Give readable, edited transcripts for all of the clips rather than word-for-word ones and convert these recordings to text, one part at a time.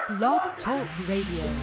Blog Talk Radio.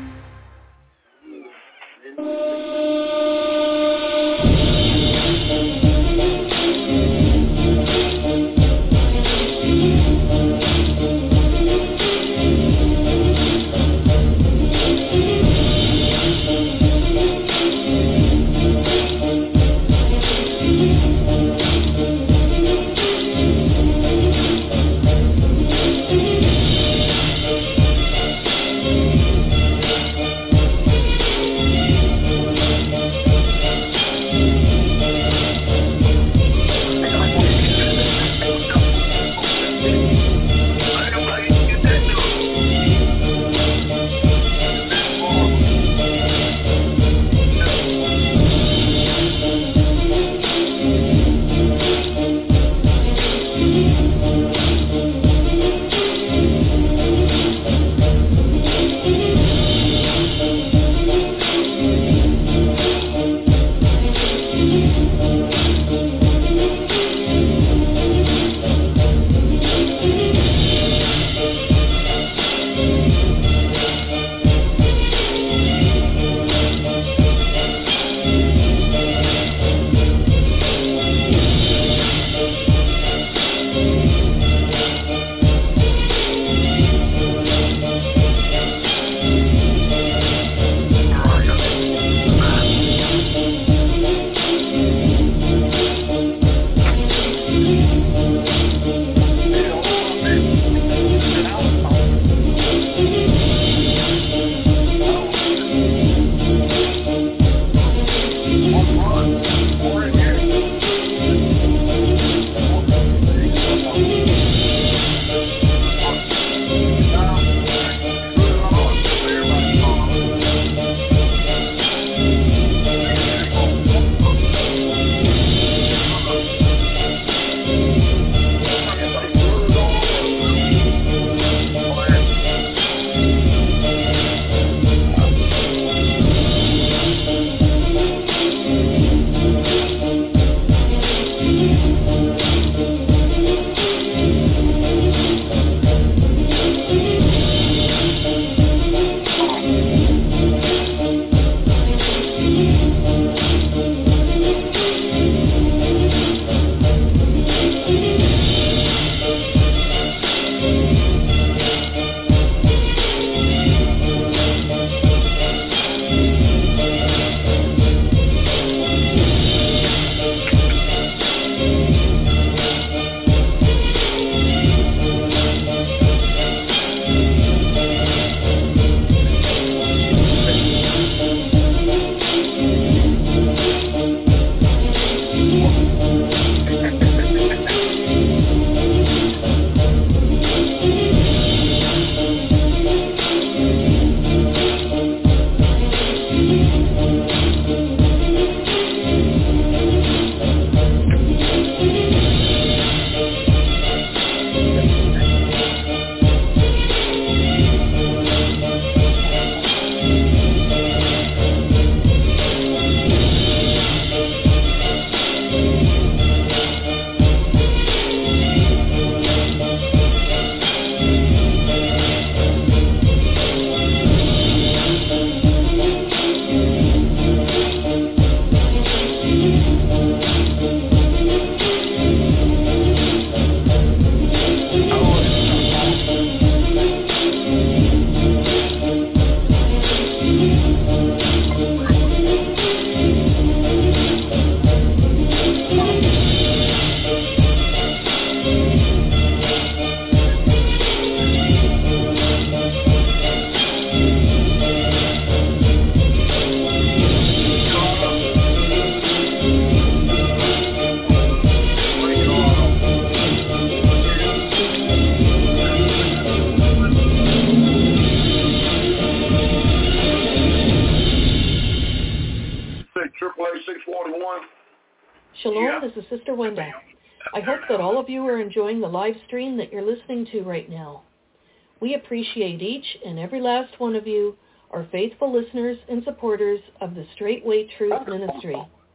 Shalom, this is Sister Wenda. I hope that all of you are enjoying the live stream that you're listening to right now. We appreciate each and every last one of you, our faithful listeners and supporters of the Straight Way Truth Ministry.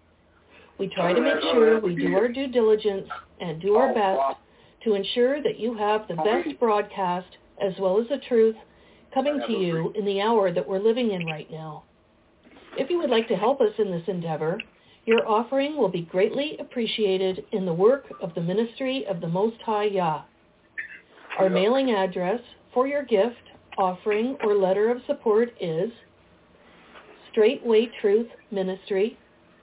We try to make sure we do our due diligence and do our best to ensure that you have the best broadcast as well as the truth coming to you in the hour that we're living in right now. If you would like to help us in this endeavor, your offering will be greatly appreciated in the work of the ministry of the Most High Yah. Our mailing address for your gift, offering, or letter of support is Straightway Truth Ministry,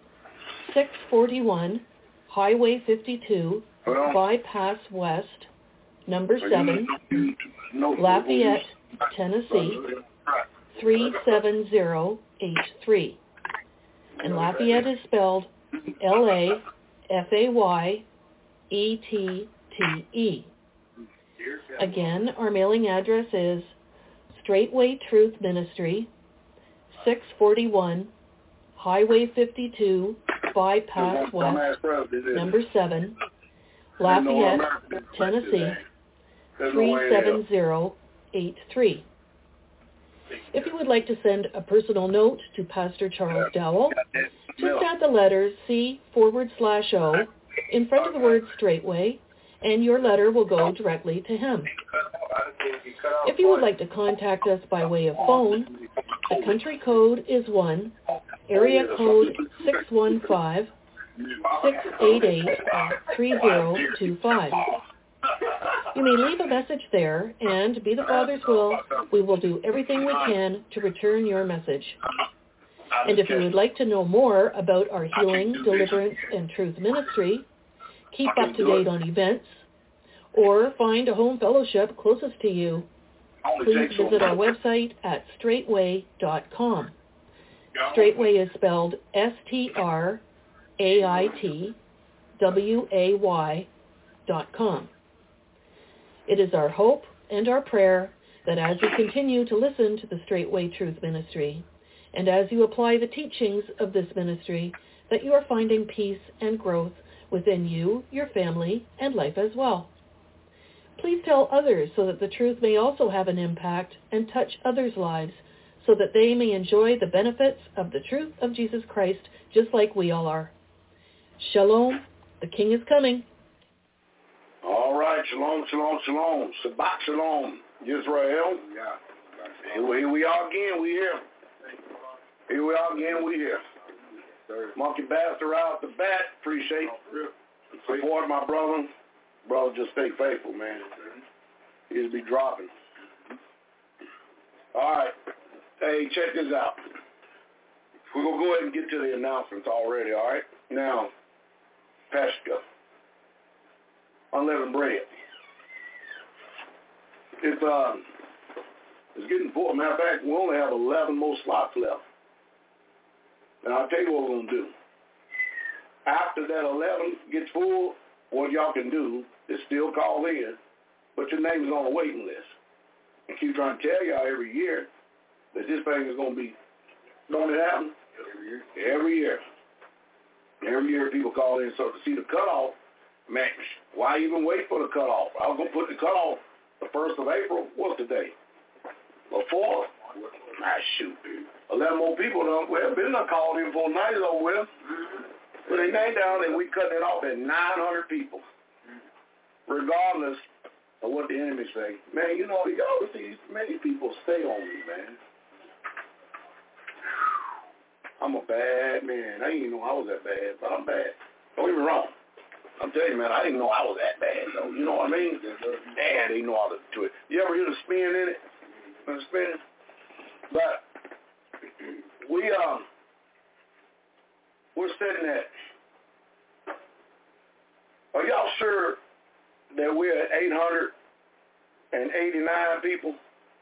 641 Highway 52, Bypass West, number 7, Lafayette, Tennessee, 37083. And Lafayette is spelled Lafayette. Again, our mailing address is Straightway Truth Ministry, 641 Highway 52, Bypass West, number 7, Lafayette, Tennessee, 37083. If you would like to send a personal note to Pastor Charles Dowell, just add the letters C/O in front of the word Straightway, and your letter will go directly to him. If you would like to contact us by way of phone, the country code is 1, area code 615-688-3025. You may leave a message there, and be the Father's will, we will do everything we can to return your message. And if you would like to know more about our healing, deliverance, and truth ministry, keep up to date on events, or find a home fellowship closest to you, please visit our website at straightway.com. Straightway is spelled STRAITWAY.com. It is our hope and our prayer that as you continue to listen to the Straightway Truth Ministry, and as you apply the teachings of this ministry, that you are finding peace and growth within you, your family, and life as well. Please tell others so that the truth may also have an impact and touch others' lives, so that they may enjoy the benefits of the truth of Jesus Christ just like we all are. Shalom, the King is coming. All right, shalom, shalom, shalom. Shabbat shalom, Israel. Here we are again, we here. Here we are again, we here. Monkey Bastard out the bat, appreciate support my brother. Brother, just stay faithful, man. He'll be dropping. All right. Hey, check this out. We're going to go ahead and get to the announcements already, all right? Now, Pesca, unleavened bread. It's getting full. Matter of fact, we only have 11 more slots left. Now, I'll tell you what we're going to do. After that 11 gets full, what y'all can do is still call in, but your name is on the waiting list. And keep trying to tell y'all every year that this thing is going to be, don't it happen? Every year. Every year people call in. So to see the cutoff, man, why even wait for the cutoff? I was going to put the cutoff the 1st of April. What's the day? The 4th? Shoot. 11 more people done. Well, been done called in for a night over with. But they named down and we cut it off at 900 people. Regardless of what the enemy say. Man, you know, y'all see many people stay on me, man. I'm a bad man. I didn't even know I was that bad, but I'm bad. Don't get me wrong. I'm telling you, man, I didn't know I was that bad, though. You know what I mean? Damn, they know how to do it. You ever hear the spin in it? The spin? But we're sitting at, are y'all sure that we're at 889 people?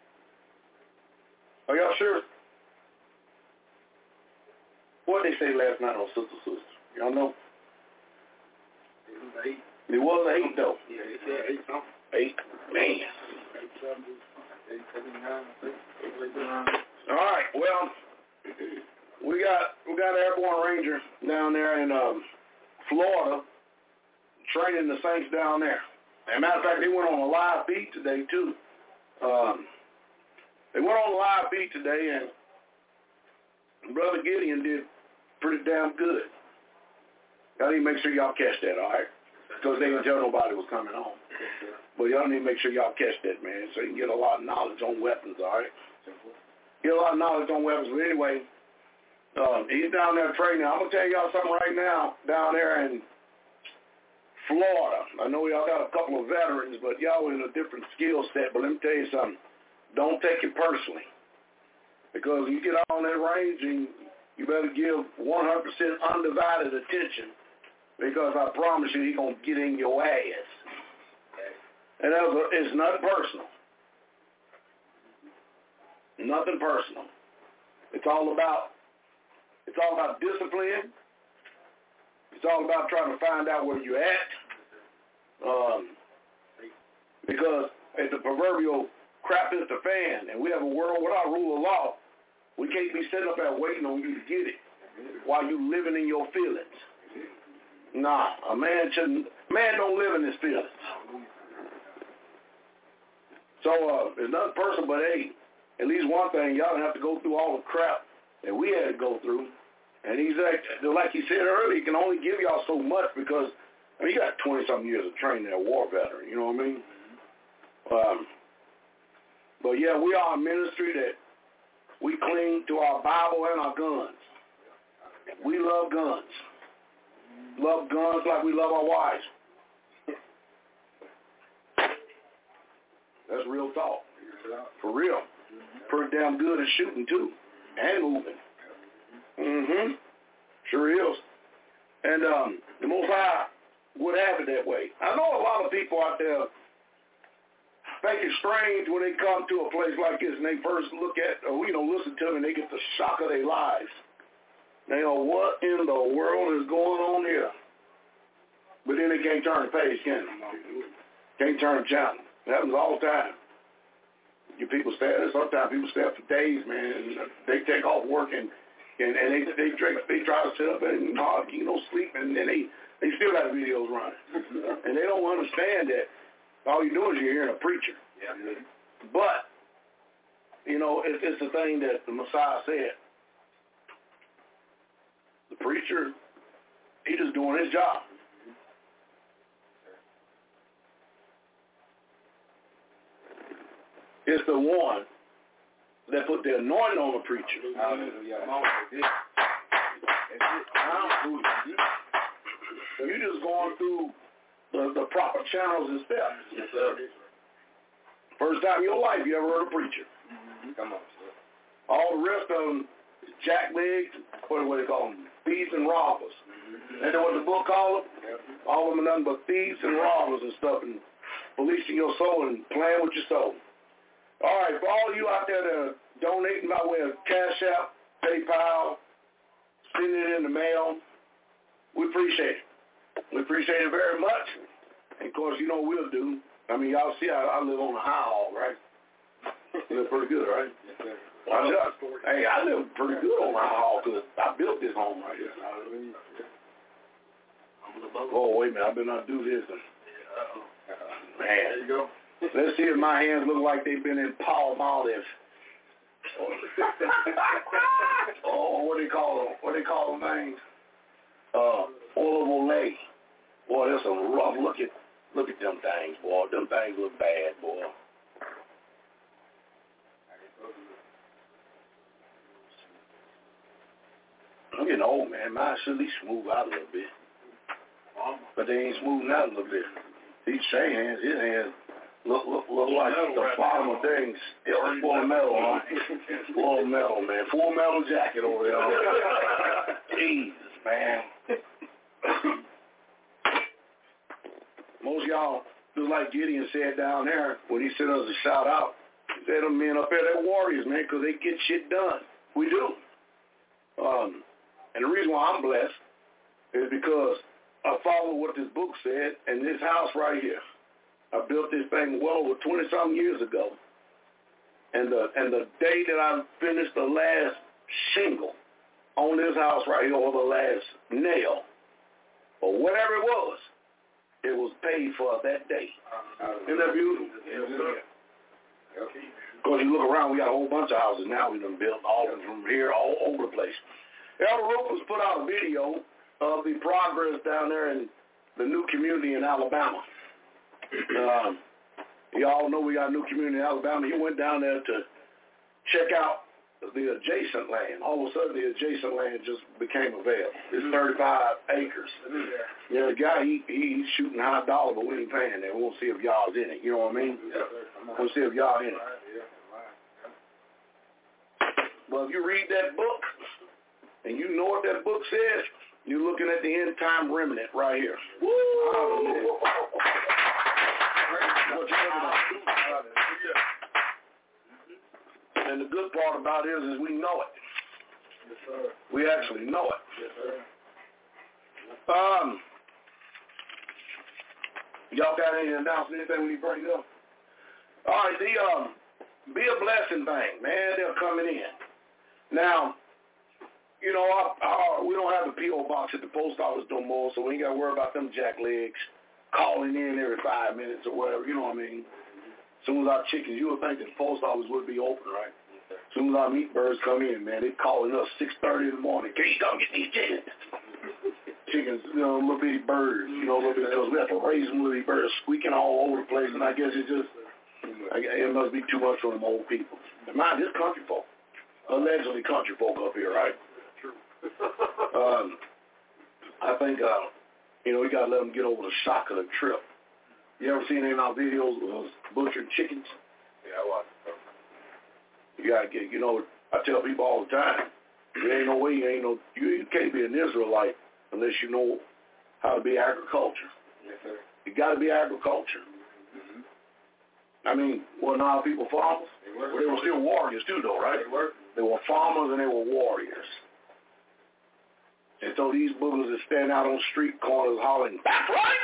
Are y'all sure? What did they say last night on Sister? Y'all know? It was 8 though. Yeah, it said 8 something. 8, man. 879. All right, well, we got an airborne ranger down there in Florida training the Saints down there. As a matter of fact, they went on a live feed today too. They went on a live feed today, and Brother Gideon did pretty damn good. Y'all need to make sure y'all catch that, all right? Because they didn't tell nobody was coming on. But y'all need to make sure y'all catch that, man, so you can get a lot of knowledge on weapons, all right? Get a lot of knowledge on weapons. But anyway, he's down there training. I'm going to tell y'all something right now down there in Florida. I know y'all got a couple of veterans, but y'all in a different skill set. But let me tell you something. Don't take it personally. Because you get out on that range and you better give 100% undivided attention, because I promise you he's going to get in your ass. And it's nothing personal. Nothing personal. It's all about discipline. It's all about trying to find out where you're at. Because if the proverbial crap is the fan and we have a world without rule of law, we can't be sitting up there waiting on you to get it while you living in your feelings. Nah, a man don't live in his feelings. So it's nothing personal, but hey, at least one thing, y'all don't have to go through all the crap that we had to go through. And he's like he said earlier, he can only give y'all so much because, I mean, you got 20-something years of training, a war veteran, you know what I mean? But yeah, we are a ministry that we cling to our Bible and our guns. We love guns. Love guns like we love our wives. That's real talk. For real. Pretty damn good at shooting too. And moving. Sure is. And the Most High would have it that way. I know a lot of people out there think it's strange when they come to a place like this and they first look at, or listen to them and they get the shock of their lives. They go, what in the world is going on here? But then they can't turn the page, can they? Can't turn the channel. It happens all the time. Sometimes people stay up for days, man. They take off work and they try to sit up and sleep, and then they still got the videos running. And they don't understand that all you're doing is you're hearing a preacher. Yeah. But, it's the thing that the Messiah said. The preacher, he just doing his job. It's the one that put the anointing on the preacher. You're just going through the proper channels and steps. Yes, sir. First time in your life you ever heard a preacher. Come on, sir. All the rest of them, jacklegs, what do they call them? Thieves and robbers. And then what the book called them? All of them are nothing but thieves and robbers and stuff, and policing your soul and playing with your soul. All right, for all of you out there that are donating by way of Cash App, PayPal, sending it in the mail, we appreciate it. We appreciate it very much. And, of course, we'll do. I mean, y'all see I live on a high hall, right? I live pretty good, right? I live pretty good on a high hall because I built this home right here. Oh, wait a minute. I better not do this. Man. There you go. Let's see if my hands look like they've been in palm olive. What do they call them? What do they call them things? Olive Olay. Boy, that's a rough look at them things, boy. Them things look bad, boy. I'm getting old, man. Mine should at least smooth out a little bit. But they ain't smoothing out a little bit. These Shane hands, his hands look like the bottom of things. It's full of metal, huh? Full of metal, man. Full metal jacket over there. Jesus, man. Most of y'all, just like Gideon said down there when he sent us a shout out, he said them men up there, they're warriors, man, because they get shit done. We do. And the reason why I'm blessed is because I follow what this book said, and this house right here. I built this thing well over 20-something years ago. And the day that I finished the last shingle on this house right here, or the last nail, or whatever it was paid for that day. Isn't that beautiful? Because you look around, we got a whole bunch of houses now we done built, all from here, all over the place. Elder Roper's put out a video of the progress down there in the new community in Alabama. Y'all know we got a new community in Alabama. He went down there to check out the adjacent land. All of a sudden, the adjacent land just became available. It's 35 acres. Yeah, the guy, he's shooting high dollar, but we ain't paying that. We won't see if y'all's in it. You know what I mean? We'll see if y'all in it. Well, if you read that book, and you know what that book says, you're looking at the end time remnant right here. Woo! What you looking at? And the good part about it is we know it. Yes, sir. We actually know it. Yes, sir. Y'all got any announcements, anything we need to bring up? All right, the Be a Blessing thing, man, they're coming in. Now, you know, we don't have the P.O. box at the post office no more, so we ain't got to worry about them jacklegs calling in every 5 minutes or whatever, you know what I mean? As soon as our chickens, you would think the post office would be open, right? As soon as our meat birds come in, man, they calling us 6:30 in the morning. Can you come get these chickens? Chickens, you know, little bitty birds, you know, because we have to raise them little bitty birds squeaking all over the place, and I guess it must be too much for them old people. And mind, this country folk, allegedly country folk up here, right? I think, you know, we got to let them get over the shock of the trip. You ever seen any of our videos of those butchered chickens? Yeah, I watched them. You got to get, you know, I tell people all the time, there ain't no way you can't be an Israelite unless you know how to be agriculture. Yes, sir. You got to be agriculture. Mm-hmm. I mean, well, now people farmers? Well, they were still warriors too, though, right? They were farmers and they were warriors. And so these boogers that stand out on street corners hollering, "Back right!"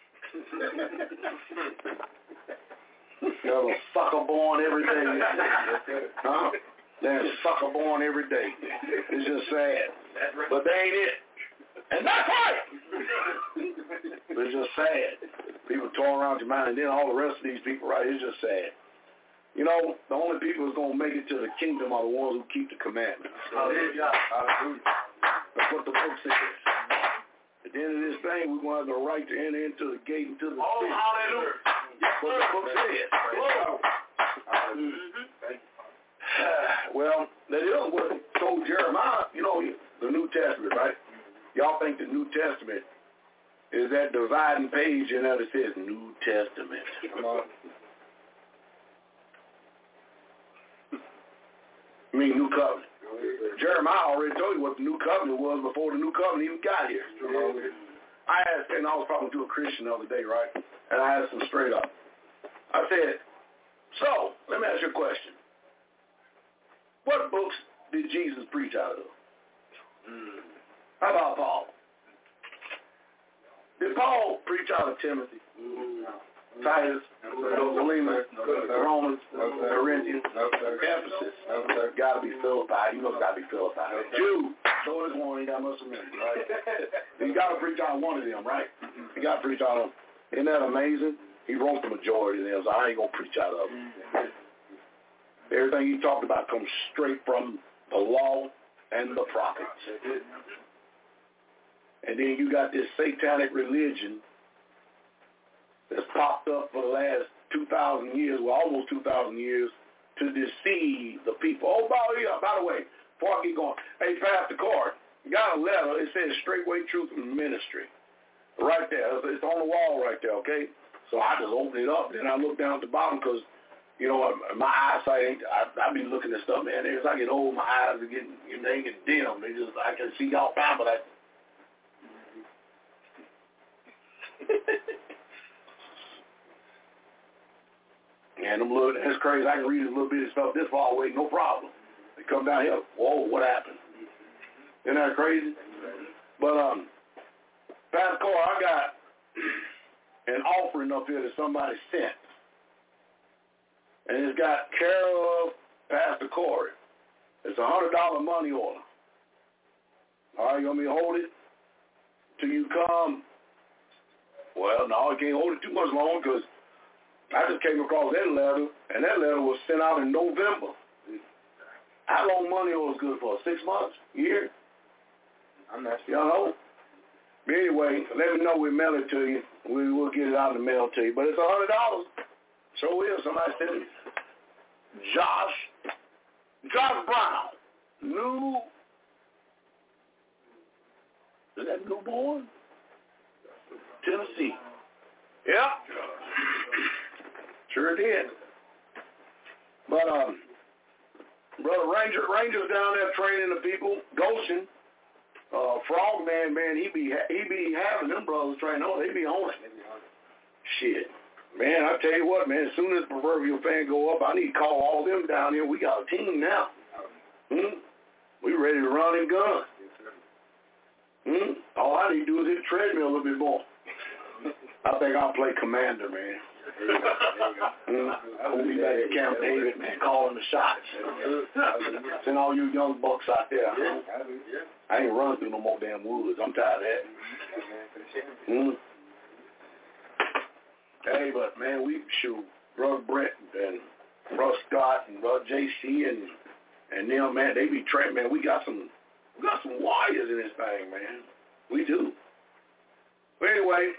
There's a sucker born every day. Huh? There's a sucker born every day. It's just sad. But they ain't it. And that's right. It's just sad. People throwing around your mind, and then all the rest of these people, right, it's just sad. You know, the only people who's going to make it to the kingdom are the ones who keep the commandments. Hallelujah. That's what the book says. At the end of this thing, we're going to have the right to enter into the gate into the city. Hallelujah. That's what the book says. Well, that is what told Jeremiah, you know, the New Testament, right? Y'all think the New Testament is that dividing page in that it says New Testament. Come on. I mean, New Covenant. Jeremiah already told you what the New Covenant was before the New Covenant even got here. I asked, and I was talking to a Christian the other day, right? And I asked him straight up. I said, so, let me ask you a question. What books did Jesus preach out of? How about Paul? Did Paul preach out of Timothy? Titus, Philemon, Romans, Corinthians, Ephesus, got to be Philippi. You know it's got to be Philippi. Jude, so this one ain't got much of me, right? You got to preach out one of them, right? You got to preach out of them. Isn't that amazing? He wrote the majority of them, so I ain't going to preach out of them. Everything he talked about comes straight from the law and the prophets. And then you got this satanic religion that's popped up for the last 2,000 years, well, almost 2,000 years, to deceive the people. Oh, by the way, before I get going, hey, Pastor Card, got a letter. It says Straightway Truth Ministry. Right there. It's on the wall right there, okay? So I just opened it up, then I looked down at the bottom because, you know, my eyesight, I be looking at stuff, man. As I get old, my eyes are getting, they get dim. I can see all fine, but and them little, that's crazy. I can read a little bit of stuff this far away, no problem. They come down here, whoa, what happened? Isn't that crazy? But, Pastor Cole, I got an offering up here that somebody sent. And it's got care of Pastor Corey. It's a $100 money order. All right, you want me to hold it till you come? Well, no, I can't hold it too much longer because I just came across that letter, and that letter was sent out in November. How long money was good for? 6 months? A year? I'm not sure. You know? But anyway, let me know we mail it to you. We will get it out in the mail to you. But it's $100. So is somebody said it. Josh Brown, is that newborn? Tennessee. Yeah. Sure did. But brother Rangers down there training the people. Goshen, Frogman, man, he be having them brothers training on. They be on it. Shit. Man, I tell you what, man, as soon as the proverbial fan go up, I need to call all them down here. We got a team now. We ready to run and gun. All I need to do is hit the treadmill a little bit more. I think I'll play commander, man. I'll be back at Camp David, man, calling the shots. Send all you young bucks out there. I ain't running through no more damn woods. I'm tired of that. Hey, but man, we shoot Brother Brent and Brother Scott and Brother JC and them, man, they be trained, man. We got some warriors in this thing, man. We do. But anyway,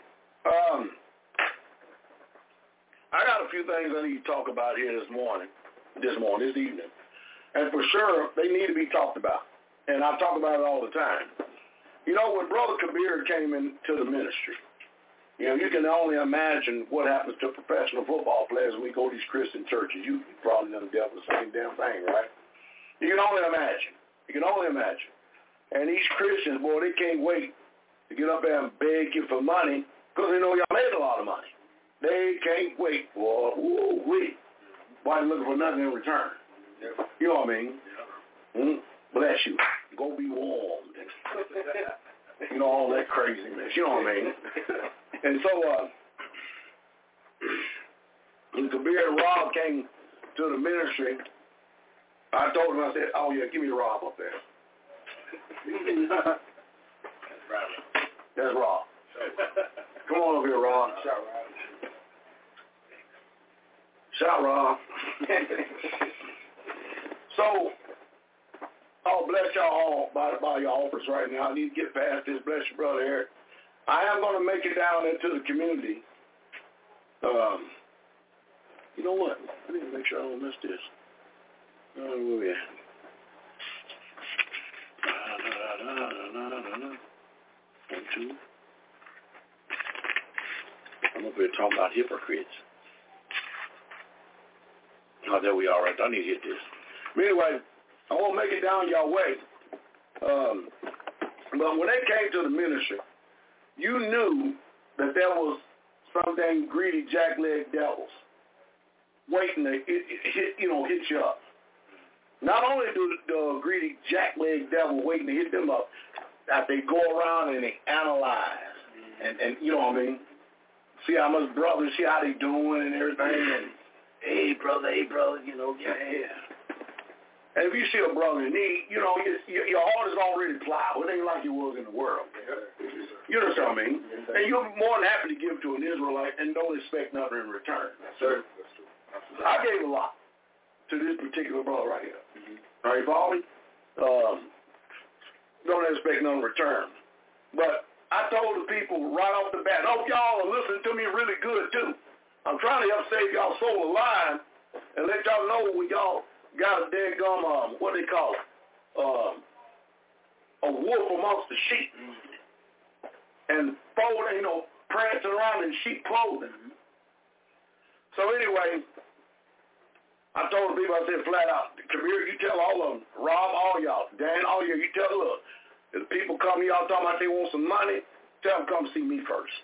I got a few things I need to talk about here this evening. And for sure, they need to be talked about. And I talk about it all the time. You know, when Brother Kabir came into the ministry, you know, you can only imagine what happens to professional football players when we go to these Christian churches. You probably done dealt with the same damn thing, right? You can only imagine. And these Christians, boy, they can't wait to get up there and beg you for money because they know y'all made a lot of money. They can't wait, boy. Woo-wee. Why are you looking for nothing in return? You know what I mean? Bless you. Go be warmed. You know, all that craziness. You know what I mean? And so, when Kabir and Rob came to the ministry, I told him, I said, oh, yeah, give me Rob up there. That's Rob. Come on over here, Rob. Shout, Rob. So, oh, bless y'all all by your offers right now. I need to get past this. Bless your brother Eric. I am going to make it down into the community. You know what? I need to make sure I don't miss this. Oh, yeah. One, two. I'm up here talking about hypocrites. Oh, there we are, right there. I need to hit this. But anyway, I won't make it down y'all way. But when they came to the ministry, you knew that there was some dang greedy jackleg devils waiting to hit you up. Not only do the greedy jackleg devil waiting to hit them up, that they go around and they analyze and you know what I mean? See how much brothers, see how they doing and everything, and hey brother, you know, yeah. And if you see a brother in need, you know, your heart is already plowed. It ain't like it was in the world. You know what I mean? And you're more than happy to give to an Israelite and don't expect nothing in return. Sir, I gave a lot to this particular brother right here. Are you following? Don't expect nothing in return. But I told the people right off the bat, I hope y'all are listening to me really good too. I'm trying to help save y'all soul alive and let y'all know when y'all got a daggum, what they call it, a wolf amongst the sheep, and folding, you know, prancing around in sheep clothing. So anyway, I told the people, I said flat out, Kabir, you tell all of them, Rob, all y'all, Dan, all y'all, you tell, look, if people come to y'all talking about they want some money, tell them come see me first.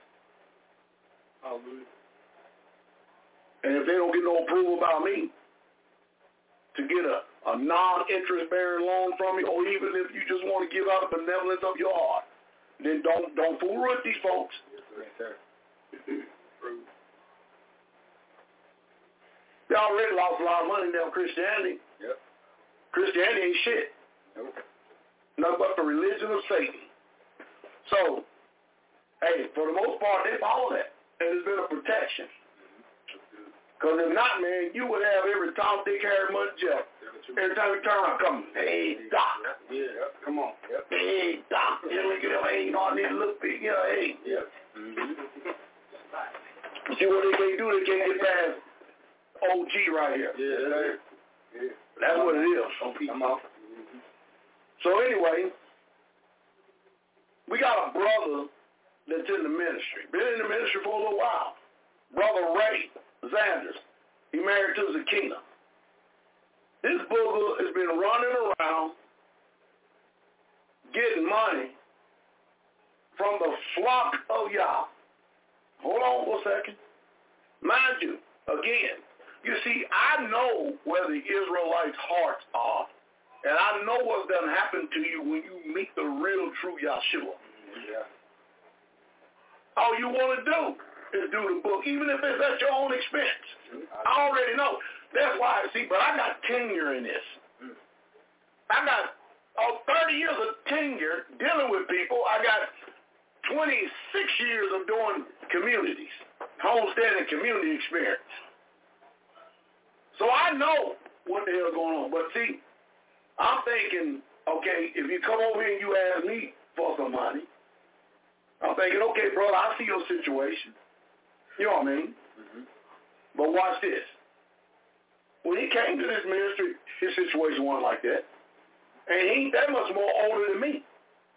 And if they don't get no approval about me, to get a non-interest-bearing loan from me, or even if you just want to give out the benevolence of your heart, then don't fool with these folks. Yes, sir. They already lost a lot of money in their Christianity. Yep. Christianity ain't shit. Nope. Nothing but the religion of Satan. So, hey, for the most part, they follow that. And it's been a protection. Because if not, man, you would have every Tom, Dick, Harry, Mud, Jeff. Every time you turn around, come, hey, Doc. Yeah, come on. Yep. Hey, Doc. Hey, you know, I need to look big. You know, hey. Yep. See what they can't do? They can't get past OG right here. Yeah. That's what it is. I'm off. So anyway, we got a brother that's in the ministry. Been in the ministry for a little while. Brother Ray Zanders. He married to Zakina. This booger has been running around getting money from the flock of Yah. Hold on for a second. Mind you, again, you see, I know where the Israelites' hearts are. And I know what's going to happen to you when you meet the real, true Yahshua. Yeah. All you want to do is do the book, even if it's at your own expense. I already know. That's why, but I got tenure in this. I got 30 years of tenure dealing with people. I got 26 years of doing communities, homestead and community experience. So I know what the hell is going on. But see, I'm thinking, okay, if you come over here and you ask me for some money, I'm thinking, okay, brother, I see your situation. You know what I mean? Mm-hmm. But watch this. When he came to this ministry, his situation wasn't like that. And he ain't that much more older than me.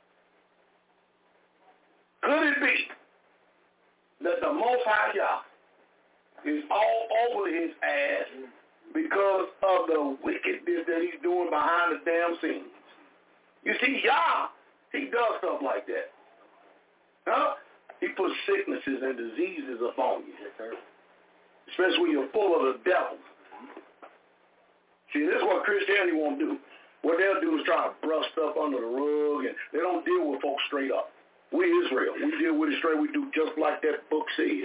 Could it be that the Most High Yah is all over his ass because of the wickedness that he's doing behind the damn scenes? You see, Yah, he does stuff like that. Huh? He puts sicknesses and diseases upon you. Especially when you're full of the devil. See, this is what Christianity won't do. What they'll do is try to brush stuff under the rug, and they don't deal with folks straight up. We Israel. We deal with it straight. We do just like that book says.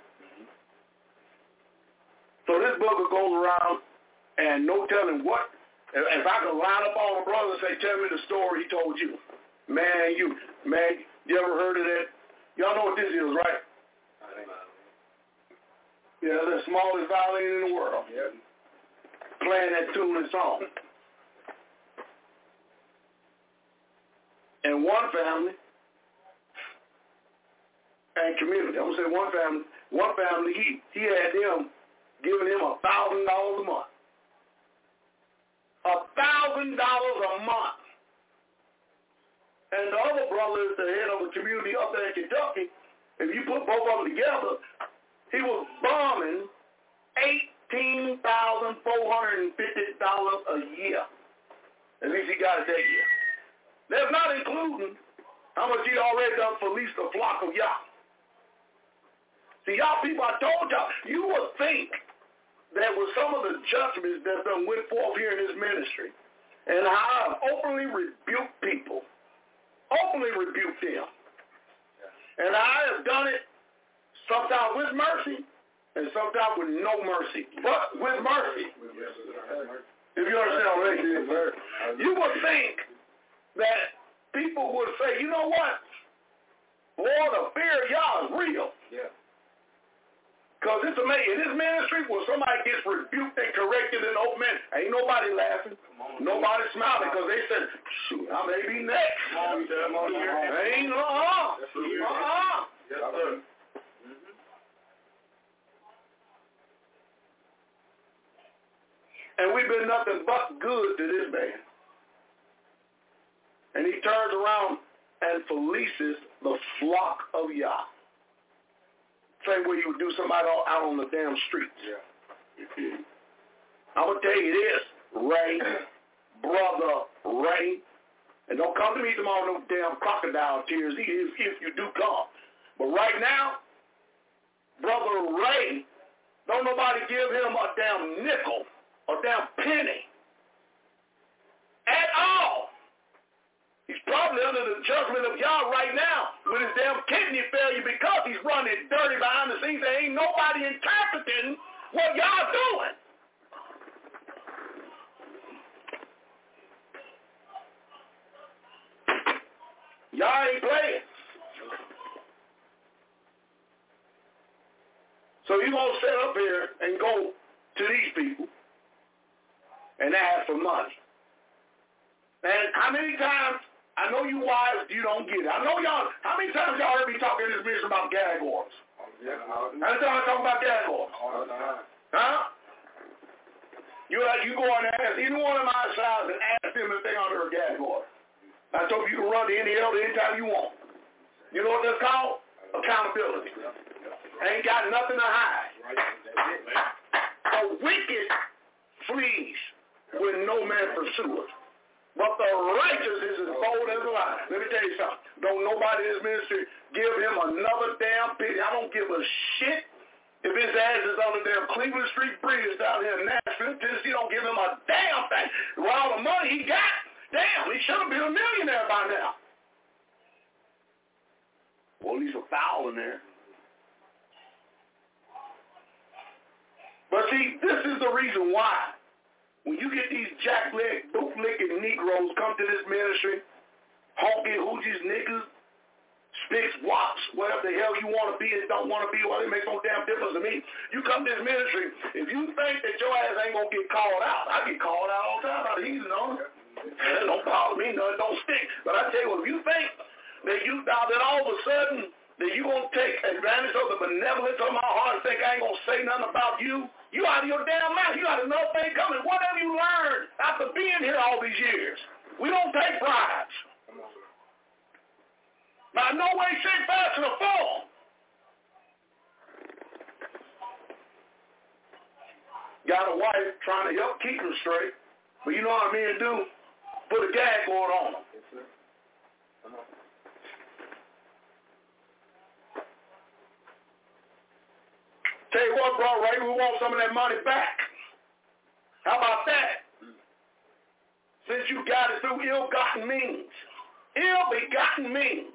So this book goes around, and no telling what. If I could line up all the brothers and say, tell me the story he told you. Man, you ever heard of that? Y'all know what this is, right? Yeah, the smallest violin in the world. Yep. Playing that tune and song. And one family and community. I'm going to say one family, he had them giving him $1,000 a month. $1,000 a month. And the other brother is the head of a community up there in Kentucky. If you put both of them together, he was bombing $18,450 a year. At least he got it that year. That's not including how much he already done for at least the flock of Yah. See, y'all people, I told y'all, you would think that with some of the judgments that done went forth here in this ministry, and how I've openly rebuked people, openly rebuked them, and I have done it sometimes with mercy, and sometimes with no mercy, but with mercy. If you understand what I'm saying. You would think that people would say, you know what? Boy, the fear of Yah is real. Yeah. Because it's amazing. In this ministry, when somebody gets rebuked and corrected in open man, ain't nobody laughing. Nobody smiling because they said, shoot, I may be next. Ain't Yes, sir. And we've been nothing but good to this man. And he turns around and fleeces the flock of Yah. Same way you would do somebody out on the damn streets. Yeah. I'm going to tell you this, Ray, brother Ray, and don't come to me tomorrow with no damn crocodile tears if you do come. But right now, brother Ray, don't nobody give him a damn nickel, a damn penny at all. He's probably under the judgment of Yah right now with his damn kidney failure because he's running dirty behind the scenes. There ain't nobody interpreting what Yah doing. Yah ain't playing. So you gonna sit up here and go to these people and ask for money. And how many times, I know you wives, you don't get it. I know y'all, how many times y'all heard me talking in this business about gag orders? How many times I talk about gag orders? Huh? You go in there and ask any one of my sides and ask them if they're under a gag order. I told you can run to any elder anytime you want. You know what that's called? Accountability. Ain't got nothing to hide. The wicked flees when no man pursueth. But the righteous is as bold as a lion. Let me tell you something. Don't nobody in this ministry give him another damn penny. I don't give a shit if his ass is on the damn Cleveland Street Bridge down here in Nashville, Tennessee. Don't give him a damn thing. With all the money he got, damn, he should have been a millionaire by now. Well, at least a foul in there. But see, this is the reason why. When you get these jackleg, bootlicking Negroes come to this ministry, honky, hoochies, niggas, sticks, wops, whatever the hell you want to be and don't want to be, well, it makes no damn difference to me. You come to this ministry, if you think that your ass ain't going to get called out, I get called out all the time out of heathen on it. Don't bother me, no, it don't stick. But I tell you what, if you think that all of a sudden that you going to take advantage of the benevolence of my heart and think I ain't going to say nothing about you, you out of your damn mouth. You got another thing coming. What have you learned after being here all these years? We don't take bribes. By no way, shape, fashion, or form. Got a wife trying to help keep him straight, but you know what men do? Put a gag order on him. Yes, sir. Tell you what, bro, Ray, we want some of that money back. How about that? Since you got it through ill-gotten means. Ill-begotten means.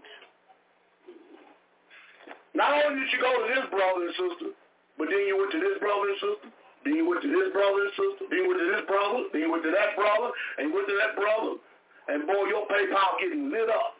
Not only did you go to this brother and sister, but then you went to this brother and sister, then you went to this brother and sister, then you went to this brother, then you went to that brother, and you went to that brother, and boy, your PayPal getting lit up.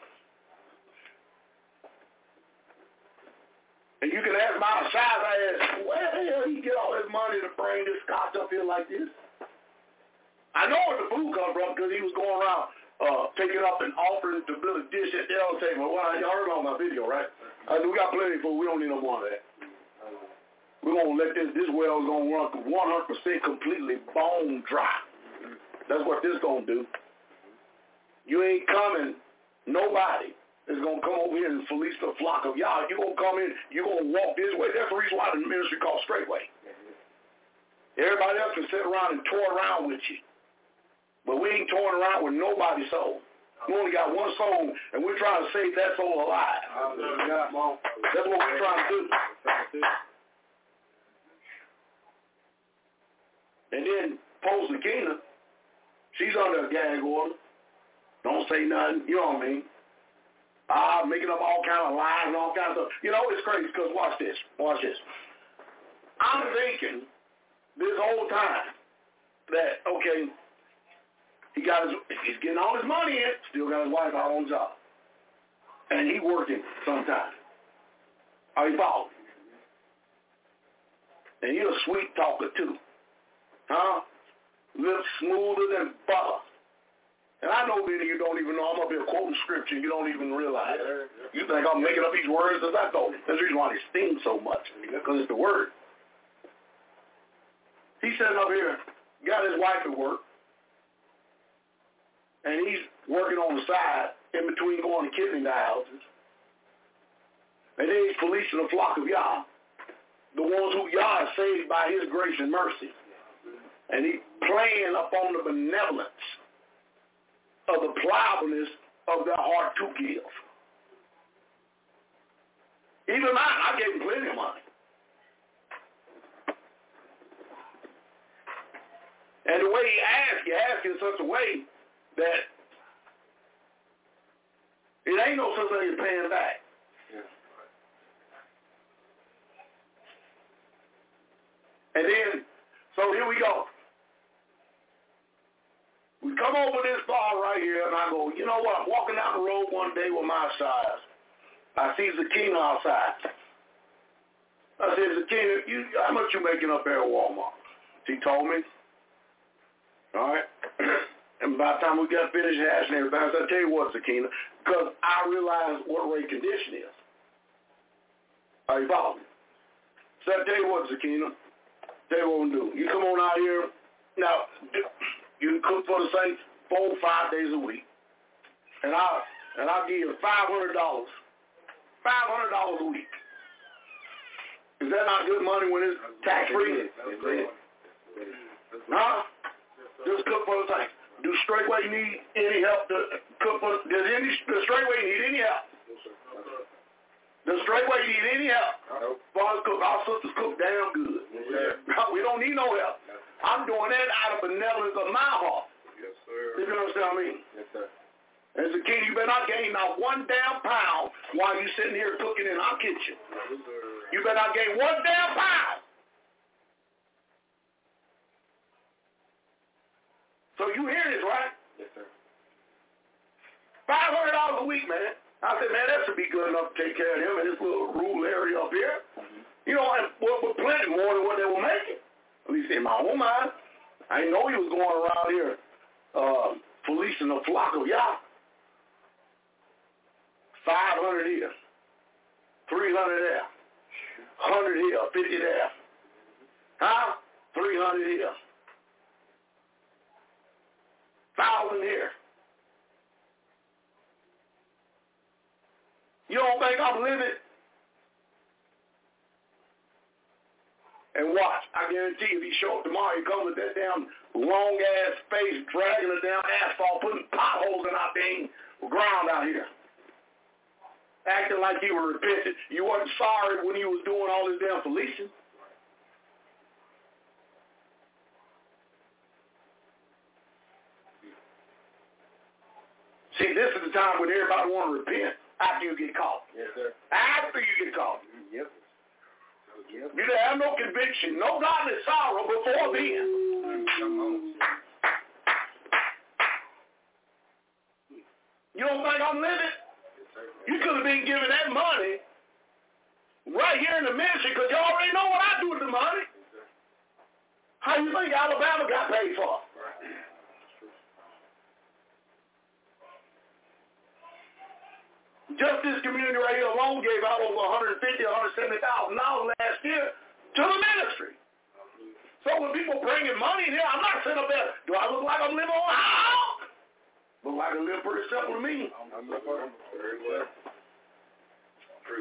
And you can ask my side, I ask, where the hell he get all this money to bring this scotch up here like this? I know where the food comes from because he was going around picking up and offering to build a dish at the L table. Well, y'all heard on my video, right? I said, we got plenty of food. We don't need no more of that. We're going to let this well is going to run 100% completely bone dry. That's what this going to do. You ain't coming, nobody is going to come over here and fleece the flock of y'all. You're going to come in, you're going to walk this way. That's the reason why the ministry called Straightway. Everybody else can sit around and toy around with you. But we ain't toying around with nobody's soul. We only got one soul, and we're trying to save that soul alive. That's what we're trying to do. And then Post Lakina, she's under a gag order. Don't say nothing, you know what I mean? Making up all kind of lies and all kinds of stuff. You know, it's crazy because watch this. I'm thinking this whole time that, okay, he's getting all his money in, still got his wife out on job. And he working sometimes. Are you following? And he's a sweet talker too. Huh? Lips smoother than butter. And I know many of you don't even know. I'm up here quoting scripture. You don't even realize it. You think I'm making up these words as I go. That's the reason why they sting so much. Because it's the word. He's sitting up here, got his wife at work. And he's working on the side in between going to kidney dialysis. And then he's policing a flock of Yah. The ones who Yah has saved by his grace and mercy. And he's playing upon the benevolence of the pliableness of their heart to give. Even I gave him plenty of money. And the way he asked in such a way that it ain't no such thing as paying back. And then, so here we go. We come over this bar right here, and I go, you know what? I'm walking down the road one day with my size. I see Zakina outside. I said, Zakina, how much you making up there at Walmart? She told me. All right? And by the time we got finished hashing everything, I said, I'll tell you what, Zakina, because I realized what Ray condition is. Are you following me? So I'll tell you what, Zakina, tell you what we're going to do. You come on out here, Now, you can cook for the Saints 4 or 5 days a week, and I'll give you $500. $500 a week. Is that not good money when it's tax-free? Huh? Just cook for the Saints. Do Straightway need any help to cook for? Does Straightway need any help? Does Straightway need any help? Fathers cook. Our sisters cook damn good. We don't need no help. I'm doing that out of benevolence of my heart. Yes, sir. You understand what I mean? Yes, sir. As a king, you better not gain not one damn pound while you sitting here cooking in our kitchen. Yes, sir. You better not gain one damn pound. So you hear this, right? Yes, sir. $500 a week, man. I said, man, that should be good enough to take care of him in this little rural area up here. Mm-hmm. You know, and with plenty more than what they were making. At least in my own mind. I didn't know he was going around here policing a flock of y'all. 500 here, 300 there, 100 here, 50 there. Huh? 300 here. 1,000 here. You don't think I'm living? And watch, I guarantee if he show up tomorrow, he comes with that damn long-ass face, dragging the damn asphalt, putting potholes in our dang ground out here. Acting like you were repentant. You wasn't sorry when you was doing all this damn policing. See, this is the time when everybody want to repent after you get caught. Yes, sir. After you get caught. Yep. Yep. You didn't have no conviction, no godly sorrow before then. Come on. You don't think I'm living? You could have been giving that money right here in the ministry because you already know what I do with the money. How you think Alabama got paid for? Just this community right here alone gave out over $150,000, $170,000 last year to the ministry. So when people bringing money in here, I'm not sitting up there, do I look like I'm living on a house? Look like I live pretty simple to me. I'm very well. True.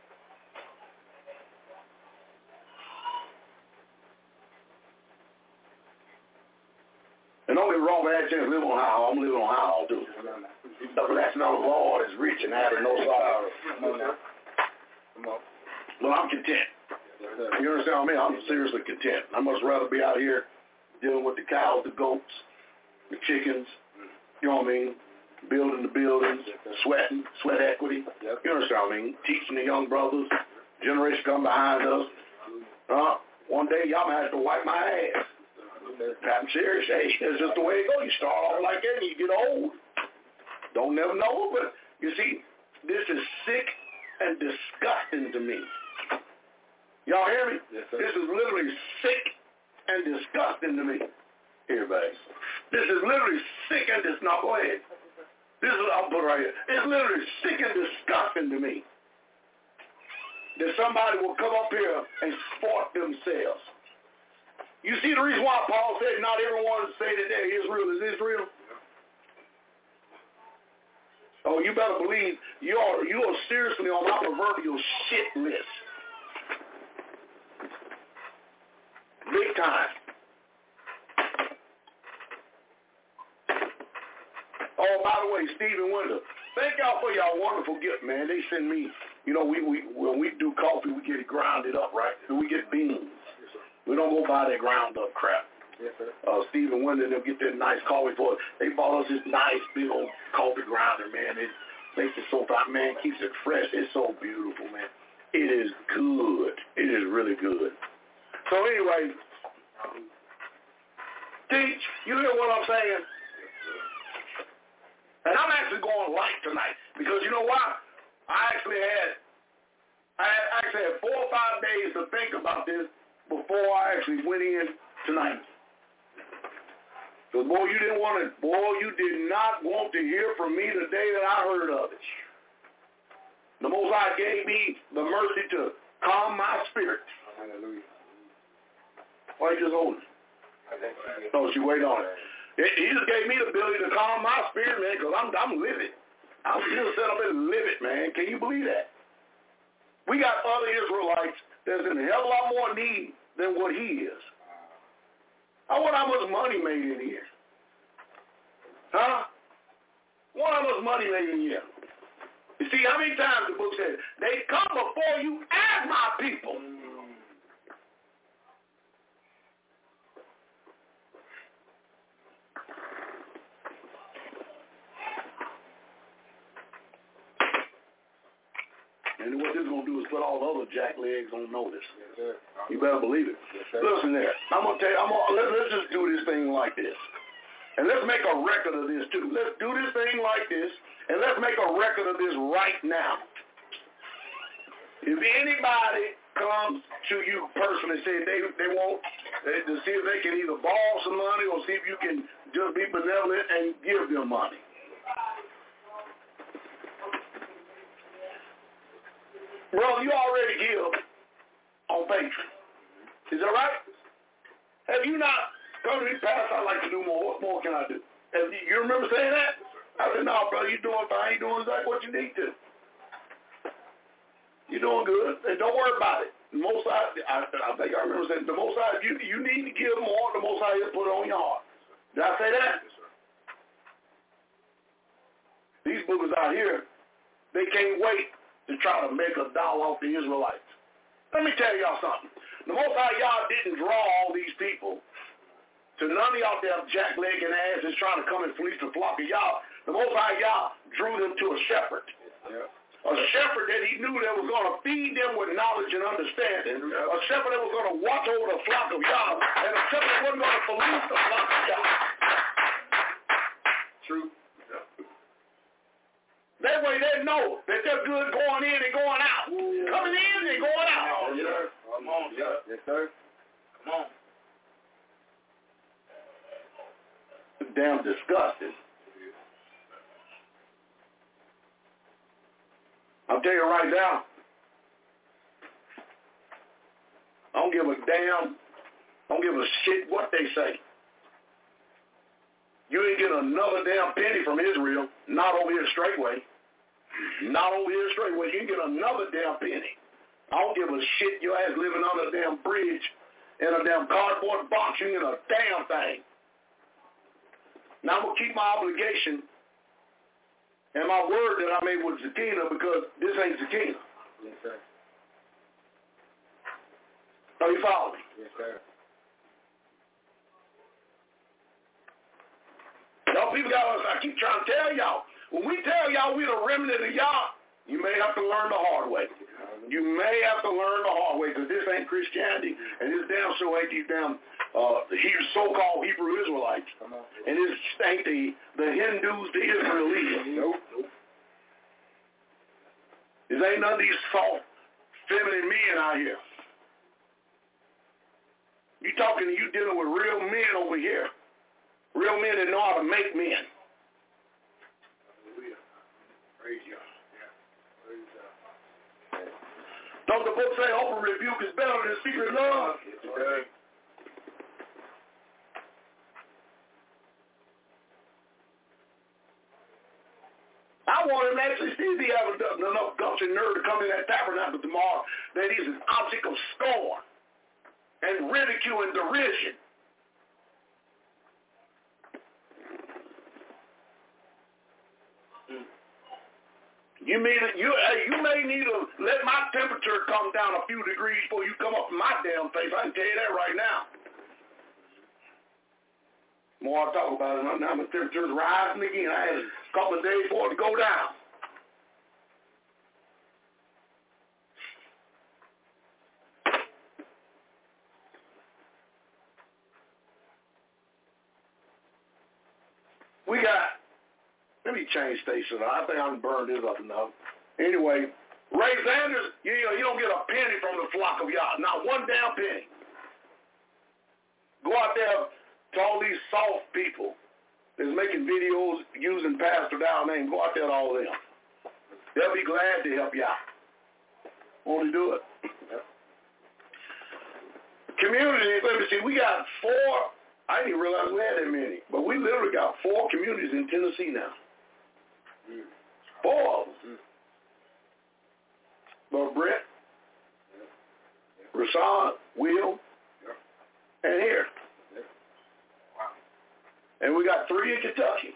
And don't get me wrong, I had a chance to live on how I'm living on how too. But that's not the Lord is rich and having no sorrow. Come on now. Come on. Well, I'm content. You understand what I mean? I'm seriously content. I'd much rather be out here dealing with the cows, the goats, the chickens, you know what I mean? Building the buildings, sweat equity. You understand what I mean? Teaching the young brothers, generation come behind us. One day y'all might have to wipe my ass. I'm serious. Hey, it's just the way it goes. You start off like that and you get old. Don't never know, but you see, this is sick and disgusting to me. Y'all hear me? Yes, sir. This is literally sick and disgusting to me. Everybody. This is literally sick and disgusting. Now, go ahead. I'll put it right here. It's literally sick and disgusting to me that somebody will come up here and sport themselves. You see the reason why Paul said not everyone say that they're Israel is Israel? Oh, you better believe you are seriously on my proverbial shit list. Big time. Oh, by the way, Stephen Wonder, thank y'all for y'all wonderful gift, man. They send me, you know, when we do coffee, we get it grounded up, right? And we get beans. We don't go buy that ground up crap. Yes, sir. Stephen Wonder, they'll get that nice coffee for us. They bought us this nice big old coffee grounder, man. It makes it so fine, man. Keeps it fresh. It's so beautiful, man. It is good. It is really good. So anyway, teach, you hear what I'm saying? And I'm actually going light tonight because you know why? I actually had 4 or 5 days to think about this before I actually went in tonight. So boy, you did not want to hear from me the day that I heard of it. The Most High gave me the mercy to calm my spirit. Hallelujah. Why you just holding? No, she waiting on it. He just gave me the ability to calm my spirit, man, because I'm livid. I'm still set up and livid, man. Can you believe that? We got other Israelites that's in a hell of a lot more need than what he is. I wonder how much money made in here. Huh? I wonder how much money made in here. You see, how many times the book says, they come before you as my people. And what this is going to do is put all the other jacklegs on notice. Yes, you better believe it. Yes, listen there. I'm going to tell you, let's just do this thing like this. And let's make a record of this too. Let's do this thing like this, and let's make a record of this right now. If anybody comes to you personally and say they want to see if they can either borrow some money or see if you can just be benevolent and give them money. Bro, you already give on Patreon. Is that right? Have you not come to me, Pastor, I'd like to do more. What more can I do? You remember saying that? I said, no, brother, you're doing fine. You're doing exactly what you need to. You're doing good. And don't worry about it. The Most High, I think I remember saying, the Most High, you need to give more. The Most High will put it on your heart. Did I say that? These boogers out here, they can't wait to try to make $1 off the Israelites. Let me tell y'all something. The Most High y'all didn't draw all these people. So none of y'all there jacklegging asses trying to come and fleece the flock of y'all. The Most High y'all drew them to a shepherd. Yeah. A shepherd that he knew that was going to feed them with knowledge and understanding. Yeah. A shepherd that was going to watch over the flock of y'all. And a shepherd that wasn't going to fleece the flock of y'all. True. That way they know that they're good going in and going out. Yeah. Coming in and going out. Yes, sir. Come on, sir. Yes, sir. Come on. Damn disgusting. I'll tell you right now, I don't give a damn, I don't give a shit what they say. You ain't get another damn penny from Israel, not over here straightway. Not over here straightway. You ain't get another damn penny. I don't give a shit your ass living under a damn bridge in a damn cardboard box. You ain't get a damn thing. Now I'm going to keep my obligation and my word that I made with Zakina because this ain't Zakina. Yes, sir. Are you following me? Yes, sir. Y'all people I keep trying to tell y'all. When we tell y'all we're the remnant of y'all, you may have to learn the hard way. You may have to learn the hard way because this ain't Christianity and this damn show ain't these damn so-called Hebrew Israelites. And this ain't the Hindus, the Israelis. Nope. This ain't none of these soft, feminine men out here. You dealing with real men over here. Real men that know how to make men. Praise God. Don't the book say open rebuke is better than secret love? Okay. I want him to actually see if he has enough guts and nerve to come in that tabernacle tomorrow that he's an object of scorn and ridicule and derision. You may need to let my temperature come down a few degrees before you come up in my damn face. I can tell you that right now. The more I talk about it, now my temperature's rising again. I had a couple of days for it to go down. Let me change station. I think I can burn this up enough. Anyway, Ray Sanders, you don't get a penny from the flock of y'all. Not one damn penny. Go out there to all these soft people that's making videos using Pastor Dow name. Go out there to all of them. They'll be glad to help you out. Won't they do it? Yep. Community, let me see, we got 4 I didn't even realize we had that many. But we literally got 4 communities in Tennessee now. 4 of them. But Brett, Rashawn, Will, and here. And we got 3 in Kentucky.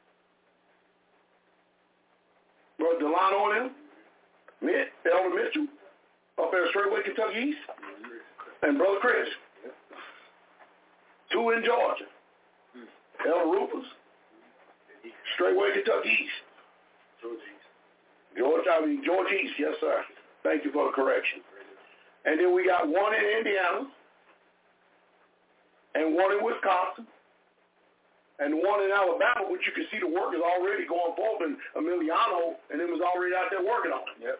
Brother Delano and them, Elder Mitchell, up there straightway Kentucky East, and Brother Chris. 2 in Georgia. Elder Rufus, straightway Kentucky East. George East, yes sir. Thank you for the correction. And then we got 1 in Indiana, and 1 in Wisconsin, and 1 in Alabama, which you can see the work is already going forward, and Emiliano and them is already out there working on it. Yep.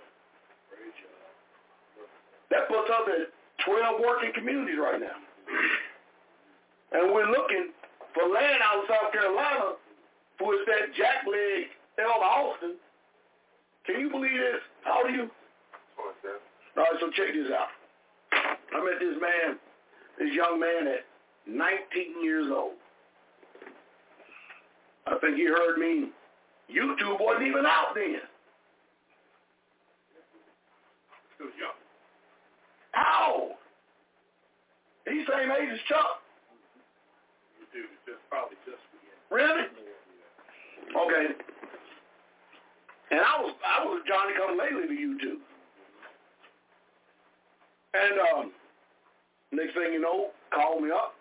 That puts us at 12 working communities right now. And we're looking for land out of South Carolina for that jackleg Elder Austin. Can you believe this? How old are you? All right, so check this out. I met this young man at 19 years old. I think he heard me. YouTube wasn't even out then. Still young. How? He's same age as Chuck. YouTube is probably just beginning. Really? Okay. And I was Johnny come lately to YouTube. And next thing you know, called me up.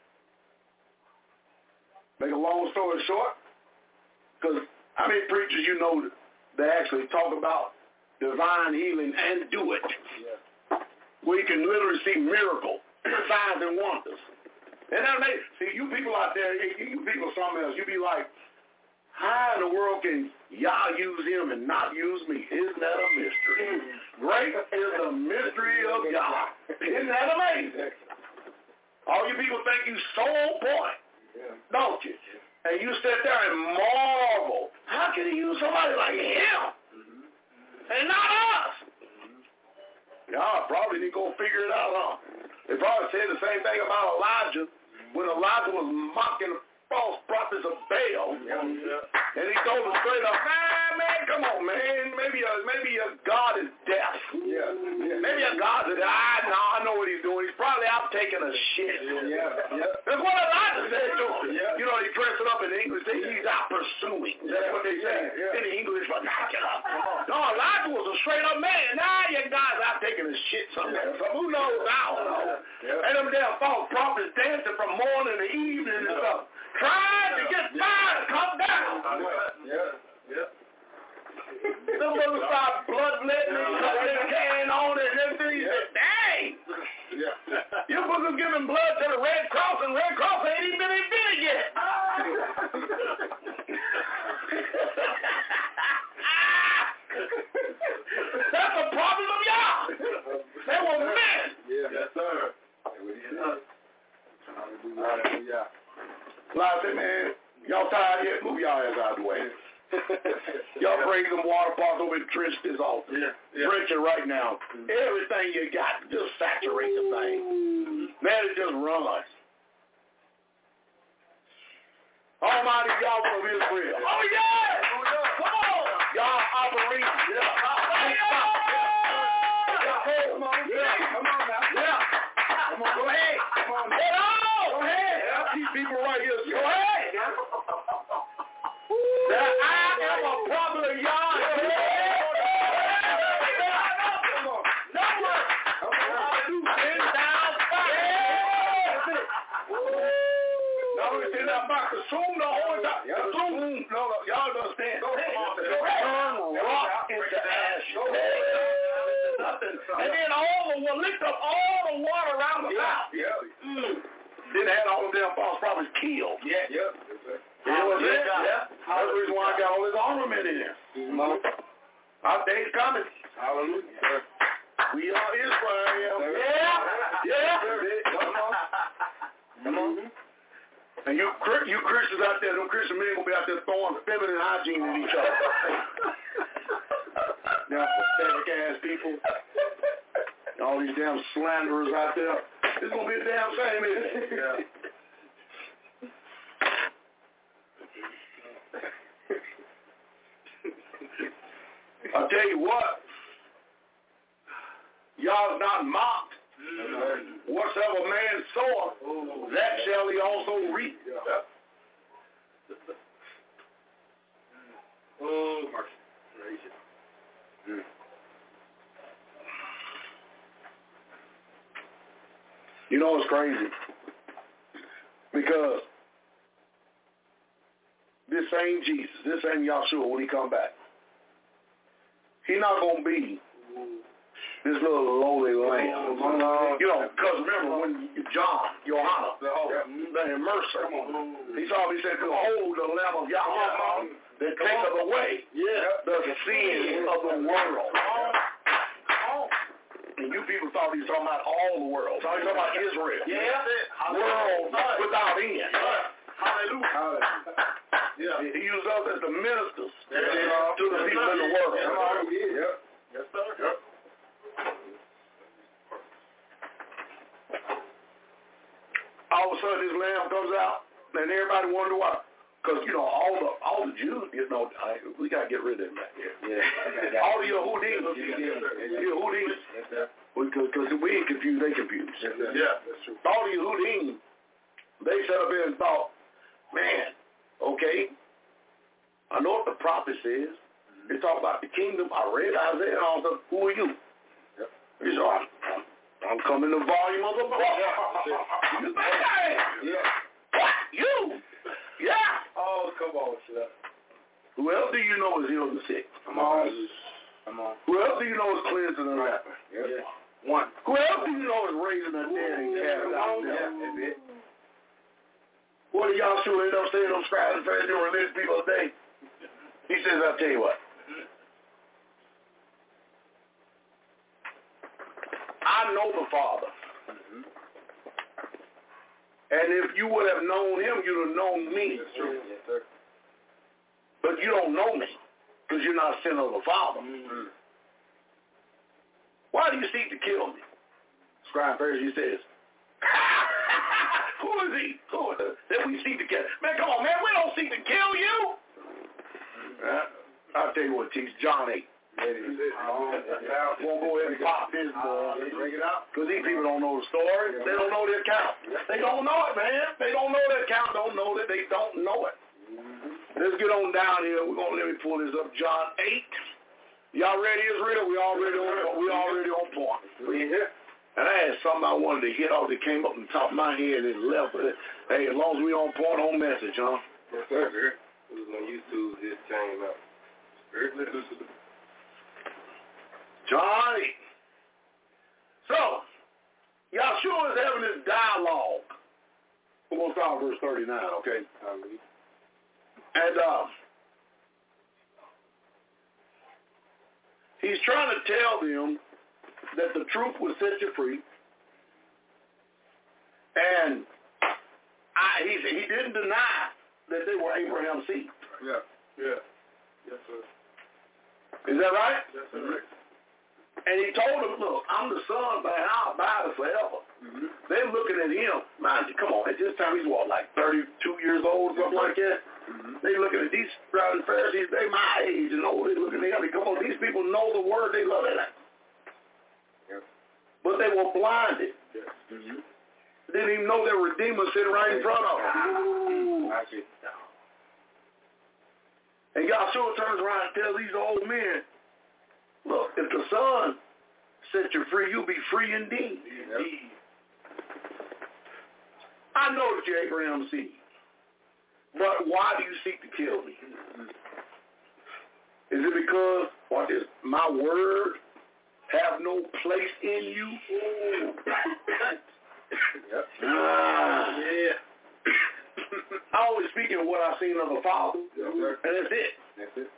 Make a long story short, because how many preachers you know that actually talk about divine healing and do it? Yeah. Where you can literally see miracles, signs and wonders. And that makes, see, you people out there, you people something else, you be like, how in the world can y'all use him and not use me? Isn't that a mystery? Great is the mystery of God. Isn't that amazing? All you people think you so on point. Yeah. Don't you? And you sit there and marvel. How can he use somebody like him? And not us? Y'all probably need to go figure it out, huh? They probably said the same thing about Elijah when Elijah was mocking false prophets of Baal. And he told them straight up, man, come on, man. Maybe your God is deaf. Maybe your God is I know what he's doing. He's probably out taking a shit. That's what Elijah said to him. You know, he dressed it up in English. He's out pursuing. That's what they say in the English vernacular. No, Elijah was a straight up man. Now your God's out taking a shit somewhere. So who knows? I don't know. And them damn false prophets dancing from morning to evening and stuff. Trying to get fire to come down. Some of them start bloodletting and cutting can on it and everything. He said, dang. You was giving blood to the Red Cross, and Red Cross ain't even been invented yet. That's the problem of y'all. They were men. Yes, sir. Hallelujah. I said, man, y'all tired yet? Move y'all ass out of the way. Y'all bring some water parks over and trench this off. Trench it right now. Everything you got, just saturate the thing. Let it just run. Almighty God of Israel. Oh, yeah! Come on! Y'all operate. Come on. Come on now. Come on, go ahead. Come on. Get on! Go ahead. These people right here. Go ahead. That I am a popular yard. Consume the whole time. No, y'all understand. Go ahead. Turn rock into ash. And then will lift up all the water around the house. Then they had all of them false prophets killed. That's the reason why I got all this armament in there. Our day's coming. Hallelujah. We are Israel. Come on. And you Christians out there, them Christian men will be out there throwing feminine hygiene at each other. Now, pathetic ass people. All these damn slanderers out there. It's going to be a damn shame, isn't it? I'll tell you what. Y'all is not mocked. Whatsoever man soweth, that shall he also reap. Oh, mercy. You know it's crazy because this same Jesus, this same Yahshua, when he come back, he not gonna be this little lowly lamb. You know, because remember when John, Johanna, the immerser, he saw me said, "Behold the Lamb of Yahweh that taketh away the sin of the world." And you people thought he was talking about all the world. So he was talking about Israel. World without end. Hallelujah. He used us as the ministers to the people in the world. Yes, sir. All of a sudden this lamb comes out, and everybody wonder why. Because, you know, all the Jews, you know, we got to get rid of them back here. Yeah. All the Yehudim, because we ain't confused, they confused. Yeah, that's true. All the Yehudim, they sat up here and thought, man, okay, I know what the prophet says. They talk about the kingdom. I read Isaiah and all stuff. Who are you? Yep. He said, I'm coming the volume of the book. You think I am? Yeah. What? You? Yeah. Oh, come on, sir. Who else do you know is healing the sick? Come on. Who else do you know is cleansing the leper? Yeah. One. Who else do you know is raising the dead and casting out devils? What do y'all sure end up saying, them scribes and Pharisees and religious people today? He says, I'll tell you what. I know the Father. And if you would have known him, you'd have known me. That's true. Yes, sir. But you don't know me because you're not a son of the Father. Why do you seek to kill me? Scribe Pharisee says, who is he? Who is it that we seek to kill? Man, come on, man, we don't seek to kill you. I'll tell you what, teach John 8. Won't go ahead and pop this, boy. Bring it out. Because these people don't know the story. They don't know the account. They don't know it, man. They don't know the account. Don't know that they don't know it. Let's get on down here. We're going to let me pull this up. John 8. Y'all ready, Israel? We already on point. And I had something I wanted to hit off that came up on the top of my head and left. But hey, as long as we on point, on message, huh? Yes, sir. It was on YouTube. This came up. John 8. So, Yahshua is having this dialogue. We're going to start with verse 39, okay? And he's trying to tell them that the truth will set you free. And he didn't deny that they were Abraham's seed. Yeah. Yes, sir. Is that right? Yes, sir. And he told them, look, I'm the son, but I'll abide forever. They're looking at him. Mind you, come on, at this time he's what, like 32 years old or something like that? They looking at these scribes and Pharisees, they my age and old. They looking at him. Come on, these people know the word, they love it. Yep. But they were blinded. Yes. Didn't even know their Redeemer sitting right in front of them. I see. And Yahshua turns around and tells these old men, look, if the Son set you free, you'll be free indeed. Yep. I know that you're Abraham's seed, but why do you seek to kill me? Is it because, watch this, my word have no place in you? Yep. Yeah. I always speak of what I've seen of the Father, Yes, sir. and that's it. That's it.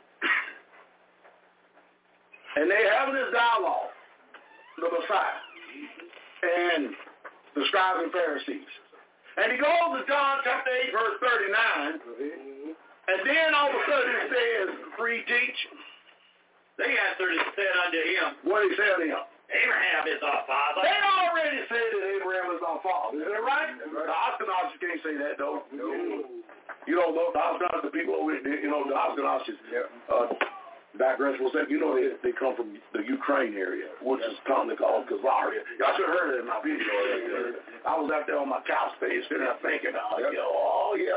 And they having this dialogue, the Messiah, and the scribes and Pharisees. And he goes to John chapter 8, verse 39, and then all of a sudden it says, free teach. They answered and said unto him, What did he say to him? Abraham is our father. They already said that Abraham is our father. Is that right? The Ashkenazis can't say that, though. No. You know, the Ashkenazis, the people over here, you know, the Ashkenazis, digress for a second. You know they come from the Ukraine area, which is commonly called Kazaria. Y'all should have heard it in my video. I was out there on my couch stage sitting there thinking, oh, yeah.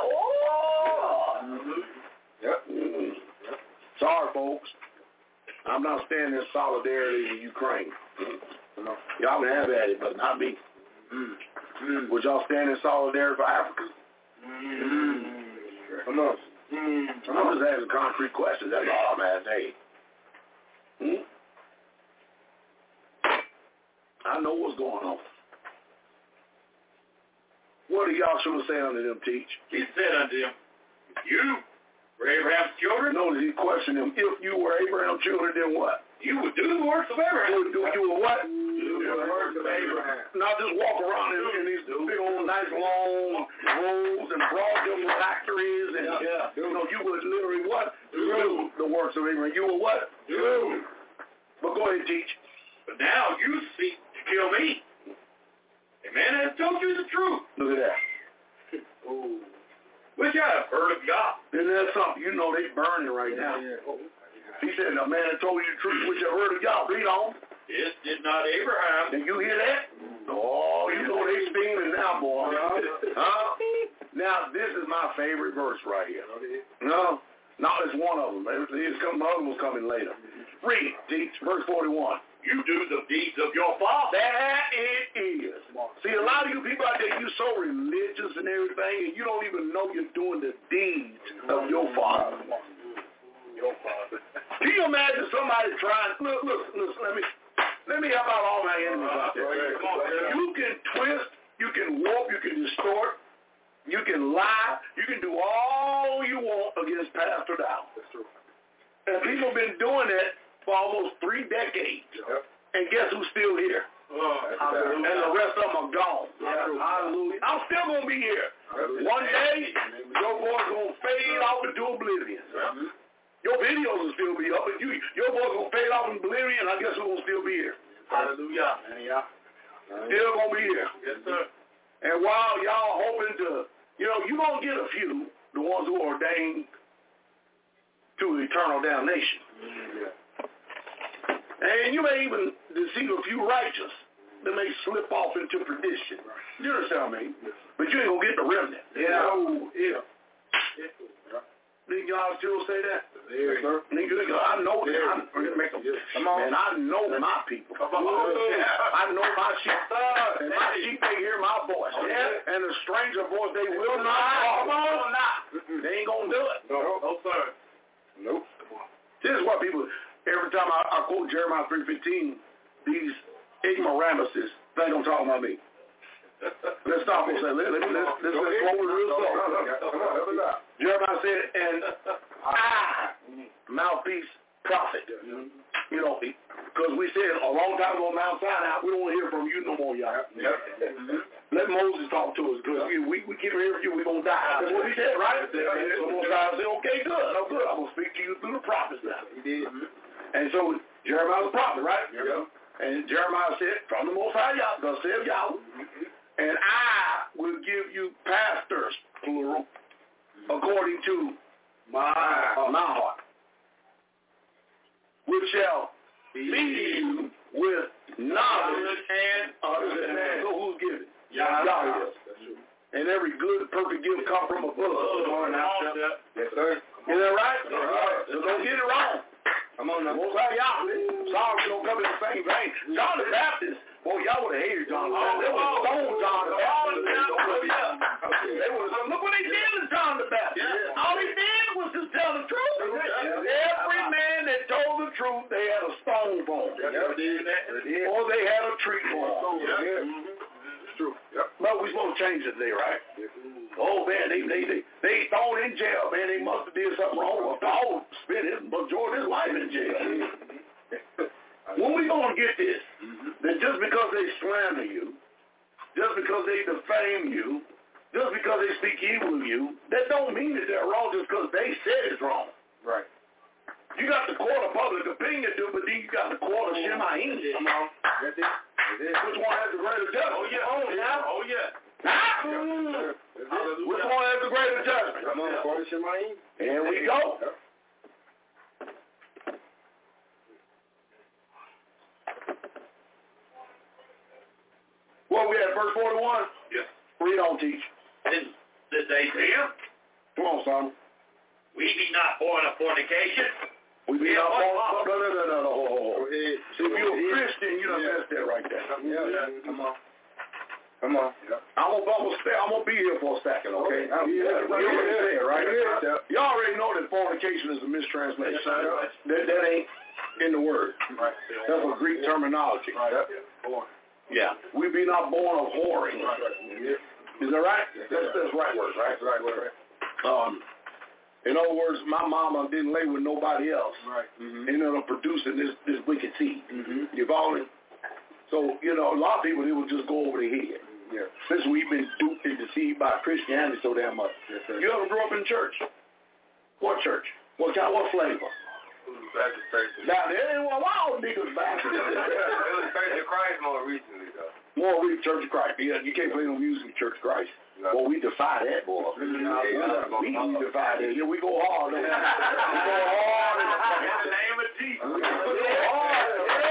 Sorry, folks. I'm not standing in solidarity with Ukraine. Y'all can have at it, but not me. Would y'all stand in solidarity for Africa? No. I'm just asking concrete questions. That's all I'm asking. I know what's going on. What do y'all should have said unto them, teach? He said unto them, you were Abraham's children? No, he questioned them. If you were Abraham's children, then what? You would do the works of Abraham. You would what? Do the works of Abraham. Not just walk around in these big old nice long roads and broad different factories and you would literally what? Do the works of Abraham. You would what? Do. But go ahead, teach. But now you seek to kill me. A man has told you the truth. Look at that. Which I have heard of God. Isn't that something? You know they burning right now. He said, a man that told you the truth, which I heard of y'all. Read on. This did not Abraham. Did you hear that? Oh, you know they steaming now, boy. Huh? Now, this is my favorite verse right here. No, it's one of them. The other one's coming later. Read, teach, verse 41. You do the deeds of your father. That it is. See, a lot of you people out there, you're so religious and everything, and you don't even know you're doing the deeds of your father. Can you imagine somebody trying? Look, let me help out all my enemies out there. You can twist, you can warp, you can distort, you can lie, you can do all you want against Pastor Dow. And people have been doing that for almost 3 decades. And guess who's still here? And the rest of them are gone. Hallelujah. I'm still going to be here. One day, your boy's going to fade off into oblivion. Your videos will still be up, and your boy's going to fade off in oblivion, and I guess who's going to still be here? Hallelujah. Still going to be here. Yes, sir. And while y'all hoping to, you're going to get a few, the ones who are ordained to eternal damnation. And you may even deceive a few righteous that may slip off into perdition. You understand what I mean? But you ain't going to get the remnant. Think y'all still say that? Yes, sir. I know that. I'm going to make them. Man, I know my people. I know my sheep. And my sheep, they hear my voice. And a stranger voice, they will not. They ain't going to do it. No, sir. Nope. This is what people, every time I quote Jeremiah 3:15, these ignoramuses think I'm talking about me. Let's stop and say, let's quote it real slow. Jeremiah said, and I, mouthpiece prophet. Because we said a long time ago on Mount Sinai, we don't want to hear from you no more, y'all. Let Moses talk to us, because we keep hearing from you, we're going to die. That's what he said, right? So Moses said, okay, good. No, good. I'm going to speak to you through the prophets now. He did. And so Jeremiah was a prophet, right? And Jeremiah said, from the Most High Yahweh, thus saith Yahweh, and I will give you pastors, plural, according to my heart, which shall feed you with knowledge and understanding. So who's giving? Yahweh is. And every good, perfect gift come from above. Yes, sir. Is that right? So don't get it wrong. Come on now. Most High Yahweh. Sorry, we don't come in the same vein. John the Baptist, boy, y'all would have hated John the Baptist. They would have stoned John the Baptist. They would have said, look what he did to John the Baptist. All he did was just tell the truth. Every man that told the truth, they had a stone for him. Or they had a tree for him. It's true. But we're supposed to change it today, right? Oh, man, they thrown in jail, man. They must have did something wrong. Well, Paul spent his majority of his life in jail. When we going to get this? That just because they slander you, just because they defame you, just because they speak evil of you, that don't mean that they're wrong just because they said it's wrong. Right. You got the court of public opinion, but then you got the court of Shemaim. Come on. That's it. Which one has the greater judgment? Oh, yeah. Which one has the greater judgment? Come on, court of Shemaim. Here we go. Well, we at verse 41? Yes. Read on, teach. Then they say, Come on, son. we be not born of fornication. We be Yeah, not what- born. No. Go ahead. See, if you're a Christian, you done messed that right there. Yeah. Come on. Yeah. I'm gonna be here for a second, okay? Yeah. You already said, right? Yeah. You already know that fornication is a mistranslation. Yes, That ain't in the word. Right. That's a Greek terminology. Right. Yeah. We be not born of whoring. Yeah. Is that right? That's right word, right? Right. In other words, my mama didn't lay with nobody else. Right. Ended up producing this wicked seed. Mm-hmm. You follow me? So, a lot of people, they would just go over their head. Yeah. Since we've been duped and deceived by Christianity so damn much. Yes, sir. You ever grew up in church? What church? What flavor? Baptist church. Now, there ain't one wild niggas Baptist. It was Church of Christ more recently, though. More we Church of Christ. Yeah, you can't play no music in Church of Christ. No. Well, we defy that, boy. We defy that. Yeah, we go hard. We go hard. In the name of Jesus. We go hard.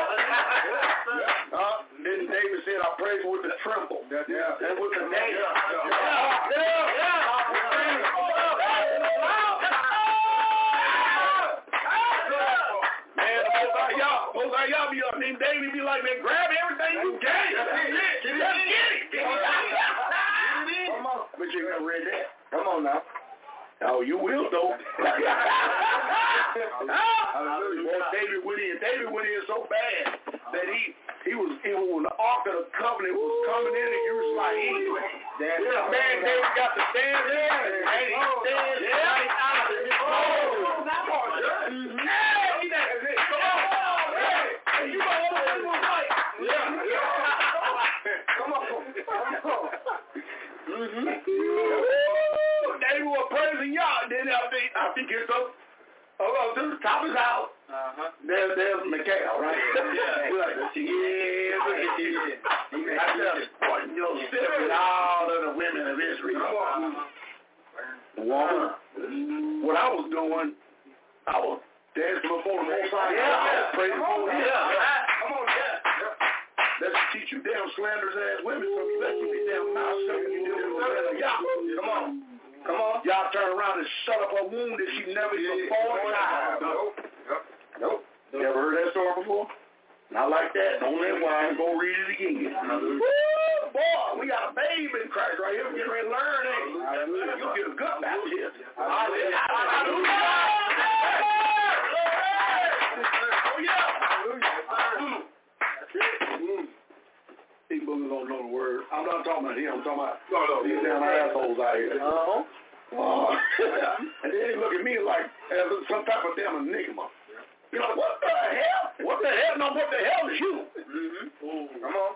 Then David said, I praise with the tremble. Yeah. And with the name. Y'all be up, then David be like, man, grab everything you can. Just get it. Come on. But you ain't read that. Come on now. Oh, you will though. David went in so bad that he was when the Ark of the Covenant was coming in and you was like, man, David got to stand there and he stands right out of his David was praising y'all. Then I think it's up to the top of his house. There's Mikhail, right? I tell you, boy, you'll sit with all of the women of Israel. What I was doing, I was dancing before the Most High. Praising before him. Come on, let's teach you damn slanderous ass women, so you let you be damn mouth shut when you do this. Y'all, come on. Y'all turn around and shut up a wound that she never even fought. Nope. You ever heard that story before? Not like that. Don't let wine. Go read it again. Woo, boy, we got a babe in Christ right here. We're getting ready to learn, ain't you'll get a good baptism. Hallelujah. Oh, yeah. These boogers don't know the word. I'm not talking about him. I'm talking about these damn assholes out here. And then they look at me like as some type of damn enigma. You know, what the hell? What the hell? No, what the hell is you? Come on.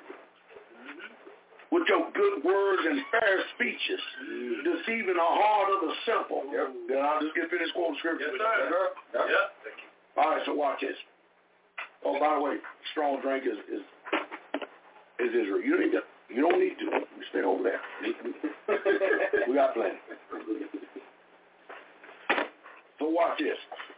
With your good words and fair speeches, deceiving the heart of the simple. Then I'll just get finished quoting scripture. Yes, sir. All right, so watch this. Oh, by the way, strong drink is Israel. You don't need to. You stay over there. We got plenty. So watch this.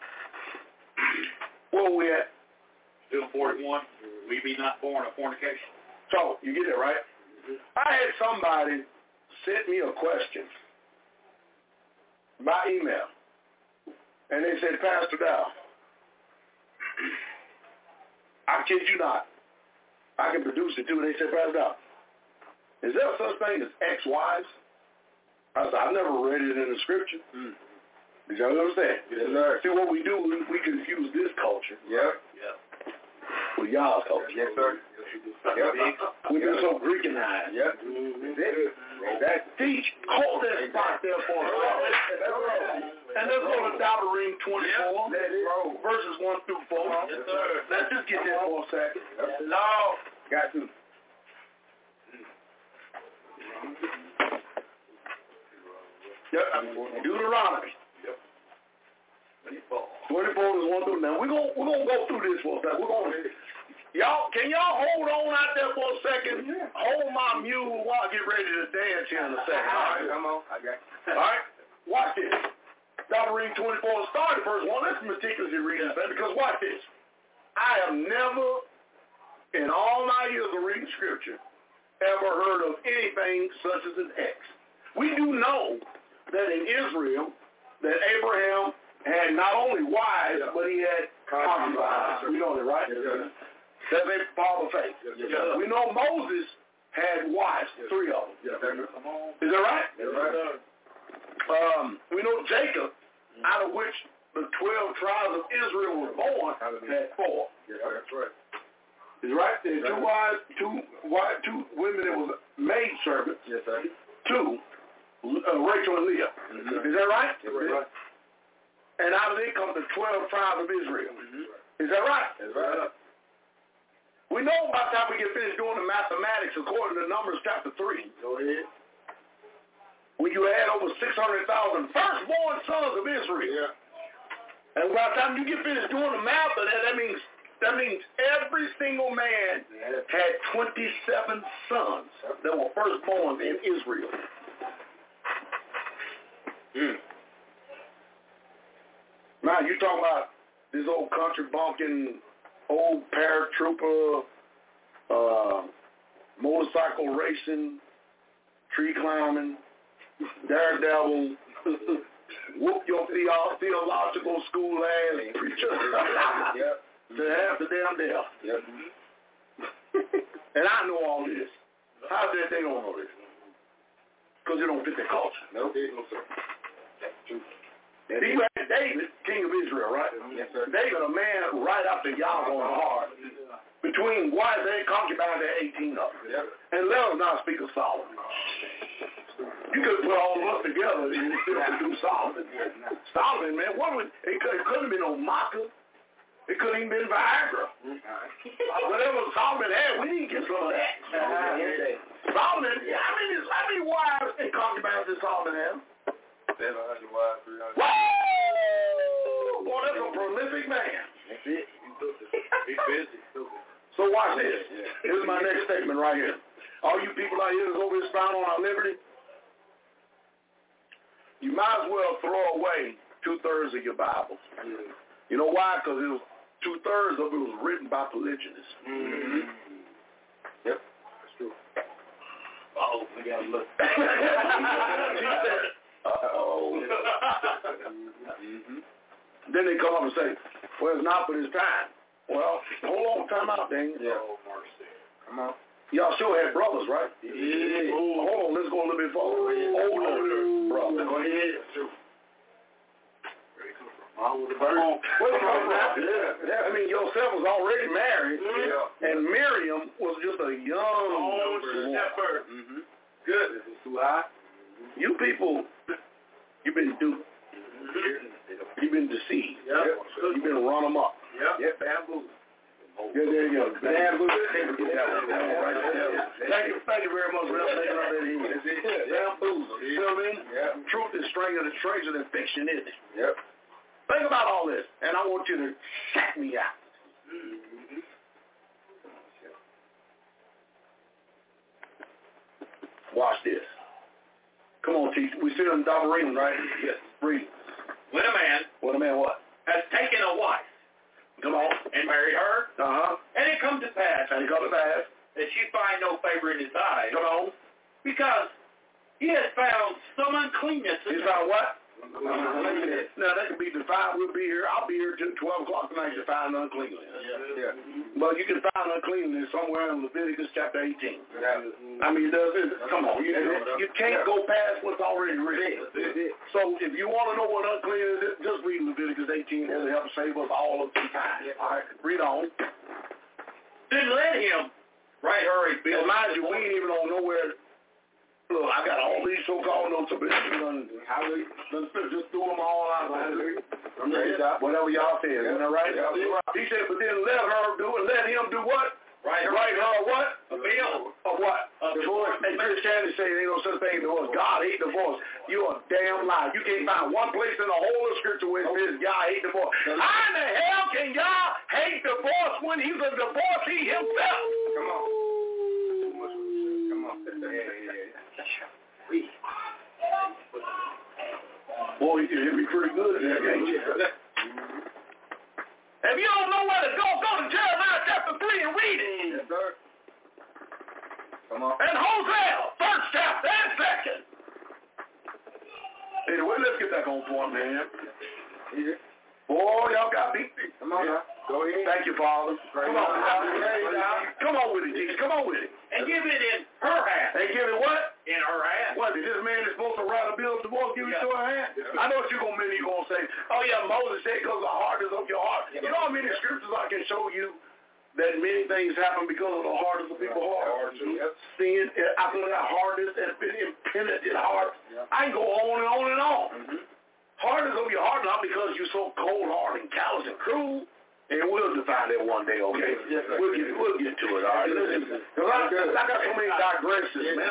Where we at? Still 41. We be not born of fornication. So, you get it, right? I had somebody sent me a question by email. And they said, Pastor Dow, I kid you not. I can produce it too. They said, Pastor Dow, is there such thing as ex-wives? I said, I've never read it in the scripture. Did y'all understand? Yes, sir. See, what we do, we confuse this culture with y'all's culture. Yes, sir. We've been so Greekanized. Teach, hold that spot there for us. And let's go to Deuteronomy 24, verses 1 through 4. Yes, sir. Let's just get there for a second. Law. Got to. Deuteronomy. 24 is 1 through. Now we're gonna go through this for a second. Can y'all hold on out there for a second? Hold my mule while I get ready to dance here in a second. All right, come on. I got you. All right, watch this. Deuteronomy 24, start at verse 1. Let's meticulously read this, because watch this. I have never, in all my years of reading scripture, ever heard of anything such as an X. We do know that in Israel, that Abraham had not only wives, but he had concubines. We know that, right? Yes, That's a father of faith. Yes. We know Moses had wives, 3 of them. Yes. Is that right? Yes, right. We know Jacob, out of which the 12 tribes of Israel were born, had 4. Yes, that's right. Is right? There are 2 wives, 2 women that was maid servants. Yes, sir. 2, Rachel and Leah. Mm-hmm. Is that right? Yes, right. And out of it comes the 12 tribes of Israel. Mm-hmm. Is that right? That's right. We know by the time we get finished doing the mathematics, according to Numbers chapter 3, Go ahead. when you add over 600,000 firstborn sons of Israel, Yeah. and by the time you get finished doing the math of that, that means every single man had 27 sons that were firstborn in Israel. Now, you talking about this old country bumpkin, old paratrooper, motorcycle racing, tree climbing, daredevil, whoop your theological school ass preacher Yep. to half the damn death. Yep. And I know all this. How did they don't know this? Because it don't fit their culture. No, no, sir. That's true. You had David, king of Israel, right? Yes, sir. David, a man right after Yahweh's heart. Between wives and concubines, there are 18 of them. Yep. And let us not speak of Solomon. You could put all of us together and you still produce Solomon. Solomon, man, it couldn't have been no Makkah. It couldn't even been Viagra. Whatever Solomon had, we didn't get some of that. Solomon, how many wives and concubines did Solomon have? 700 wives, 300. Woo! Boy, that's a prolific man. That's it. He's busy. So watch this. Here's my next statement right here. All you people out here that's over here spying on our liberty, you might as well throw away 2/3 of your Bibles. You know why? Because it was 2/3 of it was written by polygynists. Mm-hmm. Yep, that's true. Uh-oh, we got to look. She said, uh-oh. Then they come up and say, well, it's not for this time. Well, hold on, time out, dang. Yeah. Oh, mercy. Come on. Y'all sure had brothers, right? Yeah. Hold on, let's go a little bit forward. Older brother. Go ahead. True. Where you come from? Yeah. I mean, Joseph was already married, and Miriam was just a young shepherd. Mm-hmm. Good. This is too high. You people, you've been duped. You've been deceived. Yep. You've been run them up. Yep. Bamboo. Yeah, there you go. Bamboo. Thank you very much for making up that here. Bamboo. You know what I mean? Yep. Truth is stranger than fiction, isn't it? Yep. Think about all this, and I want you to check me out. Watch this. Come on, teacher. We sit in the double reading, right? Yes. Read. When a man what? has taken a wife Come on. and married her, Uh-huh. and it comes to pass And he comes back. that she find no favor in his eyes, Come on. because he has found some uncleanness in He's her. found what? Now, that can be defined. We'll be here. I'll be here till 12 o'clock tonight to find uncleanness. Yeah. But you can find uncleanness somewhere in Leviticus chapter 18. Yeah. I mean, come on. You can't go past what's already written. So if you want to know what uncleanness is, just read Leviticus 18. It'll help save us all of some time. All right, read on. Then let him write her a bill. And mind you, we ain't even on nowhere. Look, I got all these so-called notes of it. Just threw them all out. Whatever y'all said, isn't that right? He said, but then let him do what? Write her what? A bill. Of what? A divorce. And Christianity say there ain't no such thing as divorce. God hate divorce. You a damn lie. You can't find one place in the whole of Scripture where it says God hate divorce. How in the hell can God hate divorce when he's a divorcee himself? Come on. Boy, you can hit me pretty good in that, can't you? If you don't know where to go to Jeremiah chapter 3 and read it. Yes, sir. Come on. And Hosea, 1st chapter and 2nd. Anyway, let's get back on point, man. Yeah. Boy, y'all got beat. Come on now. Go ahead. Thank you, Father. Come on now. Come on with it, Jesus. Come on with it. And give it in her hand. And give it what? In her hand. What, this man is supposed to write a bill of divorce, give it to her hand? I know what you're going to say. Oh, yeah, Moses said because the hardness of your heart. You know how many scriptures I can show you that many things happen because of the hardness of people's heart. Sin, I feel that hardness and impenitent heart. I can go on and on and on. Hardness of your heart, not because you're so cold-hearted and callous and cruel. And we'll define that one day, okay? Yes, we'll get to it, all right? Because I got so many digressions, man.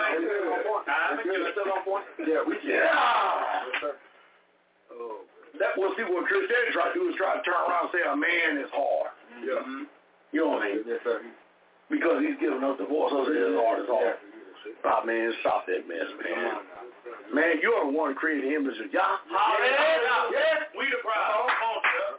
That we'll see what Christianity try to do is try to turn around and say a man is hard. Yeah. You know what I mean? Yes, sir. Because he's giving us divorce, so his heart is hard. Oh, man, stop that mess, man. Man, you're the one creating the image of Yah. Yes, we the problem. Come on, sir.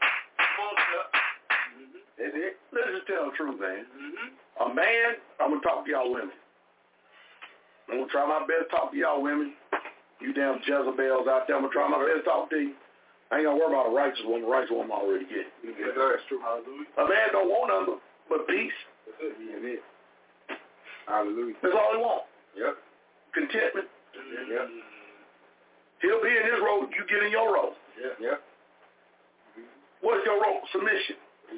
Let's just tell the truth, man. A man, I'm going to talk to y'all women. I'm going to try my best to talk to y'all women. You damn Jezebels out there, I'm going to try my best to talk to you. I ain't going to worry about a righteous woman. The righteous woman already get. That's true. Hallelujah. A man don't want nothing but peace. That's it. Hallelujah. That's all he wants. Yep. Contentment. Yep. He'll be in his role, you get in your role. Yep. What is your role? Submission.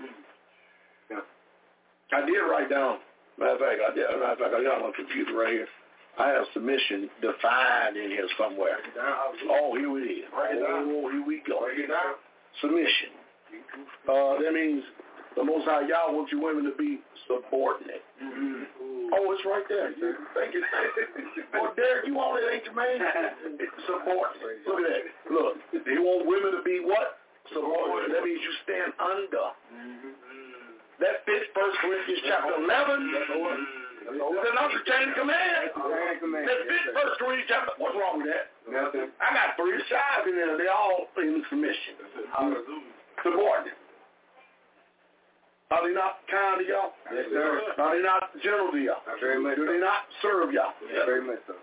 I did write down. Matter of fact, I got it on my computer right here. I have submission defined in here somewhere. Oh, here it is. Oh, here we go. Submission. That means the Most High Yah wants you women to be subordinate. Oh, it's right there. Thank you. Oh, Derek, you want it, ain't you, man? Subordinate. Look at that. Look, he wants women to be what? Subordinate. That means you stand under. That fits 1 Corinthians chapter 11. It's another chain of command. That fits 1 Corinthians chapter. What's wrong with that? Nothing. I got 3 sides in there. They're all in submission. Subordinate. Are they not kind to y'all? Yes, sir. Are they not gentle to y'all? Very much. Do they not serve y'all? Yes, very much so.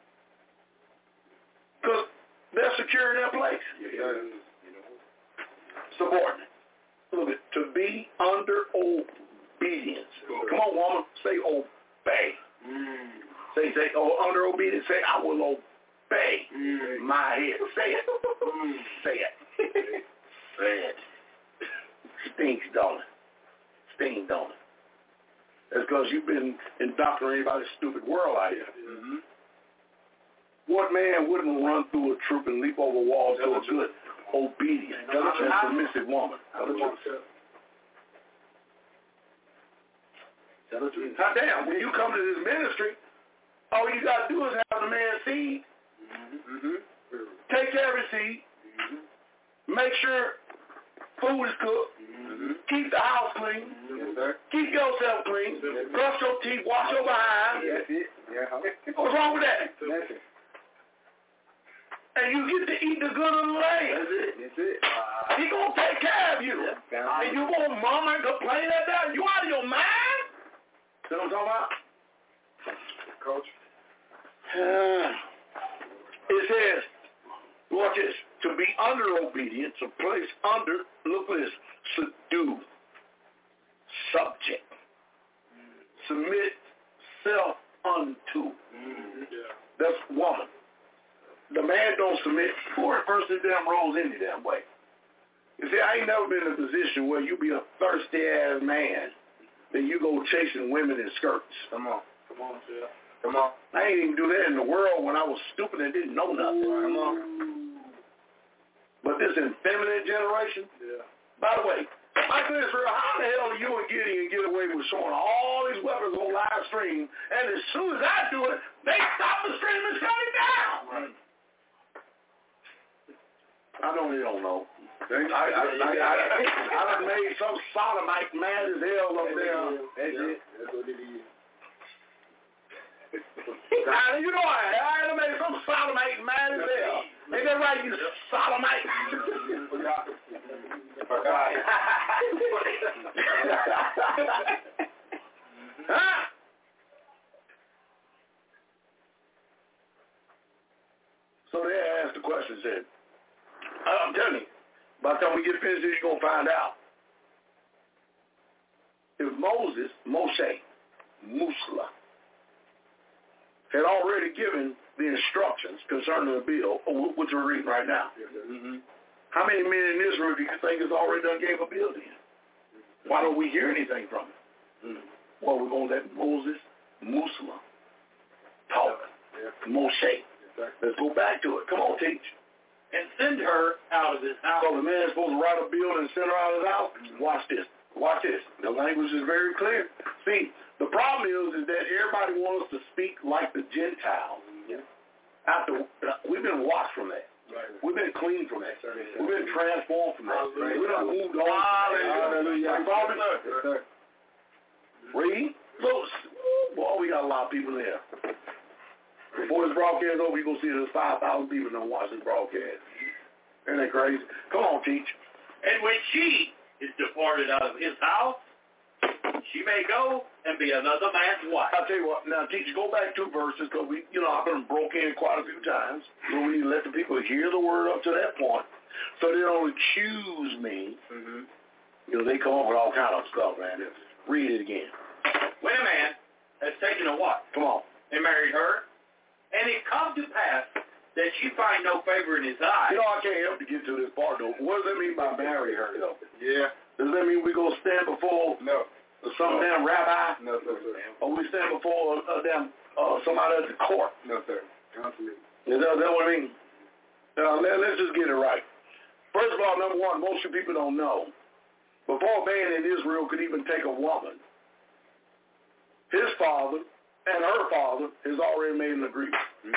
Because they're secure in their place. Yes. Subordinate. Look at to be under obedience. Come on, woman, say obey. Say under obedience. Say I will obey my head. Say it. Say it. Say it. Stinks, don't it? Sting, don't it? That's because you've been indoctrinated by this stupid world out here. What man wouldn't run through a troop and leap over walls to a good, obedient, and submissive woman? Now, damn, when you come to this ministry, all you got to do is have the man seed, take care of his seed, make sure food is cooked, keep the house clean, keep yourself clean, brush your teeth, wash your behind. What's wrong with that? And you get to eat the good of the land. That's it. He gonna take care of you. And you gonna mama and complain at that? You out of your mind? See what I'm talking about? Coach. It says, watch this, to be under obedience, to place under, look at this, subdue, subject, submit self unto. That's woman. The man don't submit. Poor person damn rolls any damn way. You see, I ain't never been in a position where you be a thirsty ass man, then you go chasing women in skirts. Come on, sir. Come on. I ain't even do that in the world when I was stupid and didn't know nothing. Come on. But this effeminate generation. By the way, my goodness, how the hell are you and Gideon get away with showing all these weapons on live stream, and as soon as I do it, they stop the stream and shut it down? Right. I know they don't know. I done made some sodomite mad as hell up there. That's it. That's what it is. You know I done made some sodomite mad as hell. Ain't that right, you sodomite? Huh? said. I'm telling you, by the time we get finished, you're going to find out. If Moshe, Musla, had already given the instructions concerning the bill, which we're reading right now. How many men in Israel do you think has already done gave a bill then? Why don't we hear anything from him? Well, we're going to let Moses, Musla, talk. Moshe. Let's go back to it. Come on, teach. And send her out of his house. So the man is supposed to write a bill and send her out of his house? Watch this. Watch this. The language is very clear. See, the problem is that everybody wants us to speak like the Gentiles. After we've been washed from that. We've been cleaned from that. We've been transformed from that. We've been moved on. Hallelujah. Read. Look, boy, we got a lot of people there. Before this broadcast is over, you're going to see there's 5,000 people that watch this broadcast. Isn't that crazy? Come on, teach. And when she is departed out of his house, she may go and be another man's wife. I'll tell you what, now, teacher, go back 2 verses, because I've been broke in quite a few times. So we need to let the people hear the word up to that point, so they don't accuse me. They come up with all kind of stuff, man. Read it again. When a man has taken a wife, come on, and married her, and it comes to pass that she find no favor in his eyes. I can't help to get to this part, though. What does that mean by marry her, though? Yeah. Does that mean we go stand before some damn rabbi? No, sir. Or we stand before somebody at the court? No, sir. Is that what I mean? Let's just get it right. First of all, number one, most of you people don't know. Before a man in Israel could even take a woman, his father and her father has already made an agreement.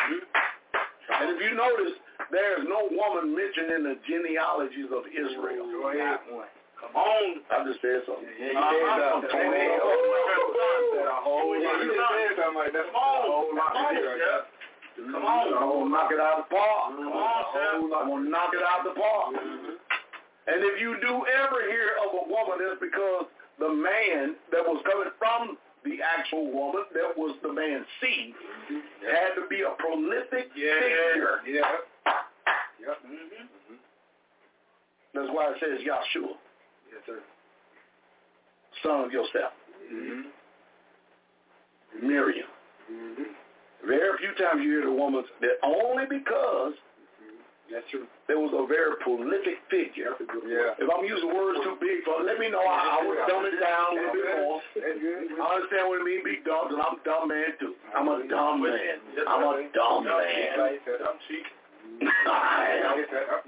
And if you notice, there is no woman mentioned in the genealogies of Israel. Go ahead. Come on. I just said something. Come on. I'm going to knock it out of the park. I'm going to knock it out of the park. And if you do ever hear of a woman, it's because the man that was coming from the actual woman, that was the man's seed, had to be a prolific figure. That's why it says Yahshua. Yes, sir. Son of yourself. Miriam. Very few times you hear the woman that only because that's true. There was a very prolific figure. If I'm using words too big, let me know. I would dumb it down a little bit more. I understand what it means to be dumb, because I'm a dumb man too. I'm a dumb man. I'm a dumb man. I am.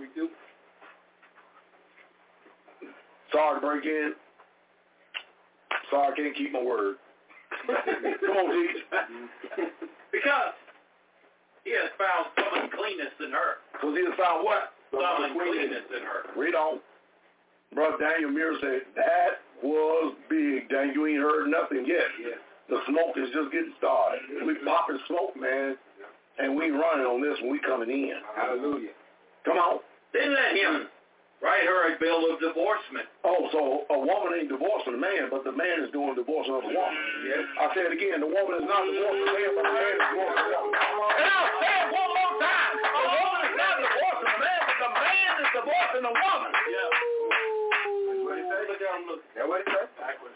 Sorry to break in. Sorry I can't keep my word. Come on, Teach. Because he has found some uncleanness in her. Because he has found what? Some uncleanness in her. Read on. Brother Daniel Muir said, that was big. Daniel, you ain't heard nothing yet. The smoke is just getting started. We popping smoke, man, and we running on this when we coming in. Hallelujah. Come on. Then let him write her a bill of divorcement. Oh, so a woman ain't divorcing a man, but the man is doing divorcing of the woman. Yes. I say it again. The woman is not divorcing the man, but the man is divorcing the woman. And I'll say it one more time. The woman is not divorcing the man, but the man is divorcing the woman. Yeah. What did he say? Look down, look. That what he said?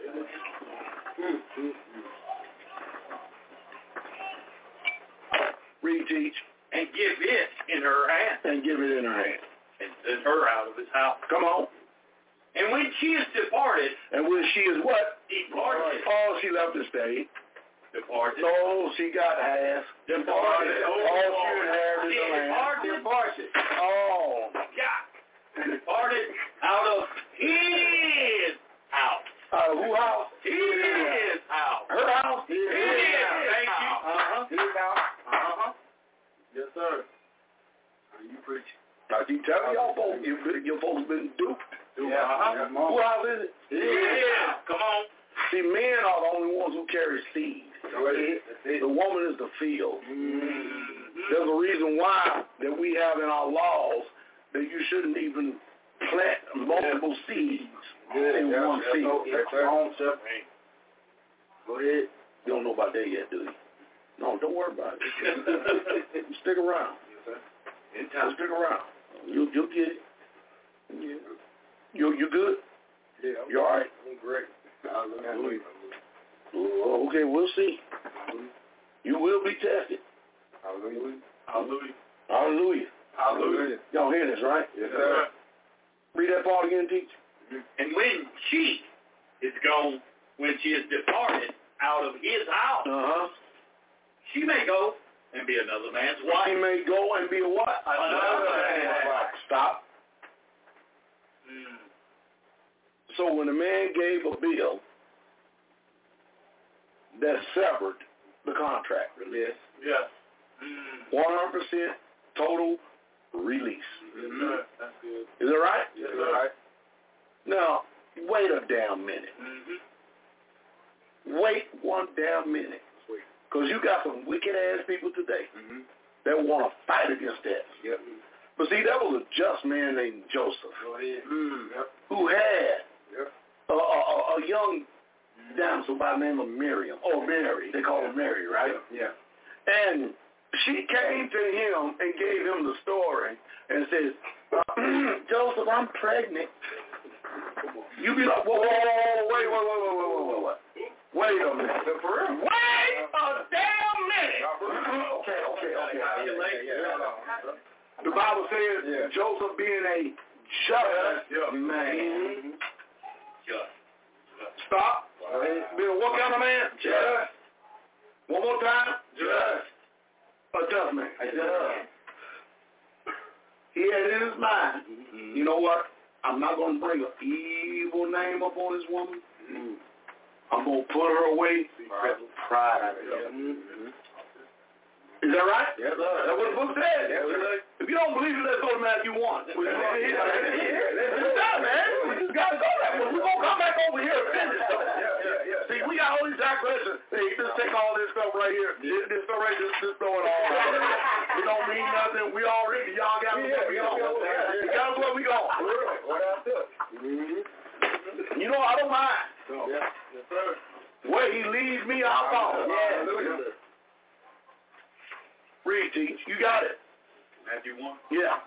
Read, Teach. And give it in her hand. And give it in her hand. And send her out of his house. Come on. And when she is departed. And when she is what? Departed. Oh, she left the state. Departed. No, she got half. Departed. Oh, she inherited the land. Departed. Oh. Yeah. Departed out of his house. Out of who house? His house. Her house? His house. Thank you. His house. Yes, sir. You preaching. I keep telling y'all folks, your folks been duped. Yeah. Who house is it? Yeah. Come on. See, men are the only ones who carry seed. The woman is the field. There's a reason why that we have in our laws that you shouldn't even plant multiple seeds in one seed. Go ahead. You don't know about that yet, do you? No, don't worry about it. Stick around. In time. Stick around. You'll get it. Yeah. You good? Yeah. You all right? I'm great. Hallelujah. Oh, okay, we'll see. You will be tested. Hallelujah. Hallelujah. Hallelujah. Hallelujah. Y'all hear this, right? Yes, sir. Read that part again, teacher. And when she is gone, when she is departed out of his house, she may go and be another man's wife. She may go and be a what? Another man's wife. Stop. So when a man gave a bill that severed the contract, Yes. Yes. 100% total release. That's good. Is that right? Yes, sir. Now, wait a damn minute. Wait one damn minute. Because you got some wicked-ass people today that want to fight against that. Yep. But see, that was a just man named Joseph Go ahead. Yep. who had Yep. a young damsel by the name of Miriam, or Mary. They call her Mary, right? Yeah. And she came to him and gave him the story and says, Joseph, I'm pregnant. You be like, whoa, wait. Wait a minute. For real? Wait a damn minute. Okay. The Bible says Joseph being a just man. Just. Stop. Being what kind of man? Just. One more time. Just. A just man. He had in his mind, you know what? I'm not going to bring an evil name up on this woman. I'm going to put her away. Pride. Is that right? Yes, sir. That's what the book says. Yes, sir. If you don't believe it, let's go to Matthew 1. Let's man. We just got to go that way. We're going to come back over here and finish stuff. See, we got all these digressions. Hey, just take all this stuff right here. This stuff right here, just throw it all out. It don't mean nothing. We already, y'all got where we going. You got us where we going. You know, I don't mind. Yes, sir. Where he leads me, I'll follow. Hallelujah. Read, teach. You got it. Matthew 1. Yeah.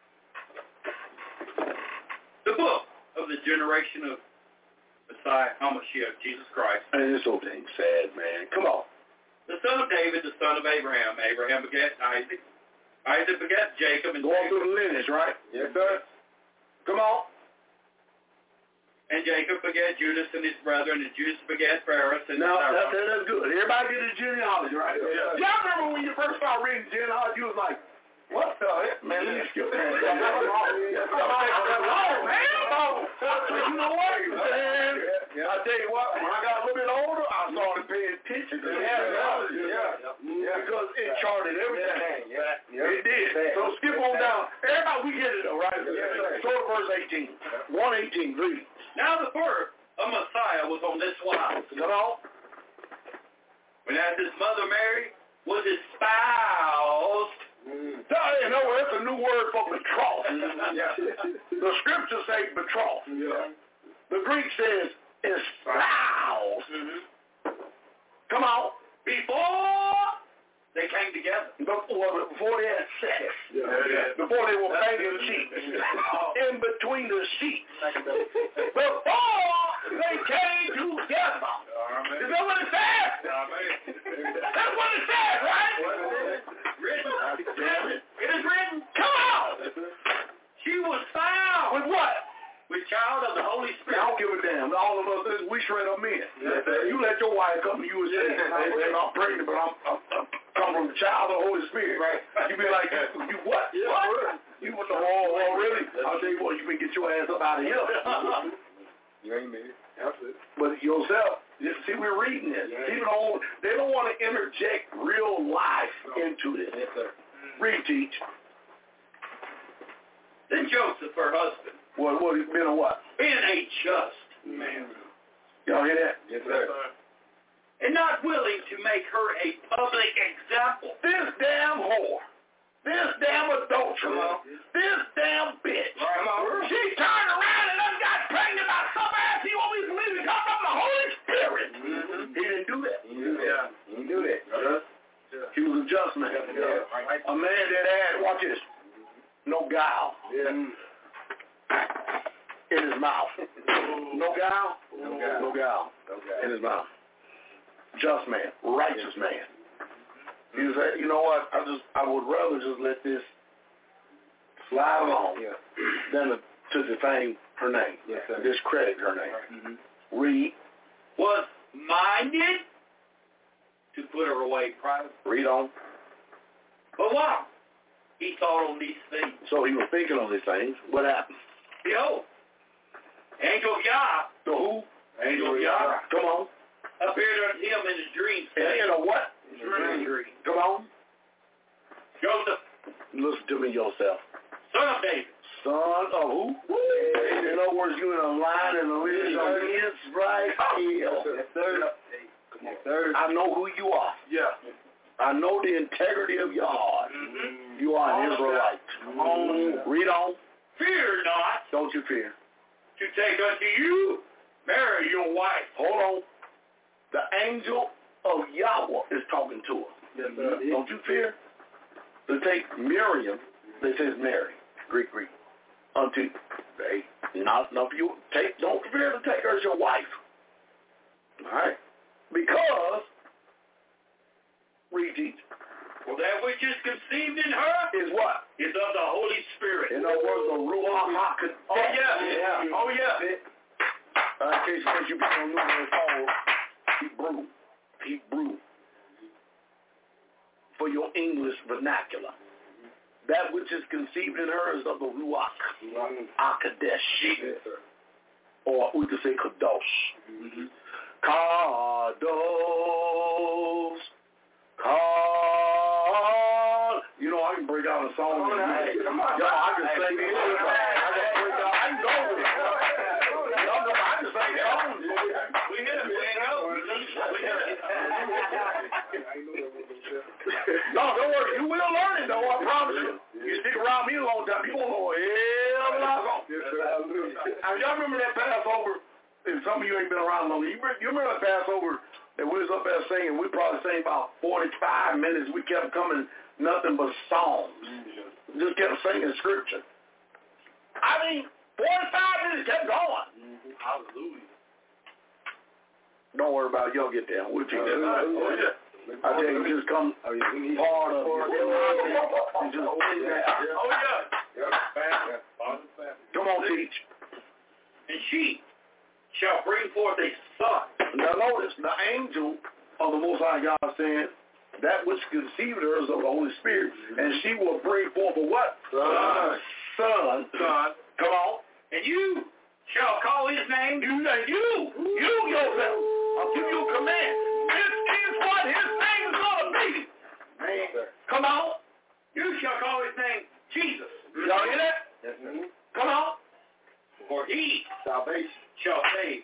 The book of the generation of Messiah, HaMashiach, Jesus Christ. And it's so dang sad, man. Come on. The son of David, the son of Abraham. Abraham begat Isaac. Isaac begat Jacob. And Going through the lineage, right? Yes, sir. Come on. And Jacob begat Judas and his brethren, and Judas begat Phares. And Now, that's good. Everybody get the genealogy, right? Yeah. Y'all remember when you first started reading genealogy, you was like, what the heck? Man, let me skip that. You know what? Man, I tell you what, when I got a little bit older, I started paying attention to genealogy. Because it charted everything. It did. So skip on down. Everybody, we get it though, right? Go to verse 18. 1:18, read. Now the birth of Messiah was on this wise. Come on. When as his mother Mary was espoused. You know, that's a new word for betrothed. The scriptures say betrothed. The Greek says espoused. Come on. Before they came together. Before they had sex. Before they were banging cheeks. In between the sheets. Before they came together. Is that what it says? That's what it says, right? Written. It is written. Come on. She was found. With what? With child of the Holy Spirit. I don't give a damn. All of us, we straight up men. You let your wife come to you and say, I'm pregnant, but I'm come from the child of the Holy Spirit. Right. You be like, you what? What? You want the really? I'll tell you what, you can get your ass up out of here. You ain't made it. Absolutely. But yourself, see, we're reading this. People they don't want to interject real life into this. Yes, sir. Read, teach. Then Joseph, her husband, What has been a what? being a just man, Y'all hear that? Yes, sir. and not willing to make her a public example. This damn whore, this damn adulterer, this damn bitch, she turned around and done got pregnant by some ass he won't even believe it come from the Holy Spirit. He didn't do that. He didn't do that. He was a just man. A man that had, watch this, guile. Yeah. In his mouth. No guile? No guile. In his mouth. Just man. Righteous man. He said, you know what? I would rather just let this slide along than to defame her name. Yes, sir. Discredit her name. Read. Was minded to put her away private. Read on. But wow, he thought on these things. So he was thinking on these things. What happened? Behold, angel of Yah, The who? angel of Yah, Come on. appeared unto him in his dream, saying, In a what? dream. Come on. Joseph, Listen to me yourself. son of David, Son of who? In other words, you in a line and a list on his right here. Yes, sir. Yes, sir. I know who you are. Yeah. I know the integrity of your heart. You are an Israelite. Read on. fear not Don't you fear. to take unto you Mary your wife. Hold on. The angel of Yahweh is talking to her. Yes, sir. Don't you fear. To take Miriam, they says Mary, Greek, unto not for you. Don't fear to take her as your wife. All right, because read teach. For that which is conceived in her Is what? is of the Holy Spirit. In other words, the Ruach HaKodesh. Oh yeah. Oh yeah. In case you don't know what it's called, Hebrew. For your English vernacular. That which is conceived in her is of the Ruach HaKodesh. Or we could say Kadosh. Kadosh. You know, I can break out a song. Yo, I can sing it. I can break out. I can go with it. Y'all know I can sing songs. We hit it. We hit it. No, don't worry. You will learn it, though. I promise you. You stick around me a long time, you're going to go hell of a lot of y'all remember that Passover? And some of you ain't been around long. You remember that Passover that we was up there singing? We probably sang about 45 minutes. We kept coming nothing but songs. Just kept singing scripture. I mean, 45 minutes kept going. Hallelujah. Don't worry about it. Y'all get there. We'll take that. Oh yeah. I tell you, just come part of it. You just sing that. Oh yeah. Come on, teach. And she shall bring forth a son. Now notice, the angel of the Most High God saying, that which conceived her is of the Holy Spirit, and she will bring forth a what? Son. Come on. And you shall call his name. You yourself. I'll give you a command. This is what his name is going to be. Man. Come on. You shall call his name Jesus. Y'all hear that? Yes, sir. Come on. For he Salvation. shall save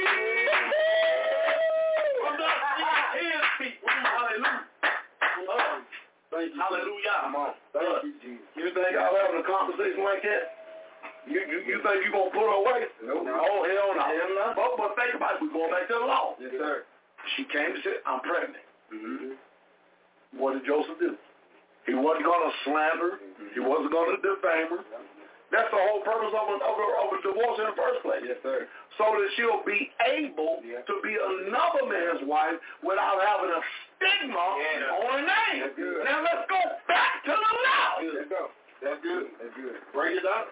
from the his people. Hallelujah. Thank you. Hallelujah. Come on. Thank you, Jesus. You think I'll having a conversation like that? You think you're going to put her away? No. Oh, hell no. Hell no. But think about it. We're going back to the law. Yes, sir. She came and said, I'm pregnant. Mm-hmm. What did Joseph do? He wasn't going to slander her. He wasn't going to defame her. That's the whole purpose of a divorce in the first place. Yes, sir. So that she'll be able to be another man's wife without having a stigma on her name. That's good. Now let's go back to the law. Let's go. That's good. That's good. Break it up.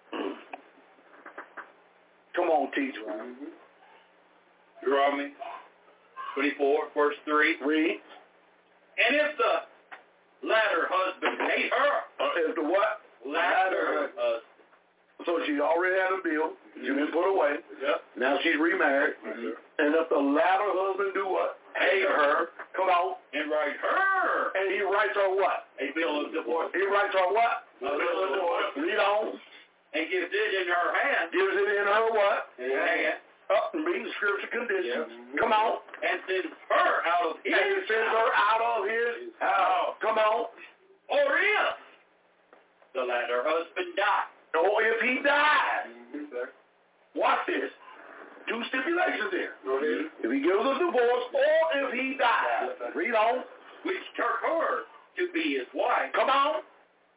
Come on, teacher. Deuteronomy 24, verse 3. Read. And if the latter husband hate her, If the what? latter husband. So she already had a bill. She been put away. Yep. Now she's remarried. And if the latter husband do what? Hate her. Come on. And write her And he writes her what? a bill of divorce. He writes her what? A bill of divorce. Read on. And gives it in her hand. Gives it in her what? Hand. Up and meeting scripture conditions. Come on. And sends her out of his And he sends her out of his house. Come on. Or if the latter husband died. Or if he dies. Yes, sir. Watch this. Two stipulations here. Go ahead. If he gives a divorce or if he dies. Read on. Which took her to be his wife. Come on.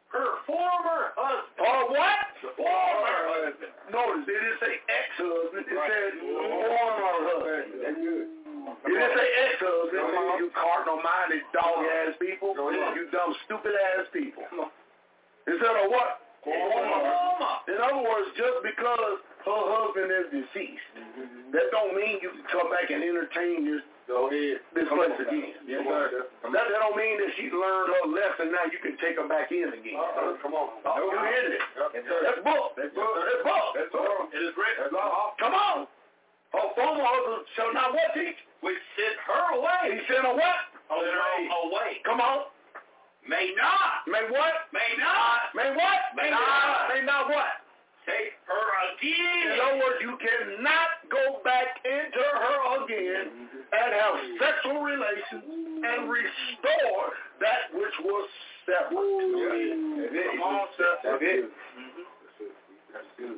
her former husband. Or what? Former husband. Notice, it didn't say ex-husband. It said former husband. That's good. It didn't say ex-husband. You cardinal-minded, dog-ass people. You dumb, stupid-ass people. It said a what? Former. In other words, just because her husband is deceased, that don't mean you can come back and entertain this place again. Yes, sir. That don't mean that she learned her lesson. Now you can take her back in again. Come on. You hear it? That's book. That's book. That's book. That's book. It is written. Come on. Her former husband shall not what teach? Which sent her away. He sent her what? Away. Come on. May not. May what? May not. May what? May not. May not what? Take her again. In other words, you cannot go back into her again and have sexual relations and restore that which was severed. That's it. Come on, sir. That's it. That's good.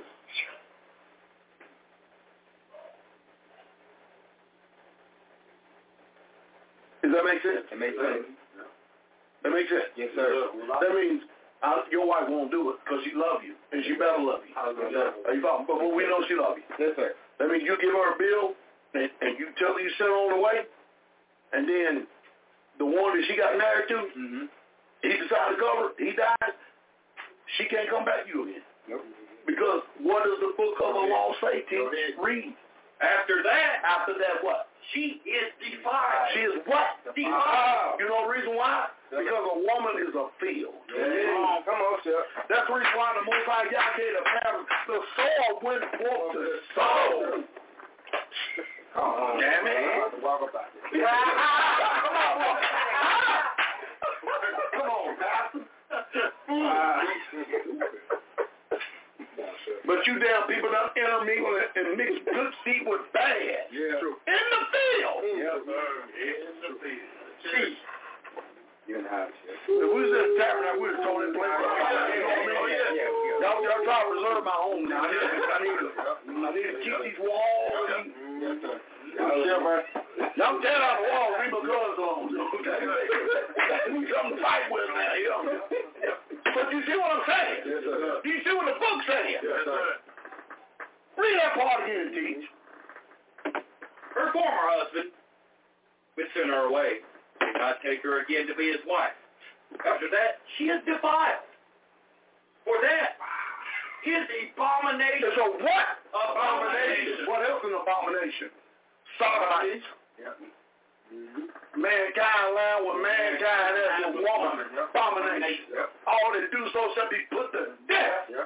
Does that make sense? It makes sense. That makes sense? Yes, sir. That means your wife won't do it because she love you, and she better love you. Are you following? But we know she love you. Yes, sir. That means you give her a bill, and you tell her you send her on the way, and then the one that she got married to, he decided to cover, he died, she can't come back to you again. Nope. Because what does the book of the law say to read? After that, what? she is defiled. She is what? Defiled. You know the reason why? Because a woman is a field. Come on, sir. That's the reason why the Most High Yah gave the parents. The soul went forth to the soul. Come on, damn it. Walk about it. Come on, Pastor. But you damn people done intermingle and mix good seed with bad. Yeah. True. In the field. Yeah, sir. In the field. See. You and I. If we was in the tabernacle, we would have told him place. You know what I mean? Y'all try to reserve my home now. I need to keep these walls. Yes, sir. Y'all tear out the wall, leave my guns on. We something to fight with now, you know. But you see what I'm saying? Yes, sir. You see what the book's saying? Yes, sir. Read that part again, Teach. Her former husband would send her away, did not take her again to be his wife. After that, she is defiled. For that, his abomination. It's a what? Abomination. What else is an abomination? Sodomites. Yeah. Mankind lying with mankind as a woman. Abomination. All they do so shall be put to death. Yeah.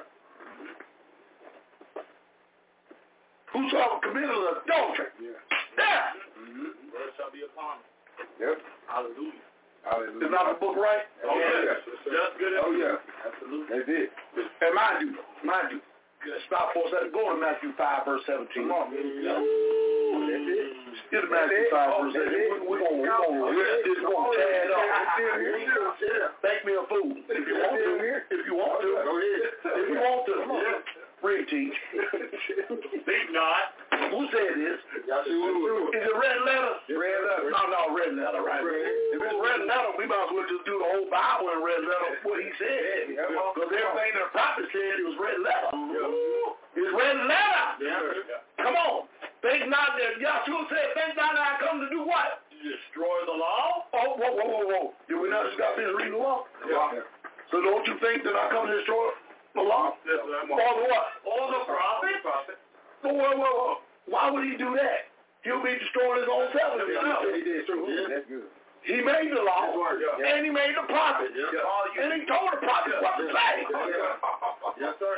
Whosoever committed adultery. Yeah. Death. Word shall be upon him. Yep. Hallelujah. Hallelujah. Is not the book right? Oh, yeah. Just good as yeah. Absolutely. That's it. And mind you, stop for a second. Go to Matthew 5, verse 17. Come on. That's it. Get to Matthew 5, verse 17. We're going to rip this, we're going to tear it up. Make me a fool. If you want to. If you want to. Go ahead. If you want to. Read, Teach. Think not. Who said this? Y'all see what we're doing. Is it red letter? Red letter. No, red letter, right? If it's red letter, we might as well just do the whole Bible in red letter, what he said. Because everything that the prophet said, it was red letter. It's red letter. Come on. Think not that Yahshua said, think not that I come to do what? Destroy the law? Oh, whoa. Did we not just got finished reading the law? Yeah. So don't you think that I come to destroy the law? Yes, Or the what? Or the prophet? Whoa. Why would he do that? He'll be destroying his own self himself. He did. True. That's good. He made the law, and he made the prophet. And he told the prophet what to say. Yes, sir.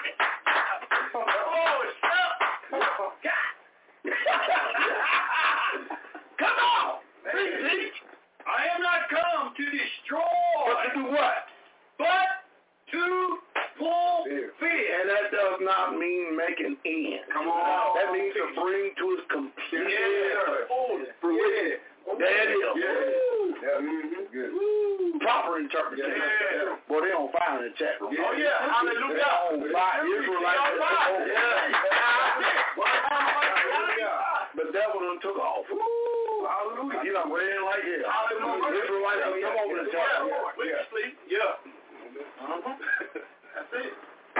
Oh, shut Come on. I am not come to destroy. But to do what? But to fulfill. And that does not mean make an end. Come on. That means to bring to its completion. Yeah. There it is. Yeah. Good. Proper interpretation. Yeah. Boy, they don't find it in the chat room. Oh, yeah. Hallelujah. They don't find Israelites. The devil done took off. Hallelujah. He done ran like hell. Israelites done come over the chat room. We can sleep. Yeah. That's it.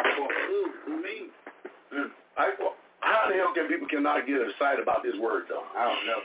How the hell can people cannot get excited about this word, though? I don't know.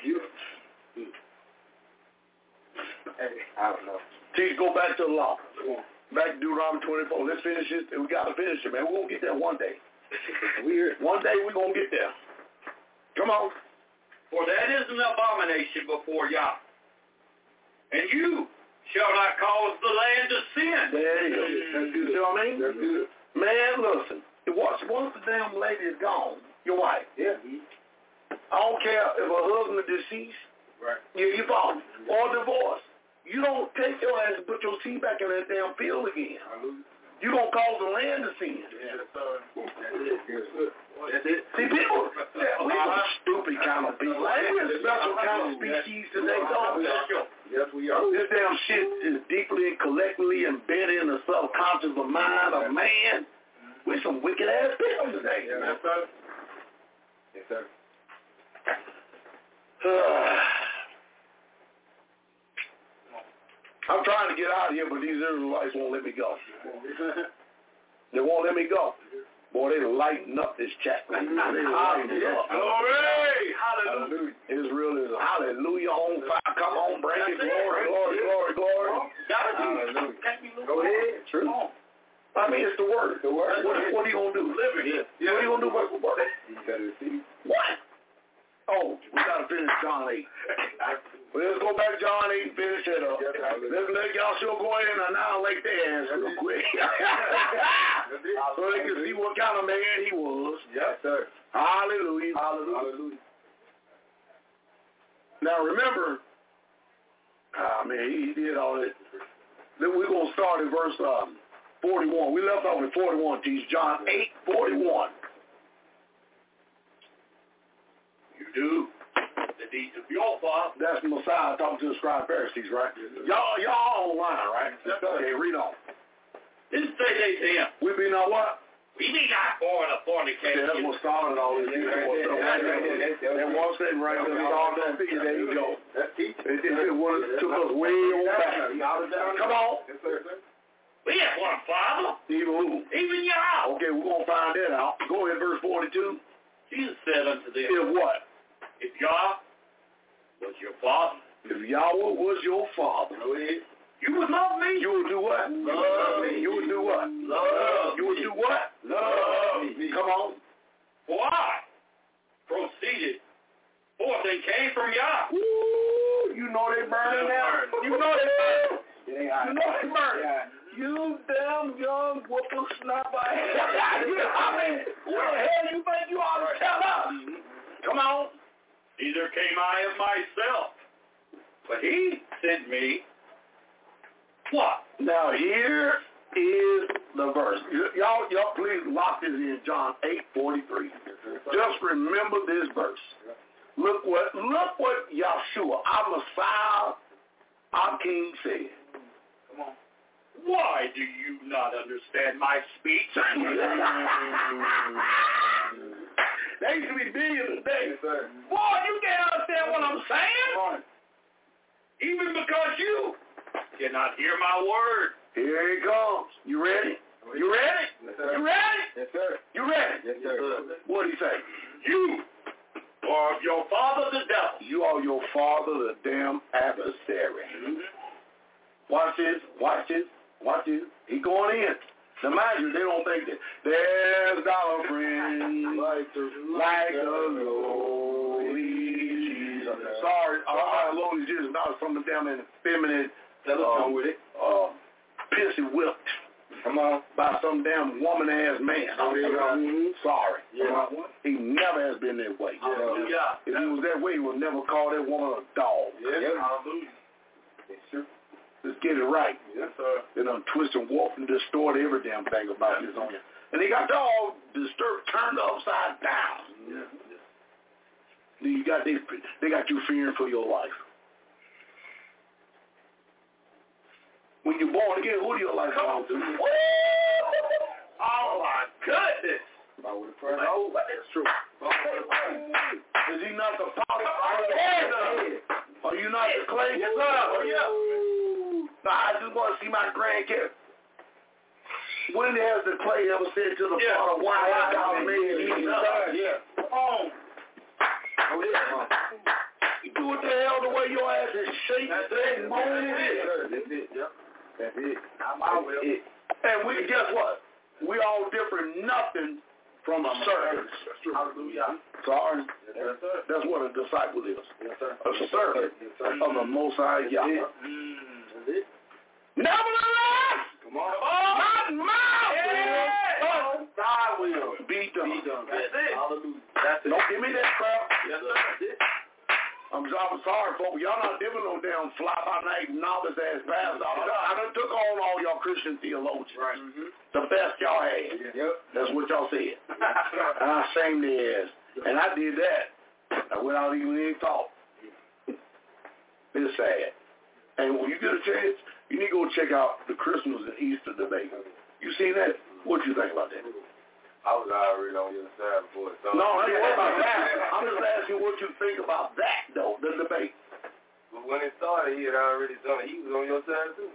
I don't know. Teach, go back to the law. Back to Deuteronomy 24. Let's finish it. We got to finish it, man. We're going to get there one day. One day we're going to get there. Come on. For that is an abomination before Yah. And you shall not cause the land to sin. There it is. You see what I mean? That's good. Man, listen. Once the damn lady is gone, your wife. Yeah. I don't care if her husband is deceased. Right. You fall. Or divorced. You don't take your ass and put your seed back in that damn field again. You don't cause the land to sin. Yeah, that's it. See, people, we're stupid kind of people. Ain't we a special kind of species today, dog? Yes, we are. This damn shit is deeply and collectively embedded in the subconscious mind of man. We're some wicked ass people today. Yeah, that's right. Yes, sir. I'm trying to get out of here, but these Israelites won't let me go. They won't let me go. Boy, they lighten up this chat. They lighten it up. Glory! Hallelujah. Israel is hallelujah on fire. Come on, bring it. Glory, glory, glory, glory. Hallelujah. Go ahead. True. I mean, it's the word. The word. What are you going to do? Live it. Yeah. What are you going to do about the word? What? Oh, we got to finish John 8. Well, let's go back to John 8 and finish it up. Let's let y'all sure go in and annihilate their ass real quick. So they can see what kind of man he was. Yes, sir. Hallelujah. Hallelujah. Now remember, he did all that. Then we're going to start in verse 41. We left off at 41, teach John 8:41. You do the deeds of your father. That's Messiah talking to the scribe Pharisees, right? Y'all online, right? Okay, read on. Didn't say they to him. We be not what? We be not born of fornication. Yeah, that's what started all this. And one second right there, there you go. It took us way on back. Come on. We have one Father. Even who? Even Yah. Okay, we're going to find that out. Go ahead, verse 42. Jesus said unto them, If what? If Yah was your Father, if Yahweh was your Father, you would love me. You would do what? Love me. You would do what? Love You would do what? Love me. Come on. For I proceeded forth and came from Yah. Woo, you know they burning now. You know they burning. You know they burning. You damn young whippersnapper. I mean, what the hell you think you ought to tell us? Come on. Neither came I of myself, but he sent me. What? Now here is the verse. Y'all please lock this in John 8:43. Just remember this verse. Look what Yahshua, our Messiah, our King said. Come on. Why do you not understand my speech? They used to be billions today. Boy, you can't understand what I'm saying. Even because you cannot hear my word. Here he comes. You ready? You ready? Yes, sir. You ready? Yes, sir. You ready? Yes, sir. What did he say? You are of your father the devil. You are your father, the damn adversary. Mm-hmm. Watch this. Watch this. Watch this. He going in. Now, mind you, they don't think that there's not a friend like the lowly Jesus. Sorry, lowly Jesus. Not some damn effeminate, with it. pissy whipped. Come on. By some damn woman-ass man. Sorry. Yeah. He never has been that way. Hallelujah. If he was that way, he would never call that woman a dog. Yeah. Hallelujah. Yes, sir. Let's get it right. Yes, sir. They done twist and warp and distort every damn thing about this on you. And they got it all disturbed, turned upside down. Yeah. They got you fearing for your life. When you're born again, who do your life belong to? Oh my goodness. Oh, that's true. Is he not the power? Are you not the clay? Yes, sir. Oh, yeah. I just want to see my grandkids. when has the clay ever said to the Father, why hast thou made me? Yeah. Come on. You do what the hell the way your ass is shaking. That's it. That's it. Yep. That's it. I'm my will. And we, guess what? We all different nothing from a servant. Hallelujah. Sorry. Yes, sir. That's what a disciple is. Yes, sir. A servant of the Most High Yahweh. That's it. Nevertheless, Come on. not my will, but thy will be done. That's it. Hallelujah. That's it. Don't give me that crap. Yes, sir. That's it. I'm sorry, folks. Y'all not giving no damn fly-by-night novice ass pastor. I done took on all y'all Christian theologians. Right. The best y'all had. Yep. That's what y'all said. And I shamed their ass. And I did that without even any thought. It's sad. And when you get a chance, you need to go check out the Christmas and Easter debate. You seen that? What you think about that? I was already on your side before it started. No, I ain't worried about that. I'm just asking what you think about that, though, the debate. But when it started, he had already done it. He was on your side, too.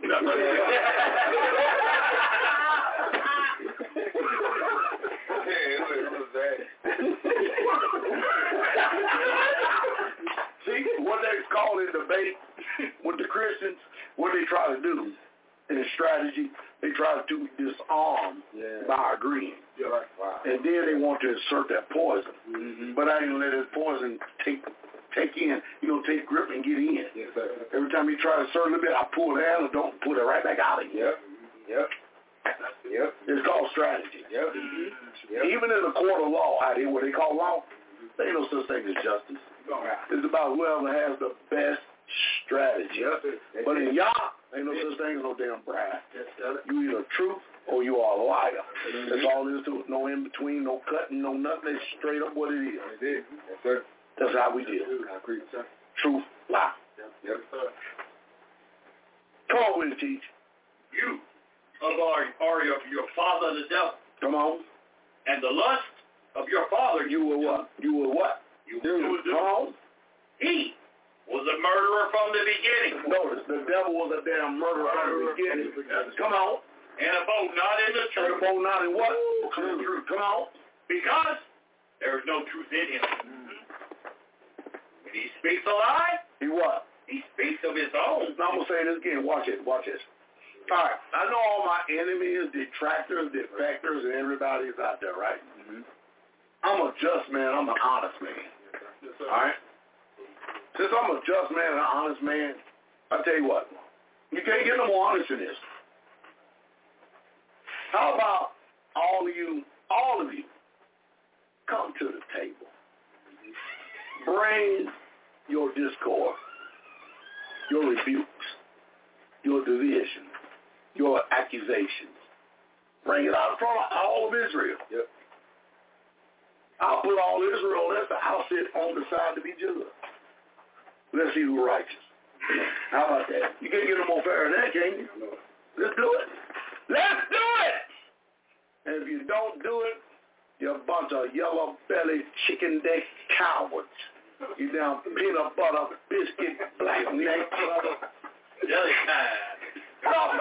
See, what they call in debate with the Christians, what they try to do in a strategy, they try to disarm by agreeing. Yeah, right. Wow. And then they want to insert that poison. But I didn't let his poison take in, take grip and get in. Yes, sir. Every time he tries to insert a little bit, I pull it out and don't put it right back out again. Yep. It's called strategy. Yep. Even in the court of law, out here, what they call law, there ain't no such thing as justice. It's about whoever has the best strategy. Yep. But in Yah, ain't no such thing as no damn bride. Yes, sir. You either truth or you are a liar. That's all there is to it. No in between, no cutting, no nothing. It's straight up what it is. That's it. Yes, sir. That's how we deal. Concrete, sir. Truth, lie. Yes, sir. Come on with it, teach. You are of your father the devil, Come on. and the lust of your father You were what? You were what? you Come will do. on. He was a murderer from the beginning, Notice, the devil was a damn murderer from the beginning. Come on. and abode not in the And truth, the bone not in what? Truth. Come on. because there is no truth in him. When he speaks a lie, He what? he speaks of his own. Now I'm going to say this again. Watch it. Watch this. All right. I know all my enemies, detractors, defectors, and everybody's out there, right? I'm a just man. I'm an honest man. Yes, sir. All right? Since I'm a just man and an honest man, I tell you what. You can't get no more honest than this. How about all of you, come to the table. Bring your discord, your rebukes, your division, your accusations. Bring it out in front of all of Israel. Yep. I'll put all Israel on this. I'll sit on the side to be judged. Let's see who's righteous. How about that? You can't get no more fair than that, can you? Let's do it. Let's do it! And if you don't do it, you're a bunch of yellow-bellied, chicken-neck cowards. You damn peanut butter, biscuit, black neck. Jelly time. Come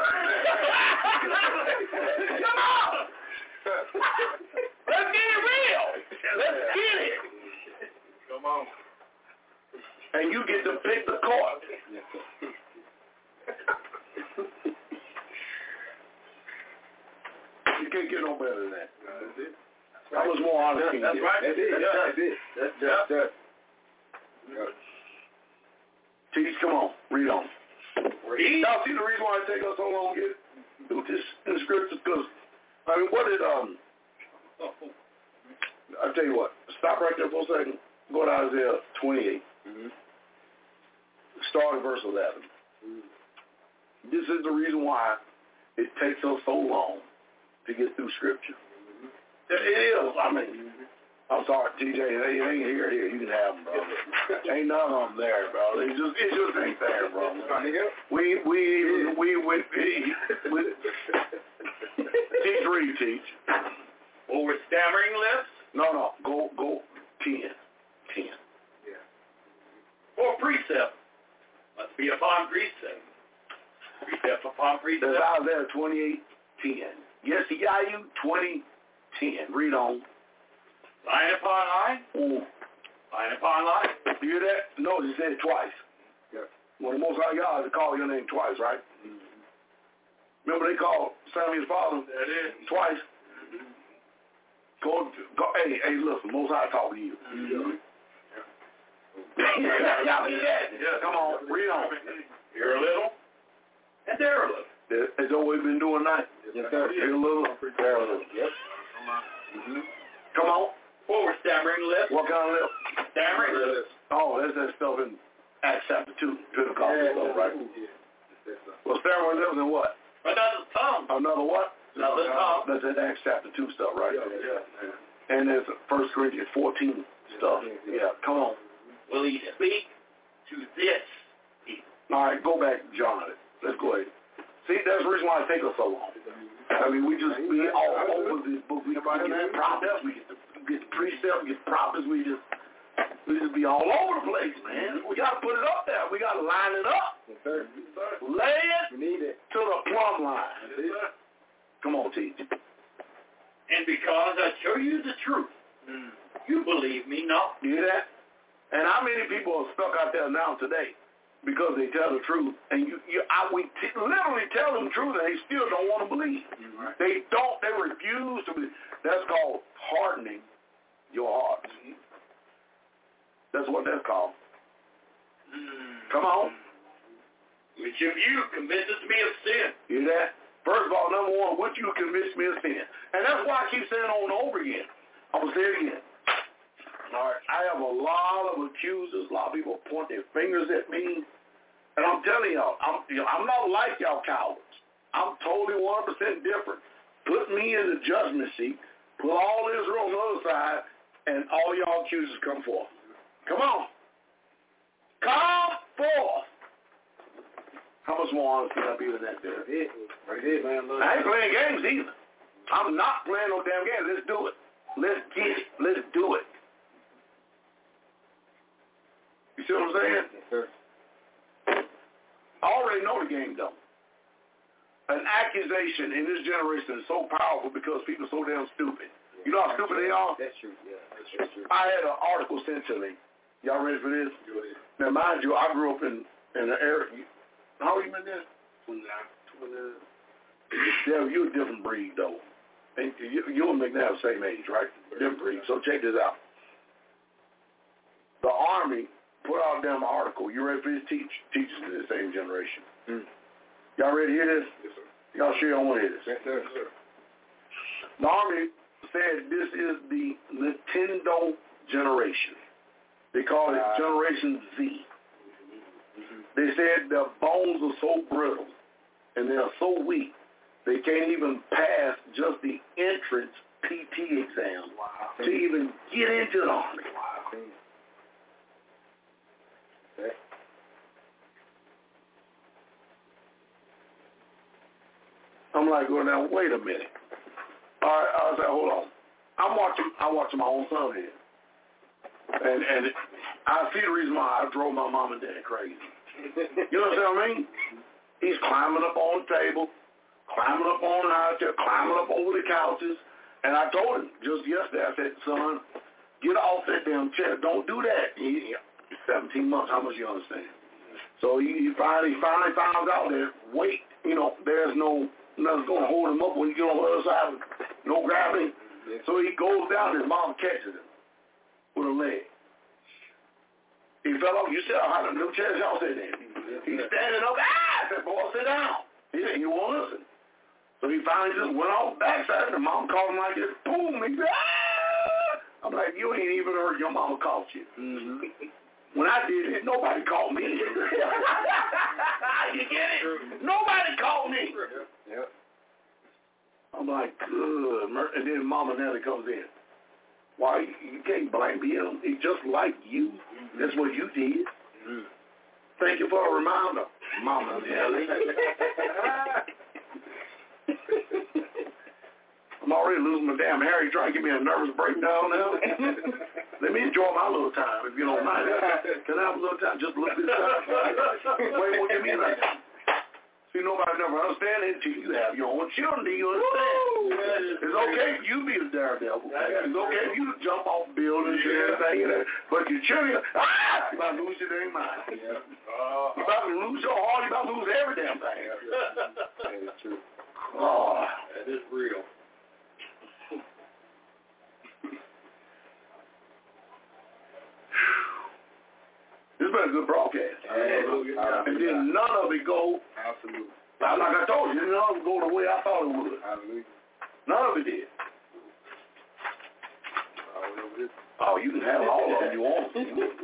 on! Let's get it real. Let's get it. Come on. And you get to pick the court. Yes, sir. You can't get no better than that. That's it. How much more honest can you That's get? right. That's it. That's it. That's it. Yep. Teach, come on. Read on. Read. Now, see the reason why it takes us so long to get through this in the scriptures? Because, I mean, what did, I'll tell you what. Stop right there for a second. Go to Isaiah 28. Start at verse 11. This is the reason why it takes us so long to get through scripture. It is. I mean, I'm sorry, TJ. They ain't here. You can have them, bro. Ain't none of them there, bro. It just ain't there, bro. We teach, read, teach. Or with stammering lips, No. Go 10. yeah. Or precept must be upon precept. Precept upon precept. That's Isaiah 28:10. Yeshayahu 20:10. Read on. Line upon line, Ooh. line upon line. You hear that? No, he said it twice. Yeah. Well, the Most High God to call your name twice, right? Mm-hmm. Remember they called Samuel's father That is. twice? Go, hey, listen, Most High talking to you. Mm-hmm. Y'all hear that? Yeah. Come on, read on. Here a little, and there a little. It's what we've been doing tonight. Yes, sir. Here a little, there a little. Yep. Mm-hmm. Come on. Forward stammering lips, What kind of lip? stammering lips. Oh, that's that stuff in Acts chapter 2, Pentecostal stuff, right? Well, stammering lips and what? Another tongue, Another what? another tongue. That's in Acts chapter 2 stuff, right? Yeah. And there's 1 Corinthians 14 stuff. Yeah, come on. Will he speak to this people? All right, go back, John. Let's go ahead. See, that's the reason why it takes us so long. I mean, we all over this book. We get the prophets, we get the precepts, we get the prophets, we just be all over the place, man. We got to put it up there. We got to line it up. Yes, sir. Lay it We need it. to the plumb line. Come on, teach. And because I show you the truth, you believe me not. You hear that? And how many people are stuck out there now today because they tell the truth, and we literally tell them the truth, and they still don't want to believe. Mm-hmm. They refuse to believe. That's called hardening your hearts. That's what that's called. Come on. Which of you convinces me of sin? You hear that? First of all, number one, would you convince me of sin? And that's why I keep saying over and over again. I'm going to say it again. All right, I have a lot of accusers. A lot of people point their fingers at me. And I'm telling y'all, I'm not like y'all cowards. I'm totally 100% different. Put me in the judgment seat. Put all Israel on the other side, and all y'all accusers come forth. Come on. Come forth. How much more honesty I be than that there? Right here, man. I ain't playing games either. I'm not playing no damn games. Let's do it. Let's get it. Let's do it. You see what I'm saying? Yes, sir. I already know the game, though. An accusation in this generation is so powerful because people are so damn stupid. You know how stupid they are? That's true, yeah. That's true. I had an article sent to me. Y'all ready for this? Now, mind you, I grew up in an area. How old you been there? 29. Yeah, you're a different breed, though. And you and McNabb the same age, right? Different breed. So check this out. The Army put out a damn article. You ready for this? Teachers to the same generation. Y'all ready to hear this? Yes, sir. Y'all sure y'all want to hear this? Yes, sir. The Army said this is the Nintendo generation. They call it Generation Z. They said their bones are so brittle and they are so weak they can't even pass just the entrance PT exam to even get into the Army. Okay. I'm like, well, now wait a minute. All right, I said, hold on. I'm watching my own son here, and I see the reason why I drove my mom and dad crazy. You know what I mean? He's climbing up on the table, climbing up on the high chair, climbing up over the couches, and I told him just yesterday. I said, son, get off that damn chair. Don't do that. He's 17 months. How much you understand? So he finally found out that weight. You know, there's nothing's going to hold him up when you get on the other side. No gravity. So he goes down and his mom catches him with a leg. He fell off. You see how the new chairs y'all sit in. He's standing up. I said, boy, sit down. He said, you won't listen. So he finally just went off backside and the mom called him like this. Boom. He said, ah! I'm like, you ain't even heard your mama called you. When I did it, nobody called me. You get it? Nobody called me. Yep. I'm like, good. And then Mama Nelly comes in. Why, you can't blame him. He's just like you. That's what you did. Thank you for a reminder, Mama Nelly. I'm already losing my damn hair. You trying to give me a nervous breakdown now? Let me enjoy my little time, if you don't mind. Can I have a little time? Just a little bit of time. Wait, won't give me that. See, nobody never understand it until you have your own children. Do you understand? It's okay if you be the daredevil. It's okay if you jump off buildings and everything. But your children, you about to lose your dang mind. You about to lose your heart. You about to lose every damn thing. That is true. Oh, That is real. This has been a good broadcast. And then none of it go. Absolutely. Like I told you, none of it go the way I thought it would. Hallelujah. None of it did. Oh, you can have all of them you want.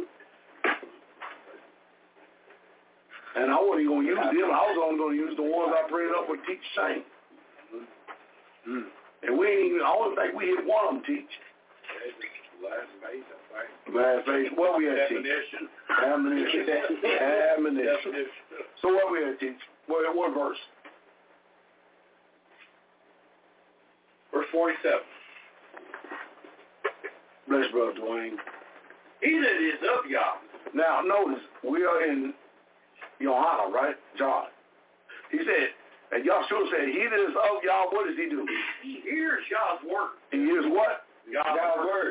And I wasn't going to use them. I was only going to use the ones I printed up with Teach Saint. And we ain't even, I only think we hit one of them, Teach. Last page, I think. Last page. What we at, Teach? Admonition. So what we at, Teach? What verse? Verse 47. Bless Brother Dwayne. He that is of Yah. Now, notice, we are in Johanna, right? John. He said, and Yahshua said, he that is of Yah, what does he do? He hears Yah's word. He hears what? Yah's word.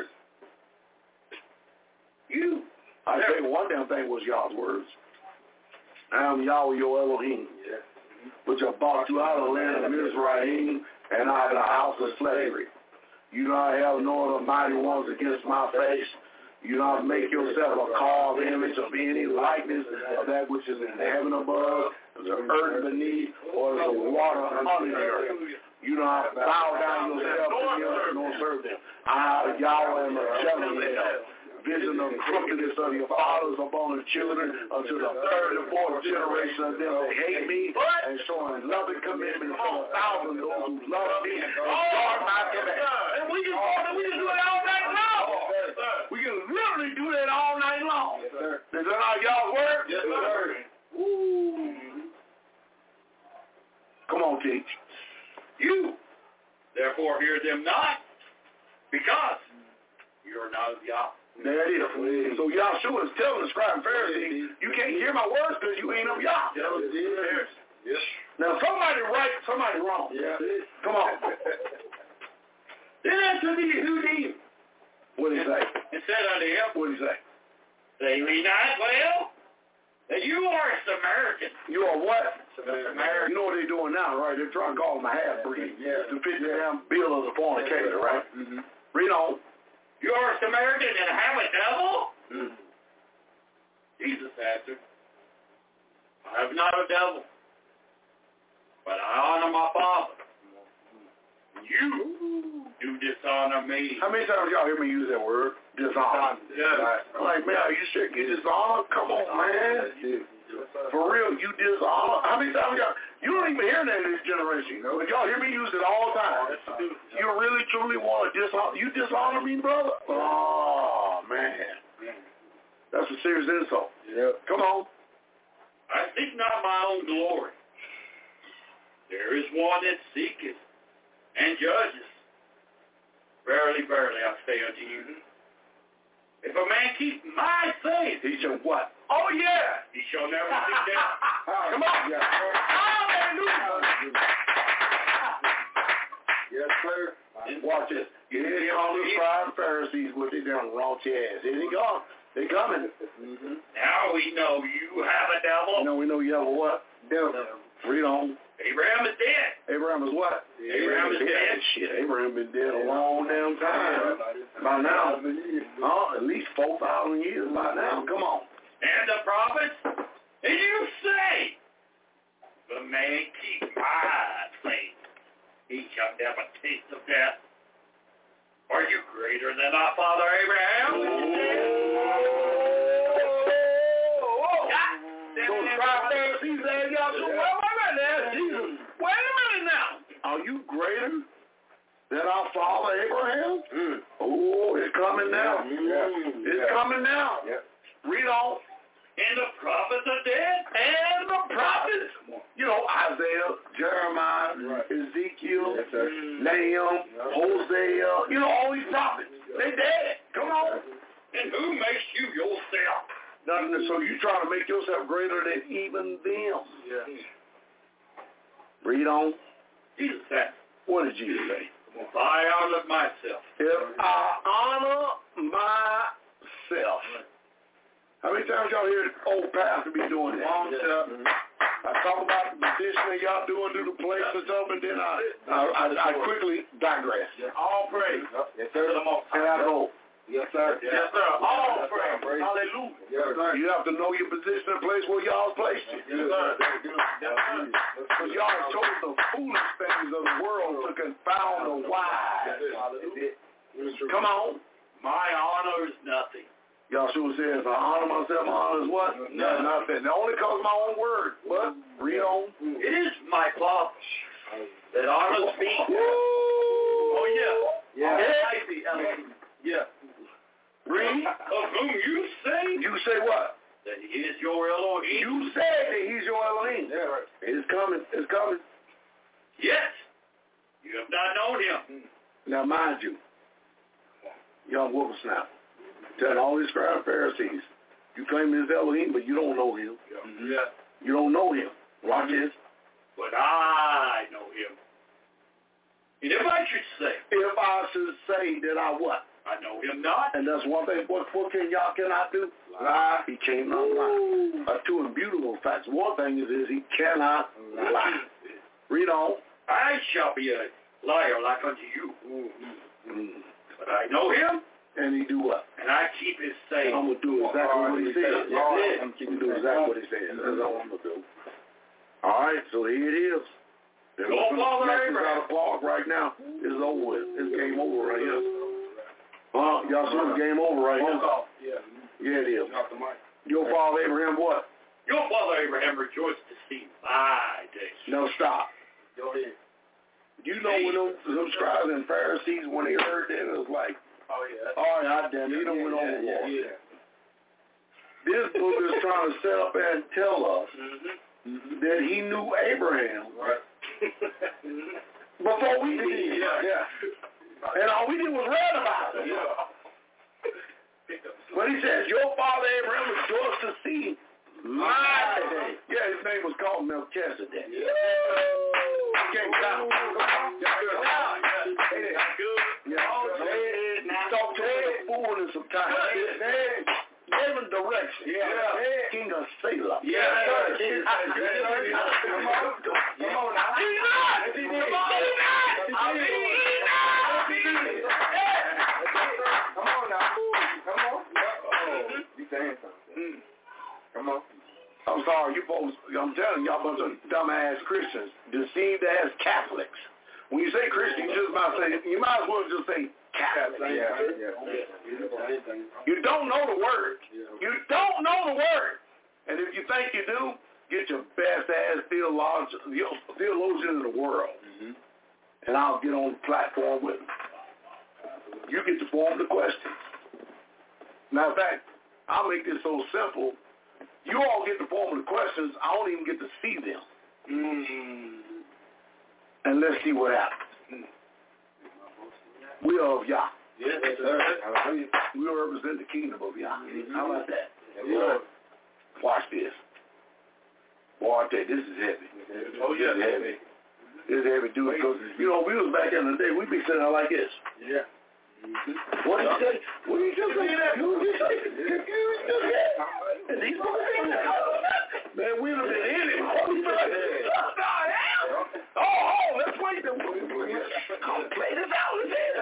You. I tell you, one damn thing was Yah's words. I am Yahweh your Elohim, which have brought you out of the land of Mizraim and out of the house of slavery. You do not have no other mighty ones against my face. You do not make yourself a carved image of any likeness of that which is in heaven above, the earth beneath, or the water under the earth. You do not bow down yourself to them nor serve them. I, Yahweh, am a jealous vision of crookedness of your fathers upon the children unto the third and fourth generation of them that hate me, and showing loving commitment to 1,000 those who love me and guard my commandments. And we can do it all night long. We can literally do that all night long. Yes, sir. Is that how y'all work? Yes, sir. Ooh. Come on, Teach. You, therefore, hear them not, because you are not of Yah. There it is. So Yahshua is telling the scribe and Pharisee, you can't hear my words because you ain't of Yah. Yes. Now, somebody right, somebody wrong. Yeah. Come on. Then unto the Yehudim, What did he say? and said unto him, What did he say? say we not well, that you are a Samaritan. You are what? Samaritan. You know what they're doing now, right? They're trying to call him a half-breed. Yeah. To fit the damn bill of the fornicator, right? Mm-hmm. Read on. You are a Samaritan and have a devil? Jesus answered, I have not a devil, but I honor my Father. You do dishonor me. How many times y'all hear me use that word? Dishonor. Yes. I'm like, man, are you sure you dishonor? Come on, man. For real, you dishonor. How many times y'all? You don't even hear that in this generation. But y'all hear me use it all the time. You really, truly want to dishonor? You dishonor me, brother? Oh, man. That's a serious insult. Yep. Come on. I seek not my own glory. There is one that seeketh and judges. Verily, verily, I say unto you, if a man keep my faith, He shall what? oh yeah, he shall never see death. Come on. Hallelujah. Yes, sir. Watch this. You hear the all the scribes and Pharisees with their damn raunchy ass. Here they go. They coming. Now we know you have a devil. We know you have a what? Devil. Read on. Abraham is dead. Abraham is what? Abraham is dead. Shit, Abraham been dead a long damn time. By now. At least 4,000 years by now. Come on. And the prophets. And you say, the man keep my faith, he shall never taste of death. Are you greater than our father Abraham? Are you greater than our father Abraham? Oh, it's coming now. It's coming now. Read on. And the prophets are dead. And the prophets, Isaiah, Jeremiah, Ezekiel, Nahum, Hosea, all these prophets. They dead. Come on. And who makes you yourself? Nothing. So you trying to make yourself greater than even them. Read on. Jesus said, What did Jesus say? if I honor myself. If I honor myself. How many times y'all hear old pastor be doing that? I talk about the position that y'all doing, do the place and stuff, and then I quickly digress. All praise. Yes, sir. And I go, Yes, sir. Yes, sir. All praise. Hallelujah. Yes, sir. you have to know your position and place where y'all placed you. Yes, sir. Because y'all have chose the foolish things of the world to confound the wise. Come on. My honor is nothing. Yahshua says, I honor myself, my honor is what? No. Nothing. It only comes my own word. But read on. It is my Father that honors me. Oh, yeah. Almighty Elohim. Yeah. Read. Of whom you say You say what? that he is your Elohim. You say that he's your Elohim. Yeah. It's coming. It's coming. Yes. You have not known him. Now, mind you, young whippersnapper, telling all these scribes and Pharisees, you claim he's Elohim, but you don't know him. Yeah. You don't know him. Watch this. But I know him. And if I should say, If I should say that I what? I know him not, And that's one thing. What can y'all cannot do? Lie. He cannot lie. Two immutable facts. One thing is he cannot lie. Read on. I shall be a liar like unto you. But I know him, And he do what? and I keep his saying. I'm going to do exactly what he says. Yeah. I'm going to do exactly what he says. That's all I'm going to do. All right, so here it is. Go, Father Abraham. Out of Clark right now. It's over with. It's game over right here. Y'all see the game over right here? Yeah, it is. Your father Abraham what? Your father Abraham rejoiced to see my day. No, stop. Go ahead. You know when those scribes and Pharisees, when they heard that, it was like, Oh, yeah. all right, damn, he done went overboard. Yeah. This book is trying to set up and tell us that he knew Abraham Right. before we did. Yeah. And all we did was read about it. But he says, your father Abraham rejoiced to see my day. Yeah, his name was called Melchizedek. Okay, now. Talk to the fullness of time. Given direction. King of Salem. Come on now. You saying something. Come on. I'm sorry, you folks, I'm telling y'all bunch of dumbass Christians, deceived ass Catholics. When you say Christian, you might as well just say Catholic. You don't know the word. You don't know the word. And if you think you do, get your best ass theologian in the world. And I'll get on the platform with them. You get to form the questions. Matter of fact, I'll make this so simple. You all get to form the questions. I don't even get to see them. And let's see what happens. We are of Yah. Yes, sir. We represent the kingdom of Yah. How about that? Yeah. Watch this. Boy, I tell you, this is heavy. Oh, yeah. This is heavy. This is heavy, dude. Because, you know, we was back in the day, we'd be sitting there like this. Yeah. What did you say? What did you just say? And these boys, man, we'd have been in it. Let's wait. Come play this out.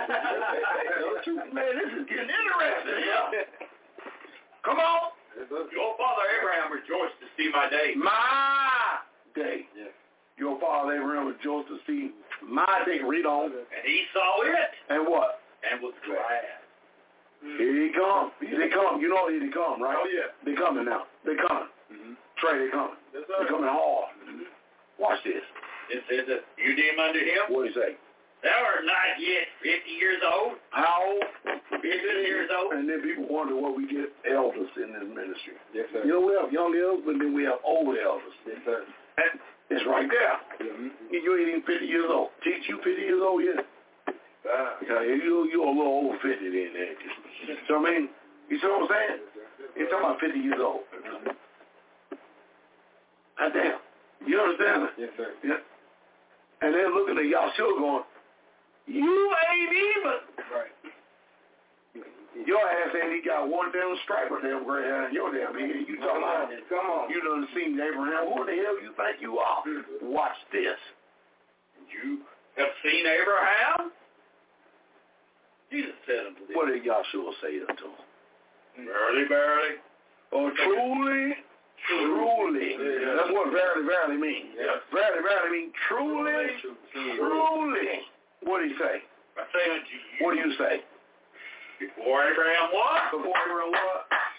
Man, this is getting interesting here. Come on. Your father Abraham rejoiced to see my day. My day. Yeah. Your father Abraham rejoiced to see my day. Read on. And he saw it And what? and was glad. Here he come. They come. You know here they come, right? Oh, yeah. They coming now. They coming. Trey, they coming. Yes, They coming hard. Watch this. It says that you deem unto him, What do you say? thou art not yet 50 years old. How old? 50 years old. And then people wonder what we get elders in this ministry. Yes, sir. You know, we have young elders, but then we have old elders. Yes, sir. And it's right there. You ain't even 50 years old. Teach you 50 years old yet? Yeah, you're a little over 50 then. So, I mean, you see what I'm saying? You're talking about 50 years old. God damn. You understand? Yes, sir. Yeah. And they're looking at Yahshua going, you ain't even. Right. Your ass ain't he got one damn striper damn gray hair in your damn head. You talking about, Come on. you done seen Abraham. Who the hell you think you are? Watch this. You have seen Abraham? Jesus said unto them, What did Yahshua say unto him? Verily, verily. Oh, truly. That's what verily means. Yes. Verily means truly. What do you say? I say unto you, What do you say? before Abraham was, Before Abraham what?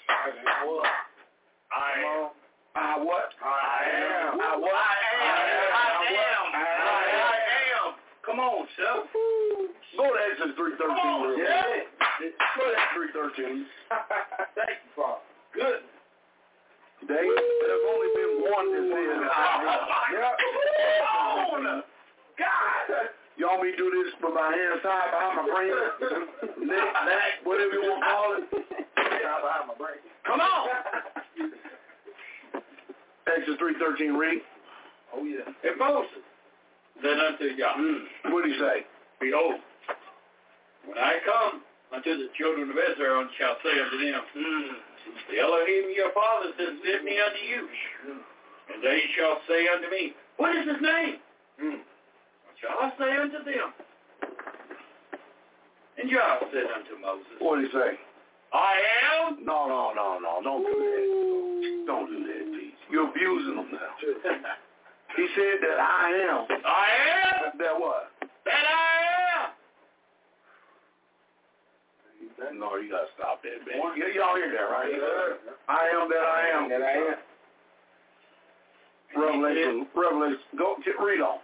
I am. I what? I am. I what? I am. Come on, Chef. Go to Exodus 3:13. Come on, yeah. Go to Exodus 3:13. Thank you, Father. Good. There's only been one that says I am. God. You want me to do this with my hands tied behind my brain? Neck, whatever you want to call it. Tied behind my brain. Come on. Exodus 3:13, read. Oh, yeah. And Moses said unto Yahweh, What did he say? behold, when I come unto the children of Israel and shall say unto them, the Elohim your fathers has sent me unto you. And they shall say unto me, what is his name? What shall I say unto them? And Yahweh said unto Moses, What did he say? I am. No. Don't do that. Don't do that, please. You're abusing him now. He said that I am. I am. That what? That I am. No, you gotta stop that, man. Y'all hear that, right? I am that I am. That I am. Revelation. Go read on.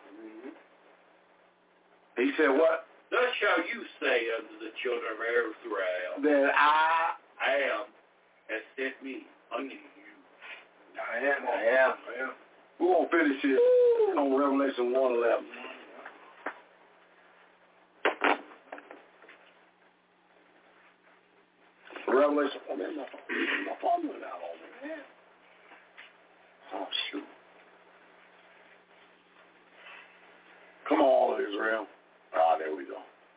He said what? Thus shall you say unto the children of Israel, That I am has sent me unto you. I am. We're gonna finish this on Revelation 1:11. Revelation. Oh, man, my phone went out on me, man. Oh, shoot. Come on, Israel. Ah, there we go.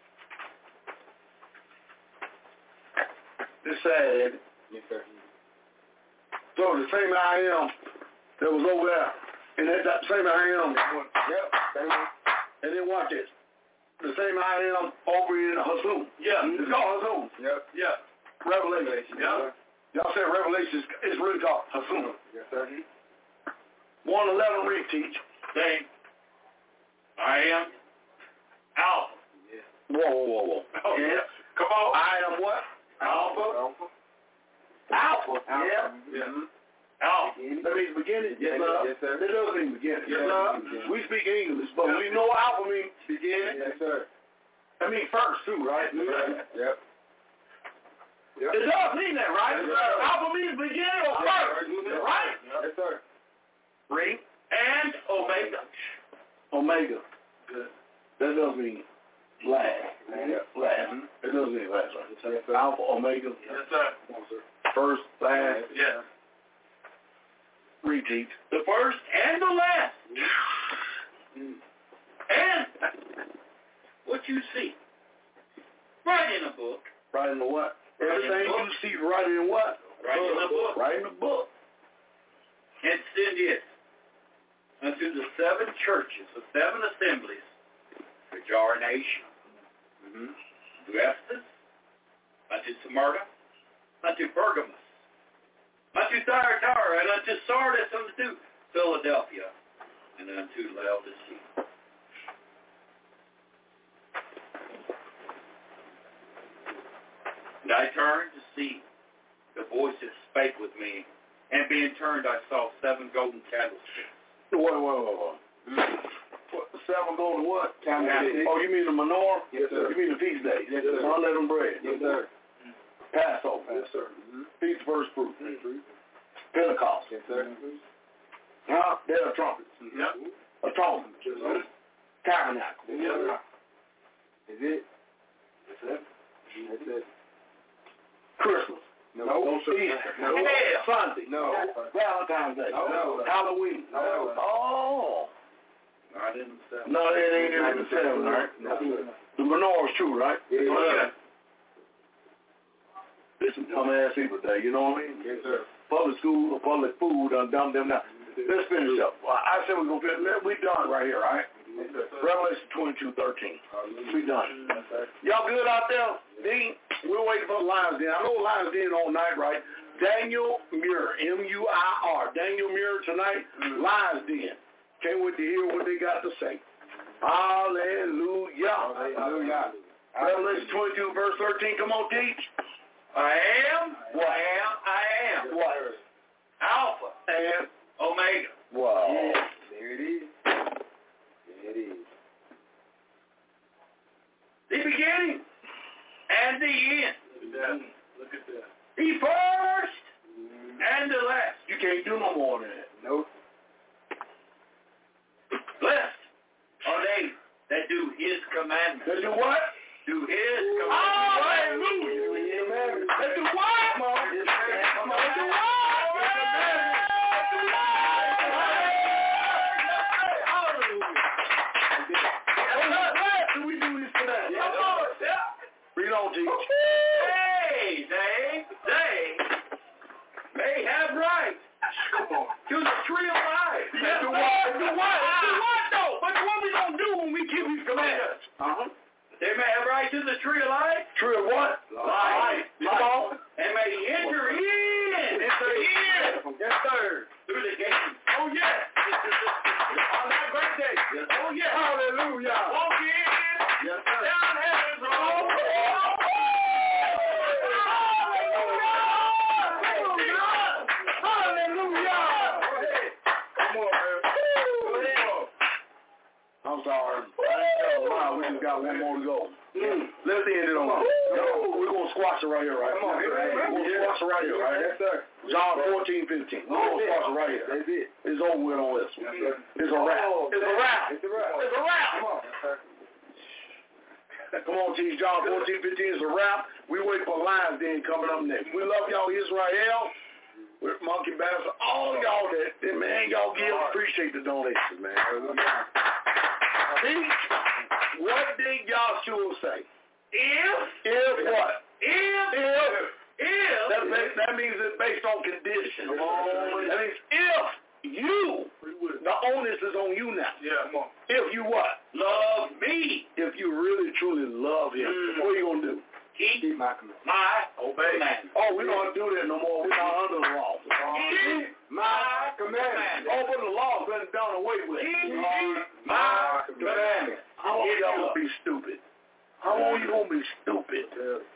It's sad, isn't it? Yes, sir. So the same I am that was over there, and that same I am. Yep. And then watch this. The same I am over in Hasum. Yeah. It's called Hasum. Yep. Yeah. Revelation. Yeah. Y'all said Revelation is really called Hasum. Yes, sir. 1:11 read, teach. Say, I am Alpha. Whoa. Oh, yeah. Come on. I am what? Alpha. Alpha. Yeah. Alpha. That means beginning. Yes, sir. Yes, sir. It does mean beginning. Yes, sir. We speak English, but we know Alpha means beginning. Yes, sir. That means first too, right? Yep. It does mean that, right? Yes, sir. Alpha means beginning or first, right? Yes, sir. Read. And Omega. Omega. Good. That does mean last. Last. It does mean last, right? Yes, sir. Alpha, Omega. Yes, sir. First, last. Yes. Read, teach. The first and the last. And what you see. Right in a book. Right in the what? Everything you see right in what? Right in the book. Right in the book. And send it unto the 7 churches, the 7 assemblies, which are in Asia. To Ephesus, unto Smyrna, unto Pergamos, unto Thyatira, and unto Sardis, unto Philadelphia, and unto Laodicea. And I turned to see the voice that spake with me, and being turned I saw 7 golden candlesticks. Whoa. 7 golden what? Candlesticks. Oh, you mean the menorah? Yes, sir. You mean the feast days? Yes, sir. Unleavened bread. Yes, sir. Passover. Yes, sir. Feast of first fruit. Pentecost. Yes, sir. Huh? There are trumpets. Yep. Atonement. Yes, sir. Tabernacle. Yes, sir. Is it? Yes, sir. That's it. Christmas. No. Easter. No. Sunday. No. Valentine's Day. No. Halloween. No. Oh. No, it ain't in the 7, right? The menorah's true, right? Yeah. Listen, dumbass people today, you know what I mean? Yes, sir. Public school or public food done dumb them down. Let's finish up. I said we're going to finish. We done right here, right? Revelation 22:13. We done. Y'all good out there? Dean, we're waiting for the Lions Den. I know Lions Den all night, right? Daniel Muir, M-U-I-R. Daniel Muir tonight, Lions Den. Can't wait to hear what they got to say. Hallelujah. Hallelujah. Revelation 22, verse 13. Come on, teach. I am, What? I am. What? Alpha And Omega. wow. Yeah. There it is. There it is. The beginning and the end. Look at that. The first and the last. You can't do no more than that. Nope. Blessed are they that do his commandments. They do what? Do his commandments. Hallelujah. They do what? Come on. They do what? Read on, G. Hey, they may have right Come on. to the tree of life. They do what? Do what? Do what though? But what we gonna do when we keep these commandments? They may have right to the tree of life. Tree of what? Life. Come on. And may enter in. Yes, sir. Through the gates. Oh, yeah. On that great day. Yes. Oh, yeah. Hallelujah. Walk in. Yes, sir. Down heaven's road. I'm sorry. Wow, we just got one more to go. Let's end it on. We're going to squash it right here, right? Come on, We're going to squash it right here, right? Yes, sir. John 14:15. We're going to squash it right here. That's it. It's over with on this one. Yes, sir. It's a wrap. It's a wrap. It's a wrap. It's a wrap. Come on. Yes, sir. Come on, T. John 14:15 is a wrap. We wait for Lions Den coming up next. We love y'all, Israel. With Monkey Bastard, all y'all that man, y'all give, appreciate the donations, man. See, what did Yahshua say? If what? If. That means it's based on condition. That means if you, the onus is on you now. Yeah, come on. If you what? Love me. If you really truly love him, what are you going to do? Keep my command. my commandments. Oh, we don't have to do that no more. We're not under the law. Keep my commandments. Oh, but the law's been done away with. Keep my commandments. How long y'all gonna be stupid? How long you gonna be stupid?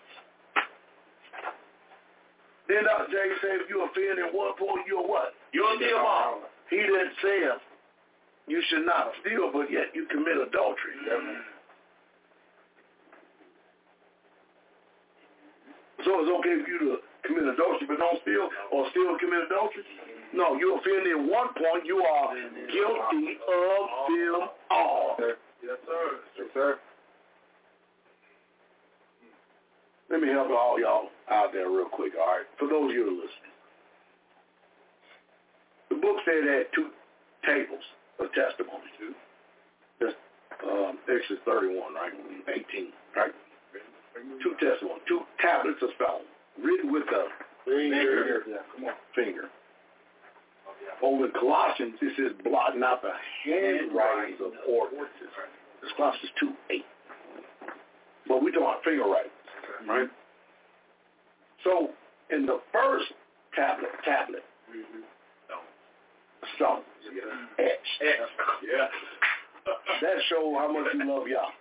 Then Dr. J said, if you offend in one point, you're what? You're the immoral. He didn't say you should not steal, but yet you commit adultery. So it's okay for you to commit adultery but don't steal, or still commit adultery? No, you offend in one point, you are guilty of them all. Yes, sir. Yes, sir. Let me help all y'all out there real quick, all right? For those of you who are listening. The book said it had 2 tables of testimony. That's Exodus 31, right? 18, right? 2 testimony, 2 tablets of stone, written with a finger. Yeah, come on. Finger. Over in Colossians, this is blotting out the handwritings of ordinances. This Colossians 2:8. But we're talking about finger writings, right? So in the first tablet, stone, etched. Yeah. That shows how much you love y'all.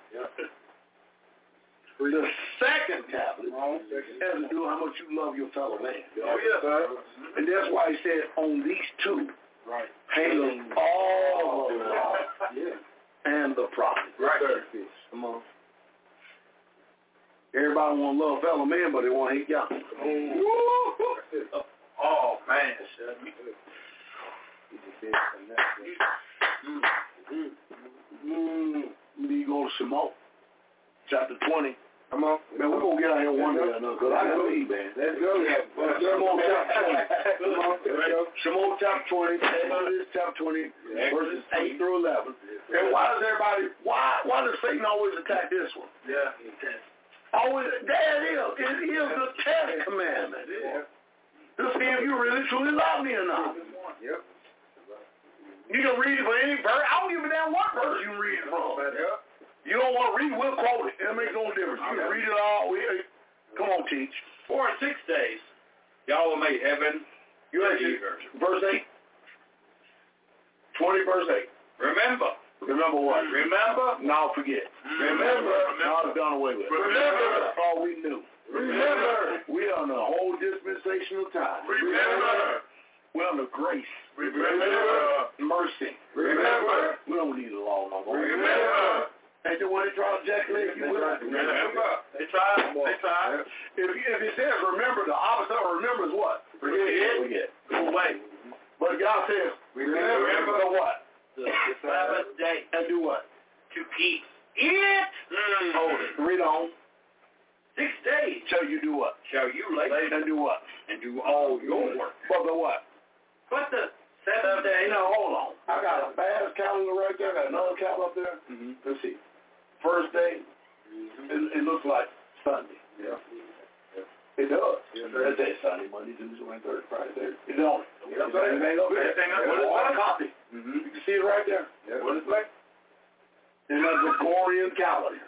The second tablet has to do how much you love your fellow man. Oh, yes, sir. And that's why he said on these 2, hang all of the law and the prophet. Right. Come on. Everybody want to love fellow man, but they want to hate y'all. Oh, man. You go to Shemot, chapter 20. Come on. Man, we're going to get out here one day or another, because I believe, man. Let's go. Shemot chapter 20. Come on. Shemot chapter 20, Exodus chapter 20, verses 8 through 11. And why does Satan always attack this one? Yeah. Always, there it is. It is the 10th commandment. Yeah. To see if you really truly love me or not. Yep. You can read it for any verse. I don't give a damn what verse you read it from. Yep. You don't want to read, we'll quote it. It makes no difference. You can read it all. Come on, teach. For in 6 days, Yahweh made heaven. You ready? Verse 8. 20 verse 8. Remember. Remember what? Remember. Now forget. Remember. Now it's done away with. Remember. That's all we knew. Remember. We are in a whole dispensational time. Remember. We're under grace. Remember. Mercy. Remember. We don't need the law no more. Remember. Ain't the one that tried to jackleg you with it? Remember. They tried. They tried. If it says remember, the opposite of remember is what? Forget. Go away. But God says, remember the what? The Sabbath day. And do what? To keep it. Hold it. Read on. 6 days. Shall you do what? Shall you labor And do what? and do all your work. But the what? But the 7th day. Now, hold on. I got a bad calendar right there. I got another calendar up there. Let's see. First day, it looks like Sunday. Yeah. It does. Yeah. That day Sunday, Monday, Tuesday, Wednesday, Thursday, Friday. It don't. Yeah. Anything up there? Anything up What there? is that? Copy. You can see it right there. Yeah. What is it like? It's a Gregorian calendar.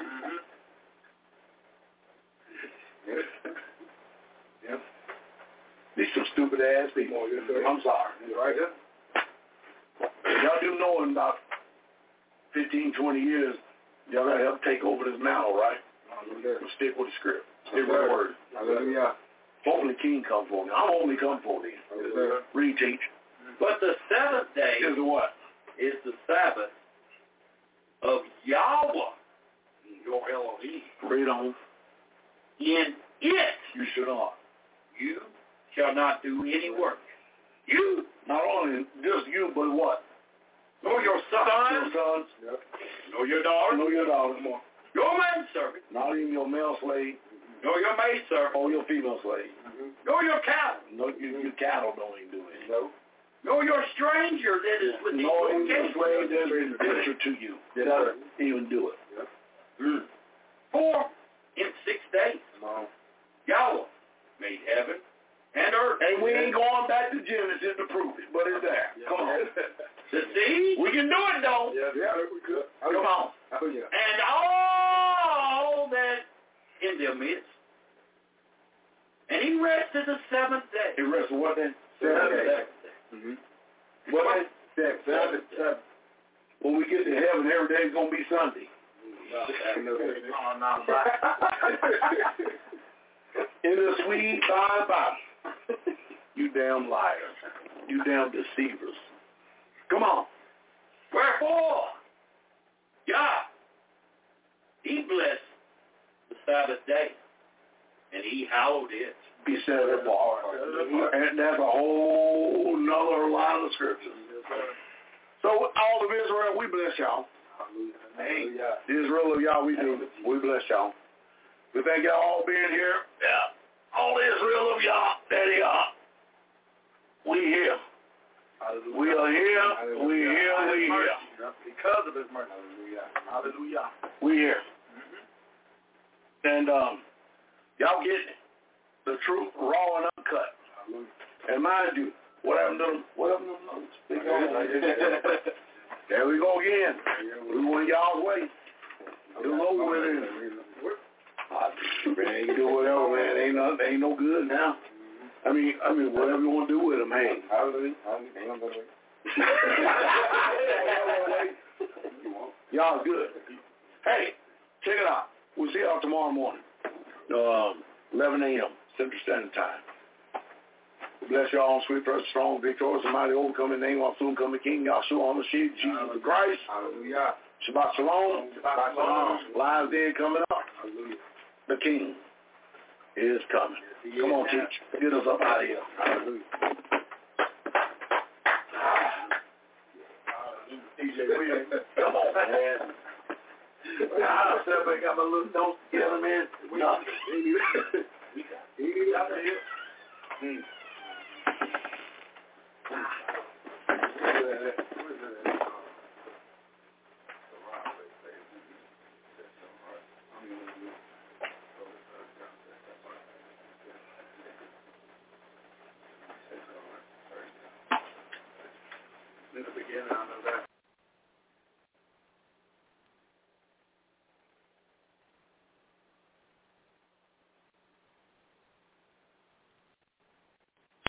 Yep. These some stupid ass people. I'm sorry. Right there. Y'all do know in about 15, 20 years, y'all got to help take over this mantle, right? Stick with the script. Stick with the word. Hallelujah. Hopefully King come for me. I'm only come for me. Read, teach. But the 7th day Is the what? is the Sabbath of Yahweh, your Elohim. Read on. In it You should not. you shall not do any work. You, Not only just you, but what? nor your Your son, sons, nor your daughter, nor your daughters, your manservant, not even your male slave nor your maidservant, or your female slave. nor your cattle, No, your cattle don't even do it. No. nor your stranger that is within Nor your even your gates. slave that is venture to you. That doesn't even do it. For in 6 days No. Yahweh made heaven and earth, And we ain't going back to Genesis to prove it, but it's there. Come on. the sea, We can do it, though. Yeah, we could. Come on. Oh, yeah. and all that in their midst. And he rested the 7th day. It rests what then? Seven. What then? Seven. When we get to heaven, every day's going to be Sunday. Oh, no, In the sweet by. You damn liars. You damn deceivers. Come on. Wherefore, God, he blessed the Sabbath day, and he hallowed it. Be set apart. And that's a whole nother line of scriptures. So all of Israel, we bless y'all. Hey, the Israel of y'all, we do. We bless y'all. We thank y'all all being here. Yeah. All the Israel of y'all, there they are. We here. We are here. We here. We here. Because of his mercy. Hallelujah. We here. And y'all getting it. The truth, raw and uncut. And mind you, what happened to them? What happened to them? They gone. There we go again. We went y'all's way. Do over with it. Man, you do whatever, man. Ain't no good now. I mean, whatever you want to do with them, hey. Y'all good. Hey, check it out. We'll see y'all tomorrow morning. 11 a.m. Central Standard Time. Bless y'all on sweet, precious, strong, victorious, and mighty, overcoming name of soon coming King, Yahshua HaMashiach, Jesus the Christ. Hallelujah. Shabbat Shalom. Shabbat Shalom. Live day coming up. Hallelujah. The King is coming. Come on, teach. Get us up out of here. Hallelujah. DJ Williams. Come on, man. I got my little notes together, man. in the beginning, I know that.